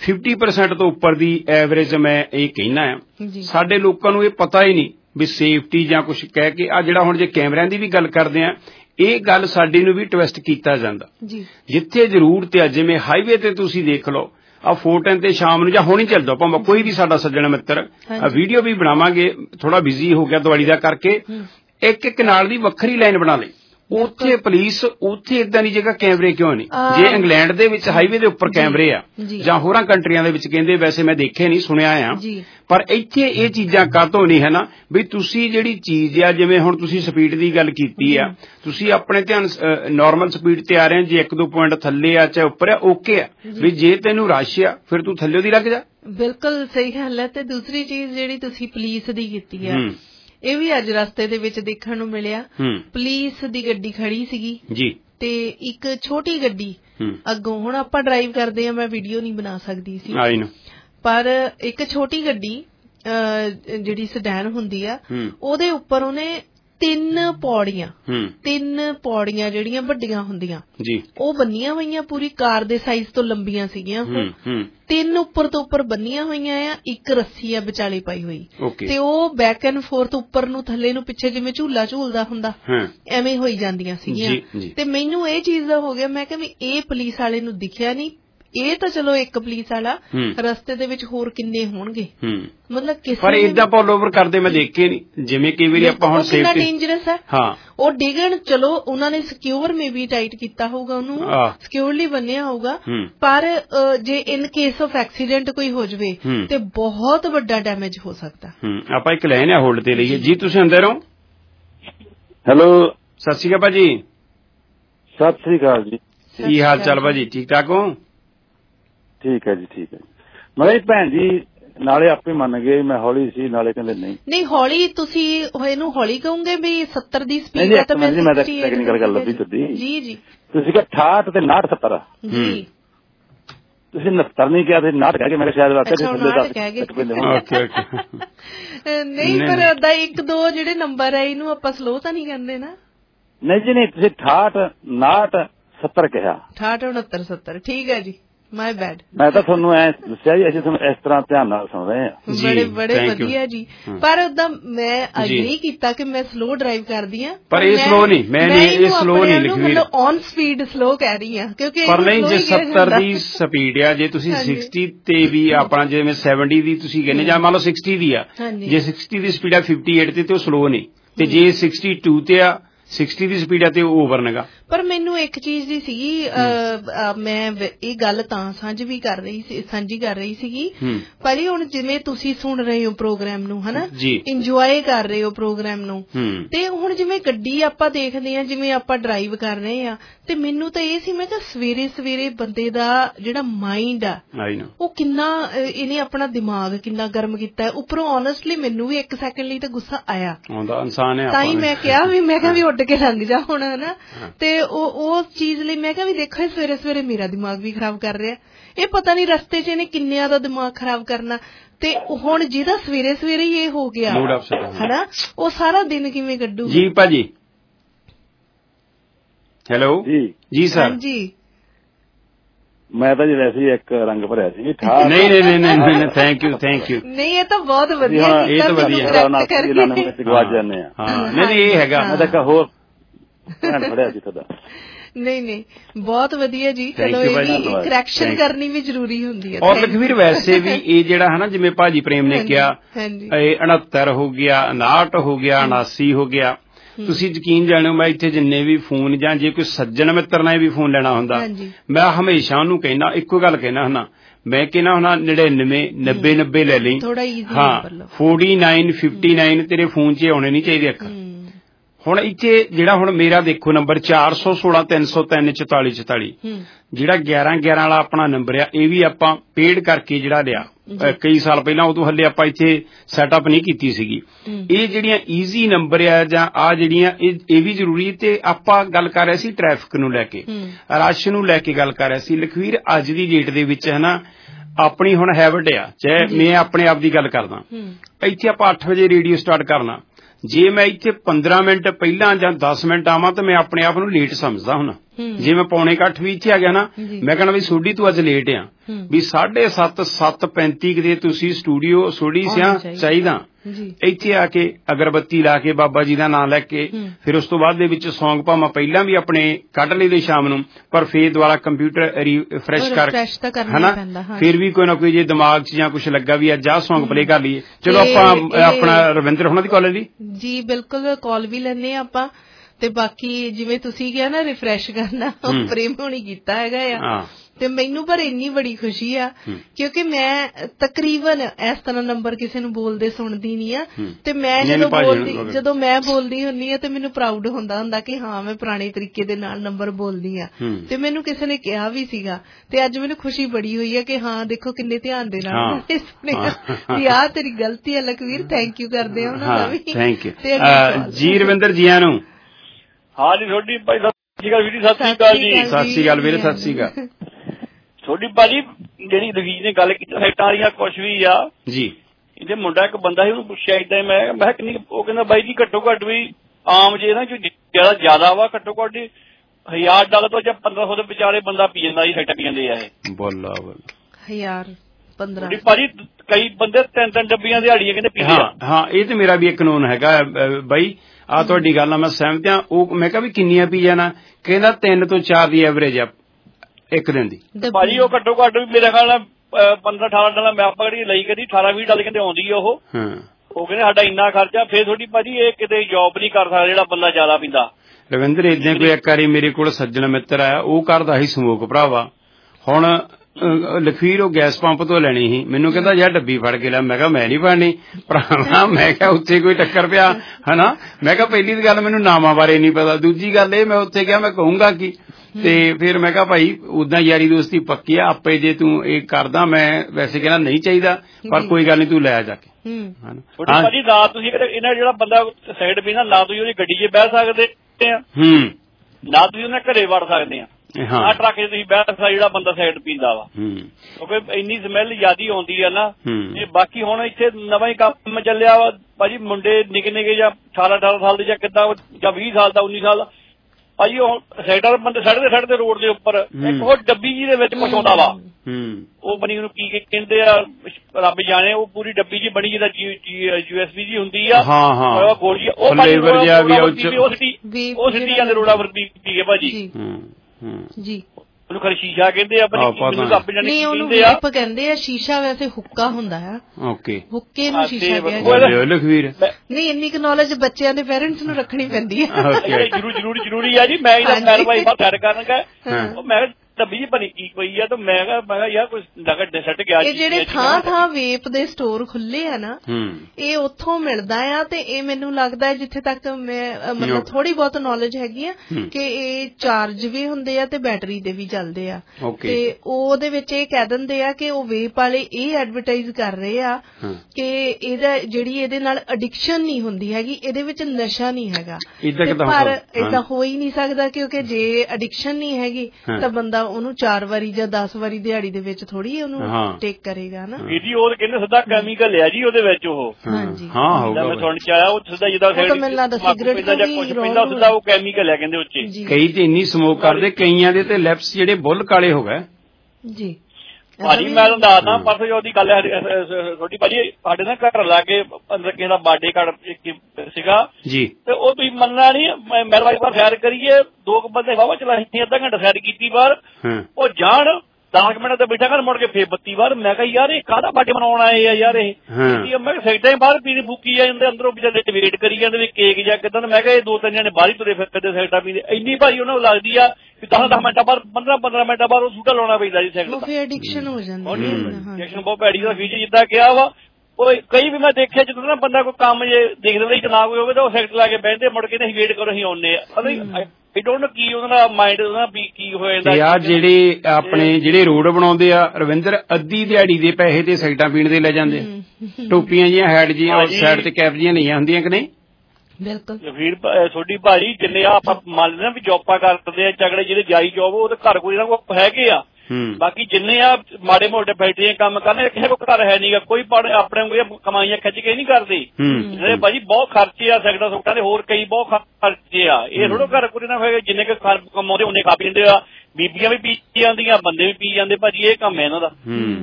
50% ਤੋਂ ਉੱਪਰ ਦੀ ਐਵਰੇਜ ਮੈਂ ਇਹ ਕਹਿਣਾ ਆ। ਸਾਡੇ ਲੋਕਾਂ ਨੂੰ ਇਹ ਪਤਾ ਹੀ ਨਹੀਂ ਵੀ ਸੇਫਟੀ ਜਾਂ ਕੁਝ ਕਹਿ ਕੇ ਆ ਜਿਹੜਾ ਹੁਣ ਜੇ ਕੈਮਰਿਆਂ ਦੀ ਵੀ ਗੱਲ ਕਰਦੇ ਆ, ਇਹ ਗੱਲ ਸਾਡੀ ਨੂੰ ਵੀ ਟਵਿਸਟ ਕੀਤਾ ਜਾਂਦਾ। ਜਿੱਥੇ ਜ਼ਰੂਰਤ ਹੈ, ਜਿਵੇਂ ਹਾਈਵੇ ਤੇ ਤੁਸੀਂ ਦੇਖ ਲਓ ਆ 410 ਤੇ ਸ਼ਾਮ ਨੂੰ ਜਾਂ ਹੁਣੀ ਚੱਲ ਜਾਓ, ਭਾਵੇਂ ਕੋਈ ਵੀ ਸਾਡਾ ਸੱਜਣ ਮਿੱਤਰ, ਵੀਡੀਓ ਵੀ ਬਣਾਵਾਂਗੇ, ਥੋੜਾ ਬਿਜ਼ੀ ਹੋ ਗਿਆ ਦੀਵਾਲੀ ਦਾ ਕਰਕੇ, ਇੱਕ ਨਾਲ ਦੀ ਵੱਖਰੀ ਲਾਈਨ ਬਣਾ ਲਈ। ਉੱਥੇ ਪੁਲਿਸ, ਉੱਥੇ ਏਦਾਂ ਦੀ ਜਗ੍ਹਾ ਕੈਮਰੇ ਕਿਉਂ ਨਹੀਂ? ਜੇ ਇੰਗਲੈਂਡ ਦੇ ਵਿੱਚ ਹਾਈਵੇ ਦੇ ਉੱਪਰ ਕੈਮਰੇ ਆ ਜਾਂ ਹੋਰਾਂ ਕੰਟਰੀਆਂ ਦੇ ਵਿੱਚ ਕਹਿੰਦੇ, ਵੈਸੇ ਮੈਂ ਦੇਖੇ ਨਹੀਂ, ਸੁਣਿਆ ਆ, ਪਰ ਇੱਥੇ ਇਹ ਚੀਜ਼ਾਂ ਕਾਹਤੋਂ ਨਹੀਂ ਹੈ ਨਾ ਵੀ ਤੁਸੀਂ ਜਿਹੜੀ ਚੀਜ਼ ਆ, ਜਿਵੇਂ ਹੁਣ ਤੁਸੀਂ ਸਪੀਡ ਦੀ ਗੱਲ ਕੀਤੀ ਆ, ਤੁਸੀਂ ਆਪਣੇ ਧਿਆਨ ਨਾਰਮਲ ਸਪੀਡ ਤੇ ਆ ਰਹੇ, ਜੇ 1-2 ਪੁਆਇੰਟ ਥੱਲੇ ਆ ਚਾਹੇ ਉੱਪਰ ਆ, ਓਕੇ ਆ, ਵੀ ਜੇ ਤੈਨੂੰ ਰਸ਼ ਆ ਫਿਰ ਤੂੰ ਥੱਲੇ ਦੀ ਲੱਗ ਜਾ। ਬਿਲਕੁਲ ਸਹੀ ਗੱਲ ਹੈ। ਤੇ ਦੂਸਰੀ ਚੀਜ਼ ਜਿਹੜੀ ਤੁਸੀਂ ਪੁਲਿਸ ਦੀ ਕੀਤੀ ਆ, ਇਹ ਵੀ ਅੱਜ ਰਸਤੇ ਦੇ ਵਿੱਚ ਦੇਖਣ ਨੂੰ ਮਿਲਿਆ। ਪੁਲਿਸ ਦੀ ਗੱਡੀ ਖੜੀ ਸੀਗੀ ਜੀ, ਤੇ ਇੱਕ ਛੋਟੀ ਗੱਡੀ ਅੱਗੋਂ, ਹੁਣ ਆਪਾਂ ਡਰਾਈਵ ਕਰਦੇ ਆ, ਮੈਂ ਵੀਡੀਓ ਨਹੀਂ ਬਣਾ ਸਕਦੀ ਸੀ, ਪਰ ਇੱਕ ਛੋਟੀ ਗੱਡੀ ਜਿਹੜੀ ਸੈਡਾਨ ਹੁੰਦੀ ਆ, ਉਹਦੇ ਉੱਪਰ ਉਹਨੇ 3 ਪੌੜੀਆਂ ਜਿਹੜੀਆਂ ਵੱਡੀਆਂ ਹੁੰਦੀਆਂ ਉਹ ਬੰਨੀਆਂ ਹੋਈਆਂ, ਪੂਰੀ ਕਾਰ ਦੇ ਸਾਈਜ਼ ਤੋਂ ਲੰਬੀਆਂ ਸੀਗੀਆਂ ਉਹ, 3 ਉੱਪਰ ਤੋਂ ਉੱਪਰ ਬੰਨੀਆਂ ਹੋਈਆਂ ਆ, ਇੱਕ ਰੱਸੀ ਆ ਵਿਚਾਲੇ ਪਾਈ ਹੋਈ, ਤੇ ਉਹ ਬੈਕ ਐਂਡ ਫੋਰਥ ਉੱਪਰ ਨੂੰ ਥੱਲੇ ਨੂੰ ਪਿੱਛੇ ਜਿਵੇਂ ਝੂਲਾ ਝੂਲਦਾ ਹੁੰਦਾ ਐਵੇਂ ਹੋਈ ਜਾਂਦੀਆਂ ਸੀਗੀਆਂ। ਤੇ ਮੈਨੂੰ ਇਹ ਚੀਜ਼ ਦਾ ਹੋ ਗਿਆ, ਮੈਂ ਕਿਹਾ ਵੀ ਇਹ ਪੁਲਿਸ ਵਾਲੇ ਨੂੰ ਦਿਖਿਆ ਨਹੀਂ, ਇਹ ਤਾਂ ਚਲੋ ਇੱਕ ਪੁਲਿਸ ਵਾਲਾ, ਰਸਤੇ ਦੇ ਵਿੱਚ ਹੋਰ ਕਿੰਨੇ ਹੋਣਗੇ, ਮਤਲਬ ਕਿਸੇ ਪਰ ਏਦਾਂ ਪੁੱਲ ਓਵਰ ਕਰਦੇ ਮੈਂ ਦੇਖੇ ਨਹੀਂ, ਜਿਵੇਂ ਕਈ ਵਾਰੀ ਆਪਾਂ ਹੁਣ ਕਿੰਨਾ ਡੇਂਜਰਸ ਹੈ। ਹਾਂ, ਉਹ ਡਿੱਗਣ, ਚਲੋ ਉਹਨਾਂ ਨੇ ਸਿਕਿਉਰ ਮੇ ਵੀ ਟਾਈਟ ਕੀਤਾ ਹੋਊਗਾ, ਉਹਨੂੰ ਸਿਕਿਉਰਲੀ ਬੰਨਿਆ ਹੋਊਗਾ, ਪਰ ਜੇ ਇਨ ਕੇਸ ਆਫ ਐਕਸੀਡੈਂਟ ਕੋਈ ਹੋ ਜਾਵੇ ਤੇ ਬਹੁਤ ਵੱਡਾ ਡੈਮੇਜ ਹੋ ਸਕਦਾ। ਆਪਾਂ ਇੱਕ ਲਾਈਨ ਆ ਹੋਲਡ ਤੇ ਲਈਏ ਜੀ, ਤੁਸੀਂ ਅੰਦਰ ਹੋ। ਹੈਲੋ, ਸਤਿ ਸ਼੍ਰੀ ਅਕਾਲ ਭਾਜੀ। ਸਤਿ ਸ੍ਰੀ ਅਕਾਲ ਜੀ, ਕੀ ਹਾਲ ਚਾਲ ਭਾਜੀ, ਠੀਕ ਠਾਕ ਹੋ? ਠੀਕ ਹੈ ਜੀ, ਠੀਕ ਹੈ। ਮੈਂ ਕਿਹਾ ਭੈਣ ਜੀ ਨਾਲੇ ਆਪੇ ਮੰਨ ਗਏ ਮੈਂ ਹੌਲੀ ਸੀ, ਨਾਲੇ ਕਹਿੰਦੇ ਨਹੀਂ ਹੌਲੀ, ਤੁਸੀਂ ਇਹਨੂੰ ਹੌਲੀ ਕਹੋਗੇ ਵੀ 70 ਦੀ ਸਪੀਡ ਹੈ ਤਾਂ ਮੈਂ ਤਾਂ ਟੈਕਨੀਕਲ ਗੱਲ ਲੱਭੀ ਤੁੱਡੀ ਜੀ। ਤੁਸੀਂ ਕਿਹਾ 68 ਤੇ 69 70 ਜੀ, ਤੁਸੀਂ 69 ਨਹੀਂ ਕਿਹਾ, 69 ਕਹਿ ਕੇ ਮੇਰੇ ਸ਼ਾਇਦ ਵਾਕਿਆ ਨਹੀਂ, ਪਰ ਏਦਾਂ 1 2 ਜਿਹੜੇ ਨੰਬਰ ਹੈ ਇਹਨੂੰ ਆਪਾਂ ਸਲੋ ਤਾਂ ਨਹੀਂ ਕਹਿੰਦੇ ਨਾ। ਨਹੀਂ ਜੀ, ਨਹੀਂ, ਤੁਸੀਂ 68 69 70 ਕਿਹਾ। 68 69 70 ਠੀਕ ਹੈ ਜੀ, ਮਾਈ ਬੈਡ। ਮੈਂ ਤਾਂ ਤੁਹਾਨੂੰ ਐ ਦੱਸਿਆ ਜੀ, ਅਸੀਂ ਤੁਹਾਨੂੰ ਇਸ ਤਰ੍ਹਾਂ ਧਿਆਨ ਨਾਲ ਸੁਣ ਰਹੇ ਹਾਂ। ਬੜੇ ਵਧੀਆ ਜੀ, ਪਰ ਉਦਾਂ ਮੈਂ ਅਗਰੀ ਕੀਤਾ ਕਿ ਮੈਂ ਸਲੋ ਡਰਾਈਵ ਕਰਦੀ ਹਾਂ, ਪਰ ਇਹ ਸਲੋ ਨਹੀਂ, ਮੈਂ ਇਹ ਸਲੋ ਨਹੀਂ ਲਿਖੀ, ਮਤਲਬ ਔਨ ਸਪੀਡ ਸਲੋ ਕਹਿ ਰਹੀ ਹਾਂ, ਕਿਉਂਕਿ ਪਰ ਨਹੀਂ ਜੇ 70 ਦੀ ਸਪੀਡ ਆ, ਜੇ ਤੁਸੀਂ 60 ਤੇ ਵੀ ਆਪਣਾ ਜਿਵੇਂ 70 ਦੀ ਤੁਸੀਂ ਕਹਿੰਦੇ ਜਾਂ ਮੰਨ ਲਓ 60 ਦੀ ਆ, ਜੇ 60 ਦੀ ਸਪੀਡ ਆ 58 ਤੇ ਉਹ ਸਲੋ ਨਹੀਂ, ਤੇ ਜੇ 62 ਤੇ ਆ 60 ਦੀ ਸਪੀਡ ਆ ਤੇ ਉਹ ਓਵਰ ਨੇਗਾ। ਪਰ ਮੈਨੂੰ ਇੱਕ ਚੀਜ਼ ਦੀ ਸੀਗੀ, ਮੈਂ ਇਹ ਗੱਲ ਤਾਂ ਸਾਂਝੀ ਕਰ ਰਹੀ ਸੀਗੀ ਭਾਜੀ, ਹੁਣ ਜਿਵੇਂ ਤੁਸੀਂ ਸੁਣ ਰਹੇ ਹੋ ਪ੍ਰੋਗਰਾਮ ਨੂੰ, ਹਨਾ, ਇੰਜੋਏ ਕਰ ਰਹੇ ਹੋ ਪ੍ਰੋਗਰਾਮ ਨੂੰ, ਤੇ ਹੁਣ ਜਿਵੇਂ ਗੱਡੀ ਆਪਾਂ ਦੇਖਦੇ ਹਾਂ, ਜਿਵੇਂ ਆਪਾਂ ਡਰਾਈਵ ਕਰ ਰਹੇ ਆ, ਤੇ ਮੈਨੂੰ ਤਾਂ ਇਹ ਸੀ, ਮੈਂ ਕਿਹਾ ਸਵੇਰੇ ਸਵੇਰੇ ਬੰਦੇ ਦਾ ਜਿਹੜਾ ਮਾਈਂਡ ਆ ਉਹ ਕਿੰਨਾ, ਇਹਨੇ ਆਪਣਾ ਦਿਮਾਗ ਕਿੰਨਾ ਗਰਮ ਕੀਤਾ ਹੈ। ਉੱਪਰੋਂ ਓਨੈਸਟਲੀ ਮੈਨੂੰ ਵੀ 1 ਸੈਕਿੰਡ ਲਈ ਤਾਂ ਗੁੱਸਾ ਆਇਆ, ਤਾਂ ਹੀ ਮੈਂ ਕਿਹਾ ਵੀ ਉੱਡ ਕੇ ਲੰਘ ਜਾ ਹੁਣ, ਹਨਾ। ਤੇ ਉਹ ਚੀਜ਼ ਲਈ ਮੈਂ ਕਿਹਾ ਵੀ ਦੇਖੋ ਸਵੇਰੇ ਸਵੇਰੇ ਮੇਰਾ ਦਿਮਾਗ ਵੀ ਖਰਾਬ ਕਰ ਰਿਹਾ, ਇਹ ਪਤਾ ਨਹੀਂ ਰਸਤੇ 'ਚ ਇਹਨੇ ਕਿੰਨਿਆਂ ਦਾ ਦਿਮਾਗ ਖਰਾਬ ਕਰਨਾ, ਤੇ ਹੁਣ ਜਿਹਦਾ ਸਵੇਰੇ ਸਵੇਰੇ ਹੀ ਇਹ ਹੋ ਗਿਆ ਹਨਾ, ਉਹ ਸਾਰਾ ਦਿਨ ਕਿਵੇਂ ਕੱਢੂ ਜੀ ਭਾਜੀ। ਹੈਲੋ ਜੀ ਸਰ। ਜੀ ਮੈਂ ਤਾਂ ਜੀ ਵੈਸੇ ਹੀ ਇੱਕ ਰੰਗ ਭਰਿਆ ਸੀ। ਨਹੀਂ ਥੈਂਕ ਯੂ। ਨਹੀਂ ਇਹ ਤਾਂ ਬਹੁਤ ਵਧੀਆ, ਇਹ ਤਾਂ ਵਧੀਆ ਗਵਾਚ ਜਾਂਦੇ ਆ। ਨਹੀਂ ਇਹ ਹੈਗਾ, ਮੈਂ ਤਾਂ ਹੋਰ ਫੜਿਆ ਸੀ ਤੁਹਾਡਾ। ਨਹੀਂ ਬਹੁਤ ਵਧੀਆ ਜੀ, ਚਲੋ ਇਹ ਵੀ ਕਰੈਕਸ਼ਨ ਕਰਨੀ ਵੀ ਜ਼ਰੂਰੀ ਹੁੰਦੀ ਹੈ। ਔਰ ਲਖਵੀਰ ਵੈਸੇ ਵੀ ਇਹ ਜਿਹੜਾ ਹੈ ਨਾ, ਜਿਵੇਂ ਭਾਜੀ ਪ੍ਰੇਮ ਨੇ ਕਿਹਾ 69 ਹੋ ਗਿਆ, 59 ਹੋ ਗਿਆ, 79 ਹੋ ਗਿਆ, ਤੁਸੀਂ ਯਕੀਨ ਜਾਣੋ ਮੈਂ ਇੱਥੇ ਜਿੰਨੇ ਵੀ ਫੋਨ ਜਾਂ ਜੇ ਕੋਈ ਸੱਜਣ ਮਿੱਤਰ ਨੇ ਵੀ ਫੋਨ ਲੈਣਾ ਹੁੰਦਾ, ਮੈਂ ਹਮੇਸ਼ਾ ਉਹਨੂੰ ਕਹਿਣਾ, ਇੱਕੋ ਗੱਲ ਕਹਿਣਾ ਹੁੰਦਾ, ਮੈਂ ਕਹਿਣਾ ਹੁੰਦਾ 99 90 ਲੈ ਲਈ, ਹਾਂ 49 59 ਤੇਰੇ ਫੋਨ 'ਚ ਆਉਣੇ ਨਹੀਂ ਚਾਹੀਦੇ ਅੱਖਰ। ਹੁਣ ਇੱਥੇ ਜਿਹੜਾ ਹੁਣ ਮੇਰਾ ਦੇਖੋ ਨੰਬਰ 416 303 44 44, ਜਿਹੜਾ 11 ਵਾਲਾ ਆਪਣਾ ਨੰਬਰ ਆ, ਇਹ ਵੀ ਆਪਾਂ ਪੇਡ ਕਰਕੇ ਜਿਹੜਾ ਲਿਆ ਕਈ ਸਾਲ ਪਹਿਲਾਂ, ਉਦੋਂ ਹੱਲੇ ਆਪਾਂ ਇੱਥੇ ਸੈਟਅਪ ਨਹੀਂ ਕੀਤੀ ਸੀਗੀ। ਇਹ ਜਿਹੜੀਆਂ ਈਜ਼ੀ ਨੰਬਰ ਆ ਜਾਂ ਆ ਜਿਹੜੀਆਂ ਇਹ ਵੀ ਜ਼ਰੂਰੀ, ਤੇ ਆਪਾਂ ਗੱਲ ਕਰ ਰਹੇ ਸੀ ਟ੍ਰੈਫਿਕ ਨੂੰ ਲੈ ਕੇ, ਰਸ਼ ਨੂੰ ਲੈ ਕੇ ਗੱਲ ਕਰ ਰਹੇ ਸੀ। ਲਖਵੀਰ ਅੱਜ ਦੀ ਡੇਟ ਦੇ ਵਿੱਚ ਹੈ ਨਾ, ਆਪਣੀ ਹੁਣ ਹੈਬਿਟ ਆ, ਚਾਹੇ ਮੈਂ ਆਪਣੇ ਆਪ ਦੀ ਗੱਲ ਕਰਦਾ, ਇੱਥੇ ਆਪਾਂ 8 ਵਜੇ ਰੇਡੀਓ ਸਟਾਰਟ ਕਰਨਾ, ਜੇ ਮੈਂ ਇੱਥੇ 15 ਮਿੰਟ ਪਹਿਲਾਂ ਜਾਂ 10 ਮਿੰਟ ਆਵਾਂ ਤਾਂ ਮੈਂ ਆਪਣੇ ਆਪ ਨੂੰ ਲੇਟ ਸਮਝਦਾ ਹੁਣ। ਜੇ ਮੈਂ 7:45 ਵੀ ਇੱਥੇ ਆ ਗਿਆ ਨਾ, ਮੈਂ ਕਹਿਣਾ ਵੀ ਸੋਢੀ ਤੂੰ ਅੱਜ ਲੇਟ ਆ, ਵੀ 7:30 7:35 ਕਿਤੇ ਤੁਸੀਂ ਸਟੂਡੀਓ ਸੋਢੀ ਸਿਆ ਚਾਹੀਦਾ। ਇੱਥੇ ਆ ਕੇ ਅਗਰਬੱਤੀ ਲਾ ਕੇ ਬਾਬਾ ਜੀ ਦਾ ਨਾਮ ਲੈ ਕੇ, ਫਿਰ ਉਸ ਤੋਂ ਬਾਅਦ ਦੇ ਵਿੱਚ ਸੌਂਗ ਭਾਵੇਂ ਪਹਿਲਾਂ ਵੀ ਆਪਣੇ ਕੱਢ ਲਈਦੇ ਸ਼ਾਮ ਨੂੰ, ਪਰ ਫੇਰ ਦੁਆਰਾ ਕੰਪਿਊਟਰ ਰੀਫਰੈਸ਼ ਕਰ ਹਨਾ, ਫਿਰ ਵੀ ਕੋਈ ਨਾ ਕੋਈ ਜੇ ਦਿਮਾਗ 'ਚ ਜਾਂ ਕੁਛ ਲੱਗਾ ਵੀ ਅੱਜ ਆਹ ਸੌਂਗ ਪਲੇ ਕਰ ਲਈਏ। ਚਲੋ ਆਪਾਂ ਆਪਣਾ ਰਵਿੰਦਰ ਹੋਣਾ ਦੀ ਕਾਲ ਜੀ ਬਿਲਕੁਲ ਕਾਲ ਵੀ ਲੈਂਦੇ ਆ ਆਪਾਂ, ਤੇ ਬਾਕੀ ਜਿਵੇਂ ਤੁਸੀਂ ਕਿਹਾ ਨਾ ਰਿਫਰੈਸ਼ ਕਰਨਾ, ਪ੍ਰੇਮ ਹੋਣੀ ਕੀਤਾ ਹੈਗਾ ਆ, ਤੇ ਮੈਨੂੰ ਪਰ ਇੰਨੀ ਬੜੀ ਖੁਸ਼ੀ ਆ ਕਿਉਂਕਿ ਮੈਂ ਤਕਰੀਬਨ ਇਸ ਤਰ੍ਹਾਂ ਨੰਬਰ ਕਿਸੇ ਨੂੰ ਬੋਲਦੇ ਸੁਣਦੀ ਨਹੀਂ ਆ, ਤੇ ਮੈਂ ਜਦੋਂ ਮੈਂ ਬੋਲਦੀ ਹੁੰਦੀ ਆ ਤੇ ਮੈਨੂੰ ਪ੍ਰਾਊਡ ਹੁੰਦਾ ਕਿ ਹਾਂ ਮੈਂ ਪੁਰਾਣੇ ਤਰੀਕੇ ਦੇ ਨਾਲ ਨੰਬਰ ਬੋਲਦੀ ਆ, ਤੇ ਮੈਨੂੰ ਕਿਸੇ ਨੇ ਕਿਹਾ ਵੀ ਸੀਗਾ, ਤੇ ਅੱਜ ਮੈਨੂੰ ਖੁਸ਼ੀ ਬੜੀ ਹੋਈ ਹੈ ਕਿ ਹਾਂ ਦੇਖੋ ਕਿੰਨੇ ਧਿਆਨ ਦੇ ਨਾਲ ਵੀ ਆਹ ਤੇਰੀ ਗਲਤੀ ਹੈ ਲਖਵੀਰ, ਥੈਂਕ ਯੂ ਕਰਦੇ ਆ ਉਹਨਾਂ ਦਾ ਵੀ। ਥੈਂਕ ਯੂ ਜੀ ਰਵਿੰਦਰ ਜੀਆਂ ਨੂੰ। ਹਾਂ ਜੀ ਤੁਹਾਡੀ ਭਾਈ ਸਤਿ ਸ਼੍ਰੀ ਅਕਾਲ ਵੀਰ, ਸਤਿ ਸ਼੍ਰੀ ਅਕਾਲ ਜੀ। ਸਤਿ ਸ਼੍ਰੀ ਅਕਾਲ ਵੀਰੇ, ਸਤਿ ਸ਼੍ਰੀ ਅਕਾਲ। ਤੁਹਾਡੀ ਭਾਜੀ ਜਿਹੜੀ ਲਖੀਰ ਨੇ ਗੱਲ ਕੀਤੀ ਸਾਈਟਾਂ ਵਾਲੀਆਂ ਕੁਛ ਵੀ ਆ ਜੀ, ਇਹਦੇ ਮੁੰਡਾ ਇੱਕ ਬੰਦਾ ਸੀ, ਉਹਨੂੰ ਪੁੱਛਿਆ ਏਦਾਂ, ਮੈਂ ਕਿੰਨੀ, ਉਹ ਕਹਿੰਦਾ ਬਾਈ ਜੀ ਘੱਟੋ ਘੱਟ ਵੀ ਆਮ ਜੇ ਨਾ ਜ਼ਿਆਦਾ ਵਾ, ਘੱਟੋ ਘੱਟ $1000 ਤੋਂ ਜਾਂ 1500 ਦੇ ਵਿਚਾਲੇ ਬੰਦਾ ਪੀ ਜਾਂਦਾ ਜੀ, ਸਾਈਟਾਂ ਪੀ ਜਾਂਦੇ ਆ ਇਹ। ਬੋਲਾ 1000 15 ਭਾਜੀ ਕਈ ਬੰਦੇ 3 ਡੱਬੀਆਂ ਦਿਹਾੜੀਆਂ ਕਹਿੰਦੇ ਪੀਂਦੇ ਆ। ਹਾਂ ਇਹ ਤੇ ਮੇਰਾ ਵੀ ਇੱਕ ਕਾਨੂੰਨ ਹੈਗਾ ਬਾਈ, ਆ ਤੁਹਾਡੀ ਗੱਲ ਨਾਲ ਮੈਂ ਸਹਿਮਤ ਹਾਂ। ਉਹ ਮੈਂ ਕਿਹਾ ਵੀ ਕਿੰਨੀਆਂ ਪੀ ਜਾਣਾ, ਕਹਿੰਦਾ 3 ਤੋਂ 4 ਦੀ ਐਵਰੇਜ ਆ। ਇੱਕ ਦਿਨ ਦੀ? ਭਾਜੀ ਉਹ ਘੱਟੋ ਘੱਟ ਵੀ ਮੇਰੇ ਖਿਆਲ ਨਾਲ 15-18 ਡਾਲਰ ਮੈਂ ਆਪਾਂ ਕਿਹੜੀ ਲਈ ਕਦੀ 18-20 ਡਾਲਰ ਕਹਿੰਦੇ ਆਉਂਦੀ ਉਹ। ਉਹ ਕਹਿੰਦੇ ਸਾਡਾ ਇੰਨਾ ਖਰਚਾ, ਫੇਰ ਥੋੜੀ ਭਾਜੀ ਇਹ ਕਿਤੇ ਜੌਬ ਨਹੀਂ ਕਰ ਸਕਦਾ ਜਿਹੜਾ ਬੰਦਾ ਜ਼ਿਆਦਾ ਪੀਂਦਾ। ਰਵਿੰਦਰ ਏਦਾਂ ਕੋਈ ਇੱਕ ਵਾਰੀ ਮੇਰੇ ਕੋਲ ਸੱਜਣ ਮਿੱਤਰ ਆਇਆ, ਉਹ ਕਰਦਾ ਸੀ ਸਮੋਕ ਭਰਾਵਾ। ਹੁਣ ਲਖਵੀਰ ਉਹ ਗੈਸ ਪੰਪ ਤੋਂ ਲੈਣੀ ਸੀ, ਮੈਨੂੰ ਕਹਿੰਦਾ ਯਾਰ ਡੱਬੀ ਫੜ ਕੇ ਲੈ। ਮੈਂ ਕਿਹਾ ਮੈਂ ਨਹੀਂ ਫੜਨੀ ਭਰਾਵਾ, ਮੈਂ ਕਿਹਾ ਉੱਥੇ ਕੋਈ ਟੱਕਰ ਪਿਆ ਹਨਾ। ਮੈਂ ਕਿਹਾ ਪਹਿਲੀ ਗੱਲ ਮੈਨੂੰ ਨਾਮਾਂ ਬਾਰੇ ਨਹੀਂ ਪਤਾ, ਦੂਜੀ ਗੱਲ ਇਹ ਮੈਂ ਉੱਥੇ ਕਿਹਾ ਮੈਂ ਕਹੂੰਗਾ ਕੀ। ਤੇ ਫਿਰ ਮੈਂ ਕਿਹਾ ਭਾਈ ਉਦਾਂ ਯਾਰੀ ਦੋਸਤੀ ਪੱਕੀ ਆ, ਆਪੇ ਜੇ ਤੂੰ ਇਹ ਕਰਦਾ, ਮੈਂ ਵੈਸੇ ਕਹਿੰਦਾ ਨਹੀਂ ਚਾਹੀਦਾ ਪਰ ਕੋਈ ਗੱਲ ਨਹੀਂ ਤੂੰ ਲੈ ਜਾ ਕੇ। ਭਾਜੀ ਨਾ ਤੁਸੀਂ ਇਹਨਾਂ ਜਿਹੜਾ ਬੰਦਾ ਸਾਈਡ ਪੀਂਦਾ, ਨਾ ਤੁਸੀਂ ਉਹਦੀ ਗੱਡੀ 'ਚ ਬਹਿ ਸਕਦੇ ਆ, ਨਾ ਤੁਸੀਂ ਉਹਨੇ ਘਰੇ ਵੜ ਸਕਦੇ ਆ, ਨਾ ਟਰੱਕ 'ਚ ਤੁਸੀਂ ਬਹਿ ਸਕਦਾ ਜਿਹੜਾ ਬੰਦਾ ਸਾਈਡ ਪੀਂਦਾ ਵਾ, ਕਿਉਂਕਿ ਇੰਨੀ ਸਮੈਲ ਜ਼ਿਆਦੀ ਆਉਂਦੀ ਆ ਨਾ। ਤੇ ਬਾਕੀ ਹੁਣ ਇੱਥੇ ਨਵਾਂ ਹੀ ਕੰਮ ਚੱਲਿਆ ਵਾ ਭਾਜੀ, ਮੁੰਡੇ ਨਿੱਕੇ ਨਿੱਕੇ ਜਾਂ 18 ਸਾਲ ਦੇ ਜਾਂ ਕਿੱਦਾਂ ਜਾਂ 20 ਸਾਲ ਦਾ 19 ਸਾਲ ਦਾ ਭਾਜੀ, ਉਹ ਸਾਈਡਾਂ ਬੰਦੇ ਸੜਦੇ ਰੋਡ ਦੇ ਉੱਪਰ ਇੱਕ ਉਹ ਡੱਬੀ ਜੀ ਦੇ ਵਿੱਚ ਪਹੁੰਚਾਉਂਦਾ ਵਾ, ਉਹ ਬਣੀ ਉਹਨੂੰ ਕੀ ਕਹਿੰਦੇ ਆ ਰੱਬ ਜਾਣੇ, ਉਹ ਪੂਰੀ ਡੱਬੀ ਜੀ ਬਣੀ ਜਿਹਦਾ USB ਜੀ ਹੁੰਦੀ ਆ, ਗੋਲੀ ਉਹ ਸਿੱਟੀ ਜਾਂਦੇ ਰੋੜਾ ਪਰ ਪੀ ਕੇ ਭਾਜੀ ਜੀ। ਉਹਨੂੰ ਖਰੇ ਸ਼ੀਸ਼ਾ ਕਹਿੰਦੇ ਆ, ਮੈਨੂੰ ਰੱਬ ਜਾਣੇ ਨਹੀਂ ਉਹਨੂੰ ਵੇਪ ਕਹਿੰਦੇ ਆ, ਸ਼ੀਸ਼ਾ ਵੈਸੇ ਹੁੱਕਾ ਹੁੰਦਾ ਆ। ਓਕੇ, ਹੁੱਕੇ ਨੂੰ ਸ਼ੀਸ਼ਾ ਕਹਿੰਦੇ ਲਖਵੀਰ। ਨਹੀਂ ਇੰਨੀ ਕੁ ਨੌਲੇਜ ਬੱਚਿਆਂ ਦੇ ਪੇਰੈਂਟਸ ਨੂੰ ਰੱਖਣੀ ਪੈਂਦੀ ਆ। ਜ਼ਰੂਰੀ ਆ ਜੀ। ਮੈਂ ਇਹਦਾ ਕਾਰਵਾਈ ਸੈਰ ਕਰਨ ਗਏ, ਮੈਂ ਡੱਬੀ ਬਣੀ ਕੀ ਪਈ ਆ, ਤਾਂ ਮੈਂ ਕਿਹਾ ਯਾਰ ਕੁਛ ਨਗਦ ਸੱਟ ਗਿਆ। ਇਹ ਜਿਹੜੇ ਥਾਂ ਵੇਪ ਦੇ ਸਟੋਰ ਖੁੱਲੇ ਆ ਨਾ, ਇਹ ਉੱਥੋਂ ਮਿਲਦਾ ਆ। ਤੇ ਇਹ ਮੈਨੂੰ ਲੱਗਦਾ ਜਿੱਥੇ ਤੱਕ ਮੈਂ ਮਤਲਬ ਥੋੜੀ ਬਹੁਤ ਨੌਲੇਜ ਹੈਗੀ ਆ ਕਿ ਇਹ ਚਾਰਜ ਵੀ ਹੁੰਦੇ ਆ ਤੇ ਬੈਟਰੀ ਦੇ ਵੀ ਚੱਲਦੇ ਆ। ਤੇ ਉਹਦੇ ਵਿੱਚ ਇਹ ਕਹਿ ਦਿੰਦੇ ਆ ਕਿ ਉਹ ਵੇਪ ਵਾਲੇ ਇਹ ਐਡਵਰਟਾਈਜ਼ ਕਰ ਰਹੇ ਆ ਕਿ ਇਹਦਾ ਜਿਹੜੀ ਇਹਦੇ ਨਾਲ ਅਡਿਕਸ਼ਨ ਨਹੀਂ ਹੁੰਦੀ ਹੈਗੀ, ਇਹਦੇ ਵਿੱਚ ਨਸ਼ਾ ਨਹੀਂ ਹੈਗਾ। ਪਰ ਏਦਾਂ ਹੋ ਹੀ ਨਹੀਂ ਸਕਦਾ, ਕਿਉਂਕਿ ਜੇ ਅਡਿਕਸ਼ਨ ਨਹੀਂ ਹੈਗੀ ਤਾਂ ਬੰਦਾ ਉਹਨੂੰ 4 ਵਾਰੀ ਜਾਂ 10 ਵਾਰੀ ਦਿਹਾੜੀ ਦੇ ਵਿੱਚ ਥੋੜੀ ਉਹਨੂੰ ਟੇਕ ਕਰੇਗਾ ਨਾ। ਜੀ ਉਹ ਕਹਿੰਦੇ ਸਿੱਧਾ ਕੈਮੀਕਲ ਆ ਜੀ ਉਹਦੇ ਵਿੱਚ। ਉਹ ਹਾਂਜੀ ਮੈਂ ਸੁਣ ਚ ਆਇਆ, ਉਹ ਸਿੱਧਾ ਜਿੱਦਾਂ ਸਿਗਰਟ ਜਾਂ ਕੁਝ ਪੀਂਦਾ ਸਿੱਧਾ ਉਹ ਕੈਮੀਕਲ ਆ ਕਹਿੰਦੇ ਉੱਚੇ। ਕਈ ਤੇ ਇੰਨੀ ਸਮੋਕ ਕਰਦੇ, ਕਈਆਂ ਦੇ ਤੇ ਲਿਪਸ ਜਿਹੜੇ ਬੁੱਲ ਕਾਲੇ ਹੋ ਗਏ ਜੀ। ਭਾਜੀ ਮੈਂ ਤੁਹਾਨੂੰ ਦੱਸਦਾ, ਪਰਸੋਂ ਉਹਦੀ ਗੱਲ ਛੋਟੀ ਭਾਜੀ, ਸਾਡੇ ਨਾ ਘਰ ਲਾ ਕੇ ਅੰਦਰ ਕਿਸੇ ਦਾ ਬਰਥਡੇ ਕਾਰਡ ਸੀਗਾ ਜੀ, ਤੇ ਉਹ ਤੁਸੀਂ ਮੰਨਣਾ ਨਹੀਂ, ਮੇਰੇ ਵਾਰ ਸੈਰ ਕਰੀਏ 2 ਬੰਦੇ ਵਾਹਵਾ ਚਲਾਈ, ਅੱਧਾ ਘੰਟਾ ਸੈਰ ਕੀਤੀ ਬਾਹਰ, ਉਹ ਜਾਣ 10 ਮਿੰਟ ਤੇ ਬੈਠਾ ਕਰ, ਮੁੜ ਕੇ ਫੇਰ 32 ਵਾਰ। ਮੈਂ ਕਿਹਾ ਯਾਰ ਇਹ ਕਾਹਦਾ ਬਰਥਡੇ ਮਨਾਉਣ ਆਏ ਆ ਯਾਰ, ਇਹ ਮੈਂ ਕਿਹਾ ਸਾਈਡਾਂ ਹੀ ਬਾਹਰ ਪੀਣੀ ਫੂਕੀ ਜਾਂਦੇ, ਅੰਦਰੋਂ ਵਿਚਾਰੇ ਵੇਟ ਕਰੀ ਜਾਂਦੇ ਵੀ ਕੇਕ ਜਾਂ ਕਿੱਦਾਂ। ਮੈਂ ਕਿਹਾ ਇਹ 2-3 ਜਣੇ ਬਾਹਰ ਹੀ ਤੁਰੇ ਫਿਰਦੇ ਸਾਈਡਾਂ ਪੀਂਦੇ, ਇੰਨੀ ਭਾਈ ਉਹਨਾਂ ਨੂੰ ਲੱਗਦੀ ਆ ਵੀ 10 ਮਿੰਟਾਂ ਬਾਅਦ 15 ਮਿੰਟਾਂ ਬਾਅਦ ਉਹ ਸੂਟਾ ਲਾਉਣਾ ਪੈਂਦਾ ਜੀ ਸਾਈਕਲ ਦਾ। ਐਡਿਕਸ਼ਨ ਹੋ ਜਾਂਦੀ, ਐਡਿਕਸ਼ਨ ਬਹੁਤ ਭੈੜੀ ਦਾ ਫੀਚਰ ਜਿੱਦਾਂ ਕਿਹਾ ਵਾ। ਉਹ ਕਈ ਵੀ ਮੈਂ ਦੇਖਿਆ ਜਦੋਂ ਨਾ ਬੰਦਾ ਕੋਈ ਕੰਮ ਜੇ ਦੇਖਦੇ ਵੀ ਨਾ ਕੋਈ ਹੋਵੇ ਤਾਂ ਉਹ ਸਾਈਕਲ ਲਾ ਕੇ ਬਹਿੰਦੇ, ਮੁੜ ਕੇ ਨਹੀਂ ਵੇਟ ਕਰੋ ਅਸੀਂ ਆਉਂਦੇ ਆ। ਆਈ ਡੋਂਟ ਨੋ ਕੀ ਉਹਨਾਂ ਦਾ ਮਾਈਂਡ ਕੀ ਹੋ ਜਾਂਦਾ ਯਾਰ। ਜਿਹੜੇ ਆਪਣੇ ਜਿਹੜੇ ਰੋਡ ਬਣਾਉਂਦੇ ਆ ਰਵਿੰਦਰ, ਅੱਧੀ ਦਿਹਾੜੀ ਦੇ ਪੈਸੇ ਤੇ ਸਿਗਰਟਾਂ ਪੀਣ ਦੇ ਲੈ ਜਾਂਦੇ, ਟੋਪੀਆਂ ਜੀਆਂ ਹੈਡ ਜੀਆਂ ਸਾਈਡ ਤੇ ਕੈਪ ਜੀਆਂ ਲਈਆਂ ਹੁੰਦੀਆਂ ਕਿ ਨਹੀਂ। ਬਿਲਕੁਲ ਵੀਰ ਤੁਹਾਡੀ ਭਾਜੀ, ਜਿੰਨੇ ਆਪਾਂ ਮੰਨ ਲੈਣਾ ਵੀ ਜੋਬਾਂ ਕਰਦੇ ਆ ਝਗੜੇ, ਜਿਹੜੇ ਜਾਈ ਜੋਬ ਉਹ ਤੇ ਘਰ ਕੋਈ ਨਾ ਕੋਈ ਹੈਗੇ ਆ, ਬਾਕੀ ਜਿੰਨੇ ਆ ਮਾੜੇ ਮੋਟੇ ਫੈਕਟਰੀਆਂ ਕੰਮ ਕਰਨੇ, ਕਿਸੇ ਕੋਲ ਘਰ ਹੈ ਨੀਗਾ, ਕੋਈ ਆਪਣੇ ਕਮਾਈਆਂ ਖਿੱਚ ਕੇ ਨਹੀਂ ਕਰਦੇ ਭਾਜੀ। ਬਹੁਤ ਖਰਚੇ ਆ ਸੈਕਟਰ ਸੁਕਟਾਂ ਦੇ, ਹੋਰ ਕਈ ਬਹੁਤ ਖਰਚੇ ਆ। ਇਹ ਥੋੜੋ ਘਰ ਕੋਈ ਨਾ ਹੋਏਗਾ, ਜਿੰਨੇ ਕਮਾਉਂਦੇ ਉਹਨੇ ਖਾ ਪੀ ਲੈਂਦੇ ਆ, ਬੀਬੀਆਂ ਵੀ ਪੀ ਜਾਂਦੀਆਂ, ਬੰਦੇ ਵੀ ਪੀ ਜਾਂਦੇ ਭਾਜੀ। ਇਹ ਕੰਮ ਹੈ ਇਹਨਾਂ ਦਾ।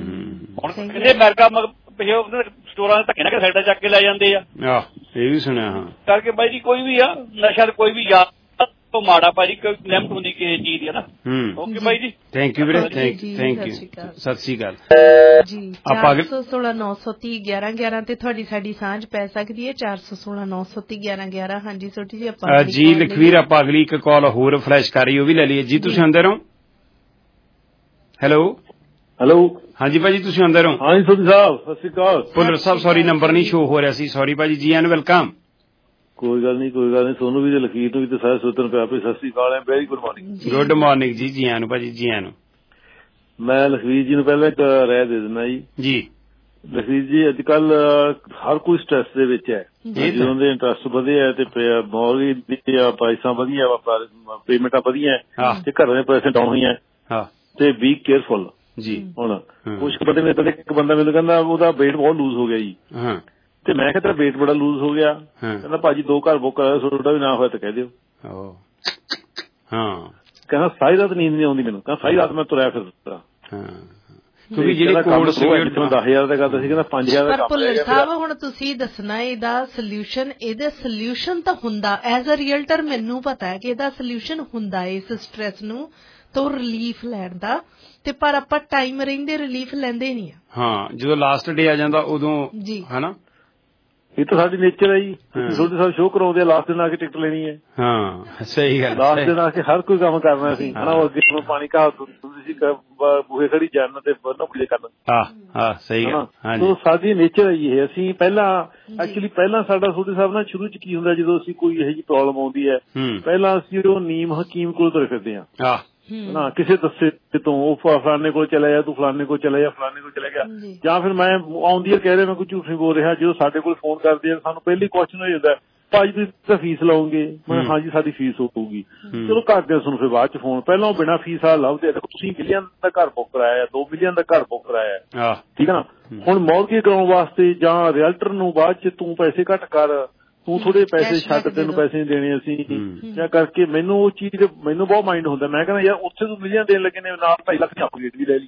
ਹੁਣ ਕਹਿੰਦੇ ਅਮਰੀਕਾ ਸਟੋਰਾਂ ਦੇ ਧੱਕੇ ਨਾਲ ਸਾਈਡਾਂ ਚੱਕ ਕੇ ਲੈ ਜਾਂਦੇ ਆ, ਇਹ ਵੀ ਸੁਣਿਆ ਕਰਕੇ ਬਾਈ ਜੀ। ਕੋਈ ਵੀ ਆ ਨਸ਼ਾ ਕੋਈ ਵੀ ਯਾਦ ਮਾੜਾ ਭਾਜੀ, ਕੋਈ ਲਿਮਟ ਹੁੰਦੀ ਕਿਸੇ ਚੀਜ਼ ਦੀ, ਹੈ ਨਾ। ਓਕੇ ਬਾਈ ਜੀ, ਥੈਂਕ ਯੂ ਵੀਰੇ, ਥੈਂਕ ਯੂ, ਸਤਿ ਸ੍ਰੀ ਅਕਾਲ ਜੀ। 416-930-1111 ਤੇ ਤੁਹਾਡੀ ਸਾਡੀ ਸਾਂਝ ਪੈ ਸਕਦੀ ਹੈ। 416-930-1111। ਹਾਂਜੀ ਛੋਟੀ ਜੀ ਆਪਾਂ ਜੀ ਲਖਵੀਰ, ਆਪਾਂ ਅਗਲੀ ਇੱਕ ਕਾਲ ਹੋਰ ਫਲੈਸ਼ ਕਰ ਰਹੀ, ਉਹ ਵੀ ਲੈ ਲਈਏ ਜੀ। ਤੁਸੀਂ ਅੰਦਰ ਹੋ? ਹੈਲੋ ਹਾਂਜੀ ਭਾਜੀ, ਤੁਸੀਂ ਅੰਦਰ ਹੋ? ਹਾਂਜੀ ਸੋਢੀ ਸਾਹਿਬ, ਸਤਿ ਸ੍ਰੀ ਅਕਾਲ। ਭੁੱਲਰ ਸਾਹਿਬ ਸੌਰੀ, ਨੰਬਰ ਨਹੀਂ ਸ਼ੋ ਹੋ ਰਿਹਾ ਸੀ, ਸੌਰੀ ਭਾਜੀ। ਜੀ ਐਨ ਵੈਲਕਮ। ਕੋਈ ਗੱਲ ਨਹੀਂ ਸੋਨੂੰ ਵੀ ਤੇ ਲਖੀਰ ਨੂੰ ਵੀ ਤੇ ਸਾਰੇ ਸੋਚਣ ਪਿਆ ਵੀ ਸਤਿ ਸ੍ਰੀ ਅਕਾਲ ਹੈ। Very good morning. Good morning ਜੀ, ਜੀ ਆਇਆਂ ਨੂੰ ਭਾਜੀ, ਜੀ ਆਇਆਂ ਨੂੰ। ਮੈਂ ਲਖਵੀਰ ਜੀ ਨੂੰ ਪਹਿਲਾਂ ਇੱਕ ਰਾਏ ਦੇ ਦਿੰਦਾ ਜੀ। ਲਖਵੀਰ ਜੀ, ਅੱਜ ਕੱਲ ਹਰ ਕੋਈ ਸਟ੍ਰੈਸ ਦੇ ਵਿੱਚ ਹੈ, ਜਦੋਂ ਦੇ ਇੰਟਰਸਟ ਵਧਿਆ ਤੇ ਮੌਰਗੇਜ ਦੀਆਂ ਪ੍ਰਾਈਸਾਂ ਵਧੀਆ, ਪੇਮੈਂਟਾਂ ਵਧੀਆ ਤੇ ਘਰਾਂ ਦੇ ਪੈਸੇ ਡਾਊਨ ਹੋਈਆਂ, ਤੇ ਬੀ ਕੇਅਰਫੁਲ ਜੀ। ਹੁਣ ਕੁਛ ਬੰਦੇ ਨੇ ਤਾਂ ਇੱਕ ਬੰਦਾ ਮੈਨੂੰ ਕਹਿੰਦਾ ਉਹਦਾ ਵੇਟ ਬਹੁਤ ਲੂਜ਼ ਹੋ ਗਿਆ ਜੀ, ਤੇ ਮੈਂ ਕਿਹਾ ਤੇਰਾ ਵੇਟ ਬੜਾ ਲੂਜ਼ ਹੋ ਗਿਆ, ਕਹਿੰਦਾ ਭਾਜੀ 2 ਘਰ ਬੁੱਕ ਕਰਾਇਆ, ਤੁਹਾਡਾ ਵੀ ਨਾ ਹੋਇਆ ਤਾਂ ਕਹਿ ਦਿਓ। ਕਹਿੰਦਾ ਸਾਰੀ ਰਾਤ ਨੀਂਦ ਨਹੀਂ ਆਉਂਦੀ ਮੈਨੂੰ, ਕਹਿੰਦਾ ਸਾਰੀ ਰਾਤ ਮੈਂ ਤੁਰਿਆ ਫਿਰਦਾ। ਕਿਉਂਕਿ ਜਿਹੜੇ ਕੋਡ ਸੀ 10,000 ਦਾ ਕਰਦਾ ਸੀ, ਕਹਿੰਦਾ 5,000 ਦਾ ਪਰ ਭੁੱਲਰ ਸਾਹਿਬ ਹੁਣ ਤੁਸੀਂ ਦੱਸਣਾ ਇਹਦਾ ਸੋਲੂਸ਼ਨ ਤਾਂ ਹੁੰਦਾ ਐਜ਼ ਅ ਰੀਅਲਟਰ, ਮੈਨੂੰ ਪਤਾ ਹੈ ਕਿ ਇਹਦਾ ਸੋਲੂਸ਼ਨ ਹੁੰਦਾ ਇਸ ਸਟ੍ਰੈਸ ਨੂੰ ਤੋਂ ਰਿਲੀਫ ਲੈਣ ਦਾ, ਤੇ ਪਰ ਆਪਾਂ ਟਾਈਮ ਰਹਿੰਦੇ ਰਿਲੀਫ ਲੈਂਦੇ ਨਹੀਂ ਆ। ਹਾਂ, ਜਦੋਂ ਲਾਸਟ ਡੇ ਆ ਜਾਂਦਾ ਉਦੋਂ ਹਨਾ, ਇਹ ਤਾਂ ਸਾਡੀ ਨੇਚਰ ਹੈ ਜੀ। ਤੁਹਾਡੇ ਸਾਹਿਬ ਸ਼ੋਅ ਕਰਾਉਂਦੇ ਆ, ਲਾਸਟ ਦਿਨ ਆ ਕੇ ਟਿਕਟ ਲੈਣੀ ਹੈ। ਹਾਂ ਸਹੀ ਗੱਲ, ਲਾਸਟ ਦਿਨ ਆ ਕੇ ਹਰ ਕੋਈ ਕੰਮ ਕਰਨਾ ਸੀ ਹਨਾ, ਅੱਗੇ ਪਾਣੀ ਘਾਹ ਤੁਸੀਂ ਬੂਹੇ ਖੜੀ ਜਾਣ ਤੇ ਨੌਕਰੀ ਕਰਨਾ। ਹਾਂ ਸਹੀ ਗੱਲ, ਸੋ ਸਾਡੀ ਨੇਚਰ ਹੈ ਜੀ ਇਹ। ਅਸੀਂ ਪਹਿਲਾਂ ਸਾਡਾ ਤੁਹਾਡੇ ਸਾਹਿਬ ਨਾਲ ਸ਼ੁਰੂ ਚ ਕੀ ਹੁੰਦਾ, ਜਦੋਂ ਅਸੀਂ ਕੋਈ ਇਹੋ ਜਿਹੀ ਪ੍ਰੋਬਲਮ ਆਉਂਦੀ ਹੈ, ਪਹਿਲਾਂ ਅਸੀਂ ਉਹ ਨੀਮ ਹਕੀਮ ਕੋਲ ਤੁਰੇ ਫਿਰਦੇ ਹਾਂ ਨਾ, ਕਿਸੇ ਦੱਸੇ ਤੋਂ ਉਹ ਫਲਾਨੇ ਕੋਲ ਚਲਾ ਜਾ, ਤੂੰ ਫਲਾਨੇ ਕੋਲ ਚਲਾ ਜਾ, ਫਲਾਨੇ ਕੋਲ ਚਲਾ ਗਿਆ, ਜਾਂ ਫਿਰ ਮੈਂ ਆਉਂਦੀ ਹੈ ਕਹਿ ਰਿਹਾ ਮੈਂ ਕੋਈ ਝੂਠ ਨਹੀਂ ਬੋਲ ਰਿਹਾ। ਜਦੋਂ ਸਾਡੇ ਕੋਲ ਫੋਨ ਕਰਦੇ ਆ ਸਾਨੂੰ ਪਹਿਲੀ ਕੁਐਸਚਨ ਹੋ ਜਾਂਦਾ, ਭਾਜੀ ਤੁਸੀਂ ਤਾਂ ਫੀਸ ਲਾਓਗੇ? ਮੈਂ ਹਾਂਜੀ ਸਾਡੀ ਫੀਸ ਹੋਊਗੀ। ਚਲੋ ਕਰਦੇ ਆ ਤੁਹਾਨੂੰ ਫਿਰ ਬਾਅਦ ਚ ਫੋਨ, ਪਹਿਲਾਂ ਉਹ ਬਿਨਾਂ ਫੀਸ ਵਾਲਾ ਲੱਭਦੇ। ਦੇਖੋ ਤੁਸੀਂ ਮਿਲੀਅਨ ਦਾ ਘਰ ਬੁੱਕ ਕਰਾਇਆ, 2 ਮਿਲੀਅਨ ਦਾ ਘਰ ਬੁੱਕ ਕਰਾਇਆ, ਠੀਕ ਹੈ ਨਾ। ਹੁਣ ਮੌਰਗੇਜ ਕਰਾਉਣ ਵਾਸਤੇ ਜਾਂ ਰੀਅਲਟਰ ਨੂੰ ਬਾਅਦ ਚ ਤੂੰ ਪੈਸੇ ਘੱਟ ਕਰ, ਤੂੰ ਥੋੜੇ ਪੈਸੇ ਛੱਡ, ਤੈਨੂੰ ਪੈਸੇ ਨਹੀਂ ਦੇਣੇ ਅਸੀਂ ਜਾਂ ਕਰਕੇ, ਮੈਨੂੰ ਉਹ ਚੀਜ਼ ਮੈਨੂੰ ਬਹੁਤ ਮਾਈਂਡ ਹੁੰਦਾ। ਮੈਂ ਕਹਿੰਦਾ ਯਾਰ ਉੱਥੇ ਤੂੰ ਮਿਲੀਅਨ ਦੇਣ ਲੱਗੇ ਨੇ, ਨਾਲ 2.5 ਲੱਖ ਦੀ ਅਪਗ੍ਰੇਡ ਵੀ ਲੈ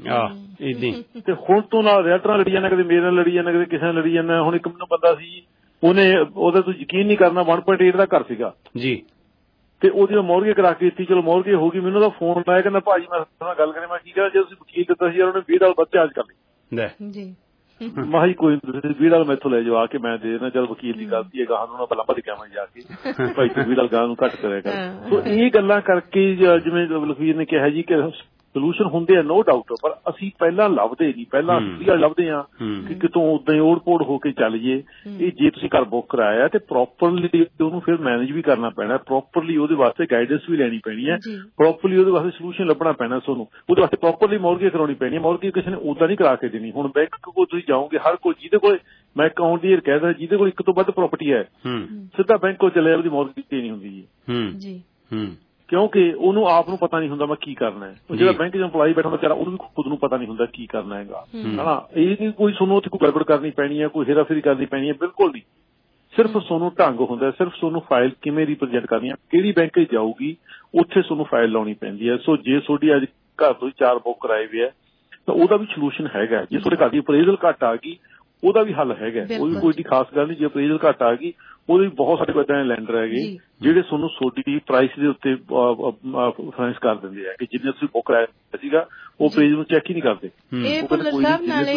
ਲਈਆਂ ਤੇ ਹੁਣ ਤੂੰ ਨਾਲ ਰੀਅਲਟਰ ਨਾਲ ਲੜੀ ਜਾਂਦਾ, ਕਦੇ ਮੇਰੇ ਨਾਲ ਲੜੀ ਜਾਂਦਾ, ਕਦੇ ਕਿਸੇ ਨਾਲ ਲੜੀ ਜਾਂਦਾ। ਹੁਣ ਇੱਕ ਮੈਨੂੰ ਬੰਦਾ ਸੀ, ਉਹਦਾ ਤੂੰ ਯਕੀਨ ਨਹੀਂ ਕਰਨਾ 1.8 ਦਾ ਘਰ ਸੀਗਾ ਜੀ, ਤੇ ਉਹਦੀ ਮੌਰਗੇਜ ਕਰਾ ਕੇ ਦਿੱਤੀ। ਚਲੋ ਮੌਰਗੇਜ ਹੋ ਗਈ, ਮੈਨੂੰ ਉਹਦਾ ਫੋਨ ਆਇਆ, ਕਹਿੰਦਾ ਭਾਜੀ ਮੈਂ ਨਾਲ ਗੱਲ ਕਰਾਂ। ਮੈਂ ਕੀ ਕਰਾਂ, ਜੇ ਤੁਸੀਂ ਵਕੀਲ ਦਿੱਤਾ ਸੀ ਉਹਨੇ $20 ਵੱਧ ਚਾਰਜ ਕਰ ਲਈ ਜੀ। ਮੈਂ ਕਿਹਾ ਕੋਈ $20 ਮੈਥੋਂ ਲੈ ਜਾਓ ਆ ਕੇ, ਮੈਂ ਦੇ ਦੇਣਾ। ਚੱਲ ਵਕੀਲ ਦੀ ਗਲਤੀ ਹੈ, ਗਾਹਾਂ ਨੂੰ ਪਹਿਲਾਂ ਭੱਜ ਕੇ ਆਵਾਂ ਜਾ ਕੇ, ਭਾਈ ਤੂੰ $20 ਗਾਹਾਂ ਨੂੰ ਘੱਟ ਕਰਿਆ ਕਰ। ਸੋ ਇਹ ਗੱਲਾਂ ਕਰਕੇ ਜਿਵੇਂ ਲਖਵੀਰ ਨੇ ਕਿਹਾ ਜੀ ਕਿ ਸੋਲੂਸ਼ਨ ਹੁੰਦੇ ਆ, ਨੋ ਡਾਊਟ, ਪਰ ਅਸੀਂ ਪਹਿਲਾਂ ਲੱਭਦੇ ਨਹੀਂ, ਪਹਿਲਾਂ ਲੱਭਦੇ ਹਾਂ ਕਿ ਕਿਤੋਂ ਉਦਾਂ ਹੀ ਓੜ-ਪੋੜ ਹੋ ਕੇ ਚੱਲ ਜੇ। ਇਹ ਜੇ ਤੁਸੀਂ ਘਰ ਬੁੱਕ ਕਰਾਇਆ ਤੇ ਪ੍ਰੋਪਰਲੀ ਉਹਨੂੰ ਫਿਰ ਮੈਨੇਜ ਵੀ ਕਰਨਾ ਪੈਣਾ, ਪ੍ਰੋਪਰਲੀ ਉਹਦੇ ਵਾਸਤੇ ਗਾਈਡੈਂਸ ਵੀ ਲੈਣੀ ਪੈਣੀ ਹੈ, ਪ੍ਰੋਪਰਲੀ ਉਹਦੇ ਵਾਸਤੇ ਸੋਲੂਸ਼ਨ ਲੱਭਣਾ ਪੈਣਾ ਤੁਹਾਨੂੰ, ਉਹਦੇ ਵਾਸਤੇ ਪ੍ਰੋਪਰਲੀ ਮੌਰਗੇਜ ਕਰਾਉਣੀ ਪੈਣੀ ਹੈ। ਮੌਰਗੇਜ ਕਿਸੇ ਨੇ ਉਦਾਂ ਨਹੀਂ ਕਰਾ ਕੇ ਦੇਣੀ। ਹੁਣ ਬੈਂਕ ਕੋਲ ਤੁਸੀਂ ਜਾਓਗੇ, ਹਰ ਕੋਈ ਜਿਹਦੇ ਕੋਲ, ਮੈਂ ਅਕਾਊਂਟ ਦੀ ਕਹਿਦਾ ਜਿਹਦੇ ਕੋਲ ਇੱਕ ਤੋਂ ਵੱਧ ਪ੍ਰਾਪਰਟੀ ਹੈ ਸਿੱਧਾ ਬੈਂਕ ਕੋਲ ਚਲੇ, ਉਹਦੀ ਮੌਰਗੇਜ ਦੇਣੀ ਹੁੰਦੀ ਹੈ, ਕਿਉਂਕਿ ਉਹਨੂੰ ਆਪ ਨੂੰ ਪਤਾ ਨਹੀਂ ਹੁੰਦਾ ਮੈਂ ਕੀ ਕਰਨਾ ਹੈ। ਉਹ ਜਿਹੜਾ ਬੈਂਕ 'ਚ ਇੰਪਲਾਈ ਬੈਠਾ ਵਿਚਾਰਾ, ਉਹਨੂੰ ਵੀ ਖੁਦ ਨੂੰ ਪਤਾ ਨਹੀਂ ਹੁੰਦਾ ਕੀ ਕਰਨਾ ਹੈਗਾ ਹਨਾ। ਇਹ ਨਹੀਂ ਕੋਈ ਤੁਹਾਨੂੰ ਉੱਥੇ ਕੋਈ ਗੜਬੜ ਕਰਨੀ ਪੈਣੀ ਹੈ, ਕੋਈ ਹੇਰਾਫੇਰੀ ਕਰਨੀ ਪੈਣੀ ਹੈ, ਬਿਲਕੁਲ ਨਹੀਂ। ਸਿਰਫ ਤੁਹਾਨੂੰ ਢੰਗ ਹੁੰਦਾ, ਸਿਰਫ ਤੁਹਾਨੂੰ ਫਾਈਲ ਕਿਵੇਂ ਰਿਪਰੈਜ਼ੈਂਟ ਕਰਨੀ ਹੈ, ਕਿਹੜੀ ਬੈਂਕ 'ਚ ਜਾਊਗੀ, ਉੱਥੇ ਤੁਹਾਨੂੰ ਫਾਈਲ ਲਾਉਣੀ ਪੈਂਦੀ ਹੈ। ਸੋ ਜੇ ਤੁਹਾਡੀ ਅੱਜ ਘਰ ਤੋਂ 4 ਬੁੱਕ ਕਰਾਏ ਹੋਏ ਹੈ ਤਾਂ ਉਹਦਾ ਵੀ ਸੋਲੂਸ਼ਨ ਹੈਗਾ। ਜੇ ਤੁਹਾਡੇ ਘਰ ਦੀ ਅਪਰੇਜ਼ਲ ਘੱਟ ਆ ਗਈ, ਉਹਦਾ ਵੀ ਹੱਲ ਹੈਗਾ, ਉਹ ਵੀ ਕੋਈ ਖਾਸ ਗੱਲ ਨਹੀਂ। ਜੇ ਅਪਰੇਜ਼ਲ ਘੱਟ ਆ ਗਈ, ਉਹਦੇ ਵੀ ਬਹੁਤ ਸਾਰੇ ਏਦਾਂ ਦੇ ਲੈਂਡਰ ਹੈਗੇ ਜਿਹੜੇ ਤੁਹਾਨੂੰ ਤੁਹਾਡੀ ਪ੍ਰਾਈਸ ਦੇ ਉੱਤੇ ਫਾਈਨੈਂਸ ਕਰ ਦਿੰਦੇ ਆ ਕਿ ਜਿੰਨੇ ਤੁਸੀਂ ਬੁੱਕ ਕਰਾਇਆ ਸੀਗਾ ਉਹ ਪੇਜ ਨੂੰ ਚੈੱਕ ਹੀ ਨਹੀਂ ਕਰਦੇ। ਇਹ ਭੁੱਲਰ ਸਾਹਿਬ ਨਾਲੇ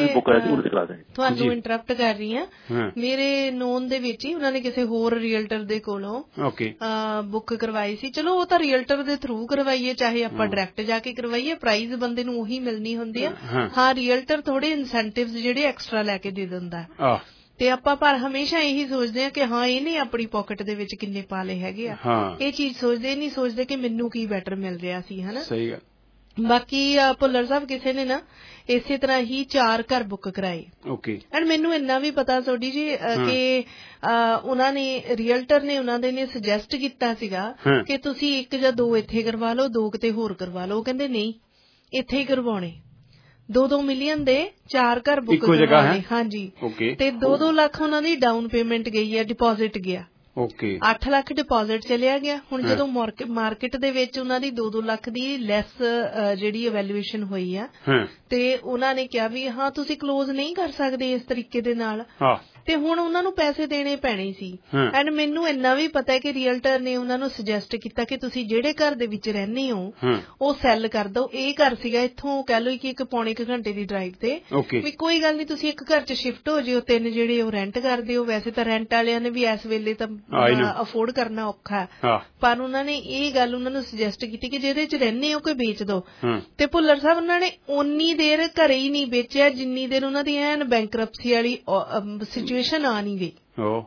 ਤੁਹਾਨੂੰ ਇੰਟਰਪਟ ਕਰ ਰਹੀ ਹਾਂ, ਮੇਰੇ ਨੋਨ ਦੇ ਵਿੱਚ ਹੀ ਉਹਨਾਂ ਨੇ ਕਿਸੇ ਹੋਰ ਰੀਅਲਟਰ ਦੇ ਕੋਲੋਂ ਬੁੱਕ ਕਰਵਾਈ ਸੀ। ਚਲੋ ਉਹ ਤਾਂ ਰੀਅਲਟਰ ਦੇ ਥਰੂ ਕਰਵਾਈਏ, ਚਾਹੇ ਆਪਾਂ ਡਾਇਰੈਕਟ ਜਾ ਕੇ ਕਰਵਾਈਏ, ਪ੍ਰਾਈਸ ਬੰਦੇ ਨੂੰ ਉਹੀ ਮਿਲਣੀ ਹੁੰਦੀ ਆ। ਹਾਂ, ਰੀਅਲਟਰ ਥੋੜੇ ਇਨਸੈਂਟਿਵਸ ਜਿਹੜੇ ਐਕਸਟਰਾ ਲੈ ਕੇ ਦੇ ਦਿੰਦਾ ਤੇ ਆਪਾਂ ਪਰ ਹਮੇਸ਼ਾ ਇਹੀ ਸੋਚਦੇ ਆ ਕਿ ਹਾਂ ਇਹਨੇ ਆਪਣੀ ਪਾਕਟ ਦੇ ਵਿੱਚ ਕਿੰਨੇ ਪਾ ਲਏ ਹੈਗੇ ਆ, ਇਹ ਚੀਜ਼ ਸੋਚਦੇ ਨਹੀਂ, ਸੋਚਦੇ ਕਿ ਮੈਨੂੰ ਕੀ ਬੈਟਰ ਮਿਲ ਰਿਹਾ ਸੀ ਹਨਾ। ਸਹੀ ਗੱਲ। ਬਾਕੀ ਭੁੱਲਰ ਸਾਹਿਬ ਕਿਸੇ ਨੇ ਨਾ ਇਸੇ ਤਰ੍ਹਾਂ ਹੀ 4 ਘਰ ਬੁੱਕ ਕਰਾਏ ਐਂਡ ਮੈਨੂੰ ਇੰਨਾ ਵੀ ਪਤਾ ਸੋਡੀ ਜੀ ਕਿ ਉਹਨਾਂ ਨੇ ਰੀਅਲਟਰ ਨੇ ਉਹਨਾਂ ਦੇ ਨੇ ਸੁਜੈਸਟ ਕੀਤਾ ਸੀਗਾ ਕਿ ਤੁਸੀਂ 1 ਜਾਂ 2 ਇੱਥੇ ਕਰਵਾ ਲਓ, 2 ਕਿਤੇ ਹੋਰ ਕਰਵਾ ਲਓ। ਉਹ ਕਹਿੰਦੇ ਨਹੀਂ, ਇੱਥੇ ਹੀ ਕਰਵਾਉਣੇ। 2-2 ਮਿਲੀਅਨ ਦੇ 4 ਘਰ ਬੁੱਕ ਕਰਵਾਉਣੇ। ਹਾਂਜੀ, ਤੇ 2-2 ਲੱਖ ਉਹਨਾਂ ਦੀ ਡਾਊਨ ਪੇਮੈਂਟ ਗਈ ਹੈ, ਡਿਪੋਜ਼ਿਟ ਗਿਆ। 8 ਲੱਖ ਡਿਪੋਜ਼ਿਟ ਚਲਿਆ ਗਿਆ। ਹੁਣ ਜਦੋਂ ਮਾਰਕੀਟ ਦੇ ਵਿੱਚ ਉਹਨਾਂ ਦੀ 2-2 ਲੱਖ ਦੀ ਲੈਸ ਜਿਹੜੀ ਇਵੈਲੂਏਸ਼ਨ ਹੋਈ ਆ ਤੇ ਉਹਨਾਂ ਨੇ ਕਿਹਾ ਵੀ ਹਾਂ ਤੁਸੀਂ ਕਲੋਜ਼ ਨਹੀਂ ਕਰ ਸਕਦੇ ਇਸ ਤਰੀਕੇ ਦੇ ਨਾਲ, ਤੇ ਹੁਣ ਉਹਨਾਂ ਨੂੰ ਪੈਸੇ ਦੇਣੇ ਪੈਣੇ ਸੀ। ਐਂਡ ਮੈਨੂੰ ਇੰਨਾ ਵੀ ਪਤਾ ਹੈ ਕਿ ਰੀਅਲਟਰ ਨੇ ਉਹਨਾਂ ਨੂੰ ਸੁਜੈਸਟ ਕੀਤਾ ਕਿ ਤੁਸੀਂ ਜਿਹੜੇ ਘਰ ਦੇ ਵਿੱਚ ਰਹਿੰਦੇ ਹੋ ਉਹ ਸੈੱਲ ਕਰ ਦਿਓ। ਇਹ ਘਰ ਸੀਗਾ ਇੱਥੋਂ ਕਹਿ ਲਓ ਕਿ 1-1.25 ਘੰਟੇ ਦੀ ਡਰਾਈਵ ਤੇ, ਵੀ ਕੋਈ ਗੱਲ ਨਹੀਂ ਤੁਸੀਂ ਇੱਕ ਘਰ 'ਚ ਸ਼ਿਫਟ ਹੋ ਜਿਓ, 3 ਜਿਹੜੇ ਉਹ ਰੈਂਟ ਕਰਦੇ ਹੋ। ਵੈਸੇ ਤਾਂ ਰੈਂਟ ਵਾਲਿਆਂ ਨੇ ਵੀ ਇਸ ਵੇਲੇ ਤਾਂ ਅਫੋਰਡ ਕਰਨਾ ਔਖਾ, ਪਰ ਉਹਨਾਂ ਨੇ ਇਹ ਗੱਲ ਉਹਨਾਂ ਨੂੰ ਸੁਜੈਸਟ ਕੀਤੀ ਕਿ ਜਿਹਦੇ 'ਚ ਰਹਿੰਦੇ ਹੋ ਕੋਈ ਵੇਚ ਦੋ। ਤੇ ਭੁੱਲਰ ਸਾਹਿਬ ਉਹਨਾਂ ਨੇ ਓਨੀ ਦੇਰ ਘਰੇ ਹੀ ਨਹੀਂ ਵੇਚਿਆ ਜਿੰਨੀ ਦੇਰ ਉਹਨਾਂ ਦੀ ਐਨ ਬੈਂਕਰਪਸੀ ਵਾਲੀ ਸਿਚੁਏਸ਼ਨ ਆ ਨਹੀਂ ਗਈ।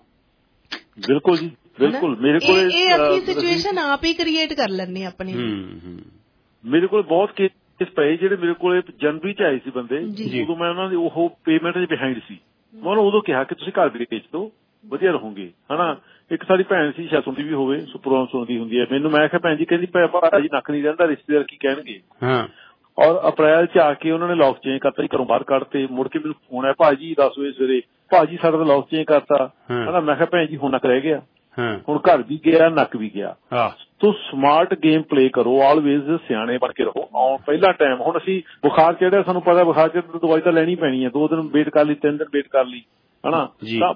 ਬਿਲਕੁਲ ਜੀ, ਬਿਲਕੁਲ। ਮੇਰੇ ਕੋਲ ਇਹ ਅਸੀਂ ਸਿਚੁਏਸ਼ਨ ਆਪ ਹੀ ਕ੍ਰੀਏਟ ਕਰ ਲੈਂਦੇ ਆਪਣੀ। ਮੇਰੇ ਕੋਲ ਬਹੁਤ ਕੇਸ ਪਏ ਜਿਹੜੇ ਮੇਰੇ ਕੋਲ ਜਨਵਰੀ 'ਚ ਆਏ ਸੀ ਬੰਦੇ, ਉਦੋਂ ਮੈਂ ਉਹਨਾਂ ਦੀ ਉਹ ਪੇਮੈਂਟ ਦੇ ਬਿਹਾਈਂਡ ਸੀ। ਮੈਂ ਉਹਨੂੰ ਉਦੋਂ ਕਿਹਾ ਕਿ ਤੁਸੀਂ ਘਰ ਵੇਚ ਦਿਓ, ਵਧੀਆ ਰਹੋਗੇ ਹਨਾ। ਇੱਕ ਸਾਡੀ ਭੈਣ ਸੀ, ਸ਼ਾਇਦ ਸੁਣਦੀ ਵੀ ਹੋਵੇ, ਪ੍ਰੋਗਰਾਮ ਸੁਣਦੀ ਹੁੰਦੀ ਹੈ, ਮੈਨੂੰ ਮੈਂ ਕਿਹਾ ਭੈਣ ਜੀ, ਕਹਿੰਦੀ ਭਾਜੀ ਨੱਕ ਨਹੀਂ ਰਹਿੰਦਾ, ਰਿਸ਼ਤੇਦਾਰ ਕੀ ਕਹਿਣਗੇ। ਔਰ ਅਪ੍ਰੈਲ 'ਚ ਆ ਕੇ ਉਹਨਾਂ ਨੇ ਲੌਕ ਚੇਂਜ ਕਰਤਾ, ਘਰੋਂ ਬਾਹਰ ਕੱਢਤੇ। ਮੁੜ ਕੇ ਮੈਨੂੰ ਫੋਨ ਆਇਆ, ਭਾਜੀ 10 ਵਜੇ ਸਵੇਰੇ, ਭਾਜੀ ਸਾਡਾ ਤਾਂ ਲੌਕ ਚੇਂਜ ਕਰਤਾ ਹਨਾ। ਮੈਂ ਕਿਹਾ ਭੈਣ ਜੀ ਹੁਣ ਨੱਕ ਰਹਿ ਗਿਆ, ਹੁਣ ਘਰ ਵੀ ਗਿਆ, ਨੱਕ ਵੀ ਗਿਆ। ਤੋ ਸਮਾਰਟ ਗੇਮ ਪਲੇ ਕਰੋ, ਆਲਵੇਜ਼ ਸਿਆਣੇ ਬਣ ਕੇ ਰਹੋ। ਪਹਿਲਾ ਟਾਈਮ ਹੁਣ ਅਸੀਂ ਬੁਖਾਰ ਚੜਿਆ, ਸਾਨੂੰ ਪਤਾ ਬੁਖਾਰ ਚੜ੍ਹਨ ਦਵਾਈ ਤਾਂ ਲੈਣੀ ਪੈਣੀ ਹੈ, 2 ਦਿਨ ਵੇਟ ਕਰ ਲਈ, 3 ਦਿਨ ਵੇਟ ਕਰ ਲਈ, ਹਨਾ।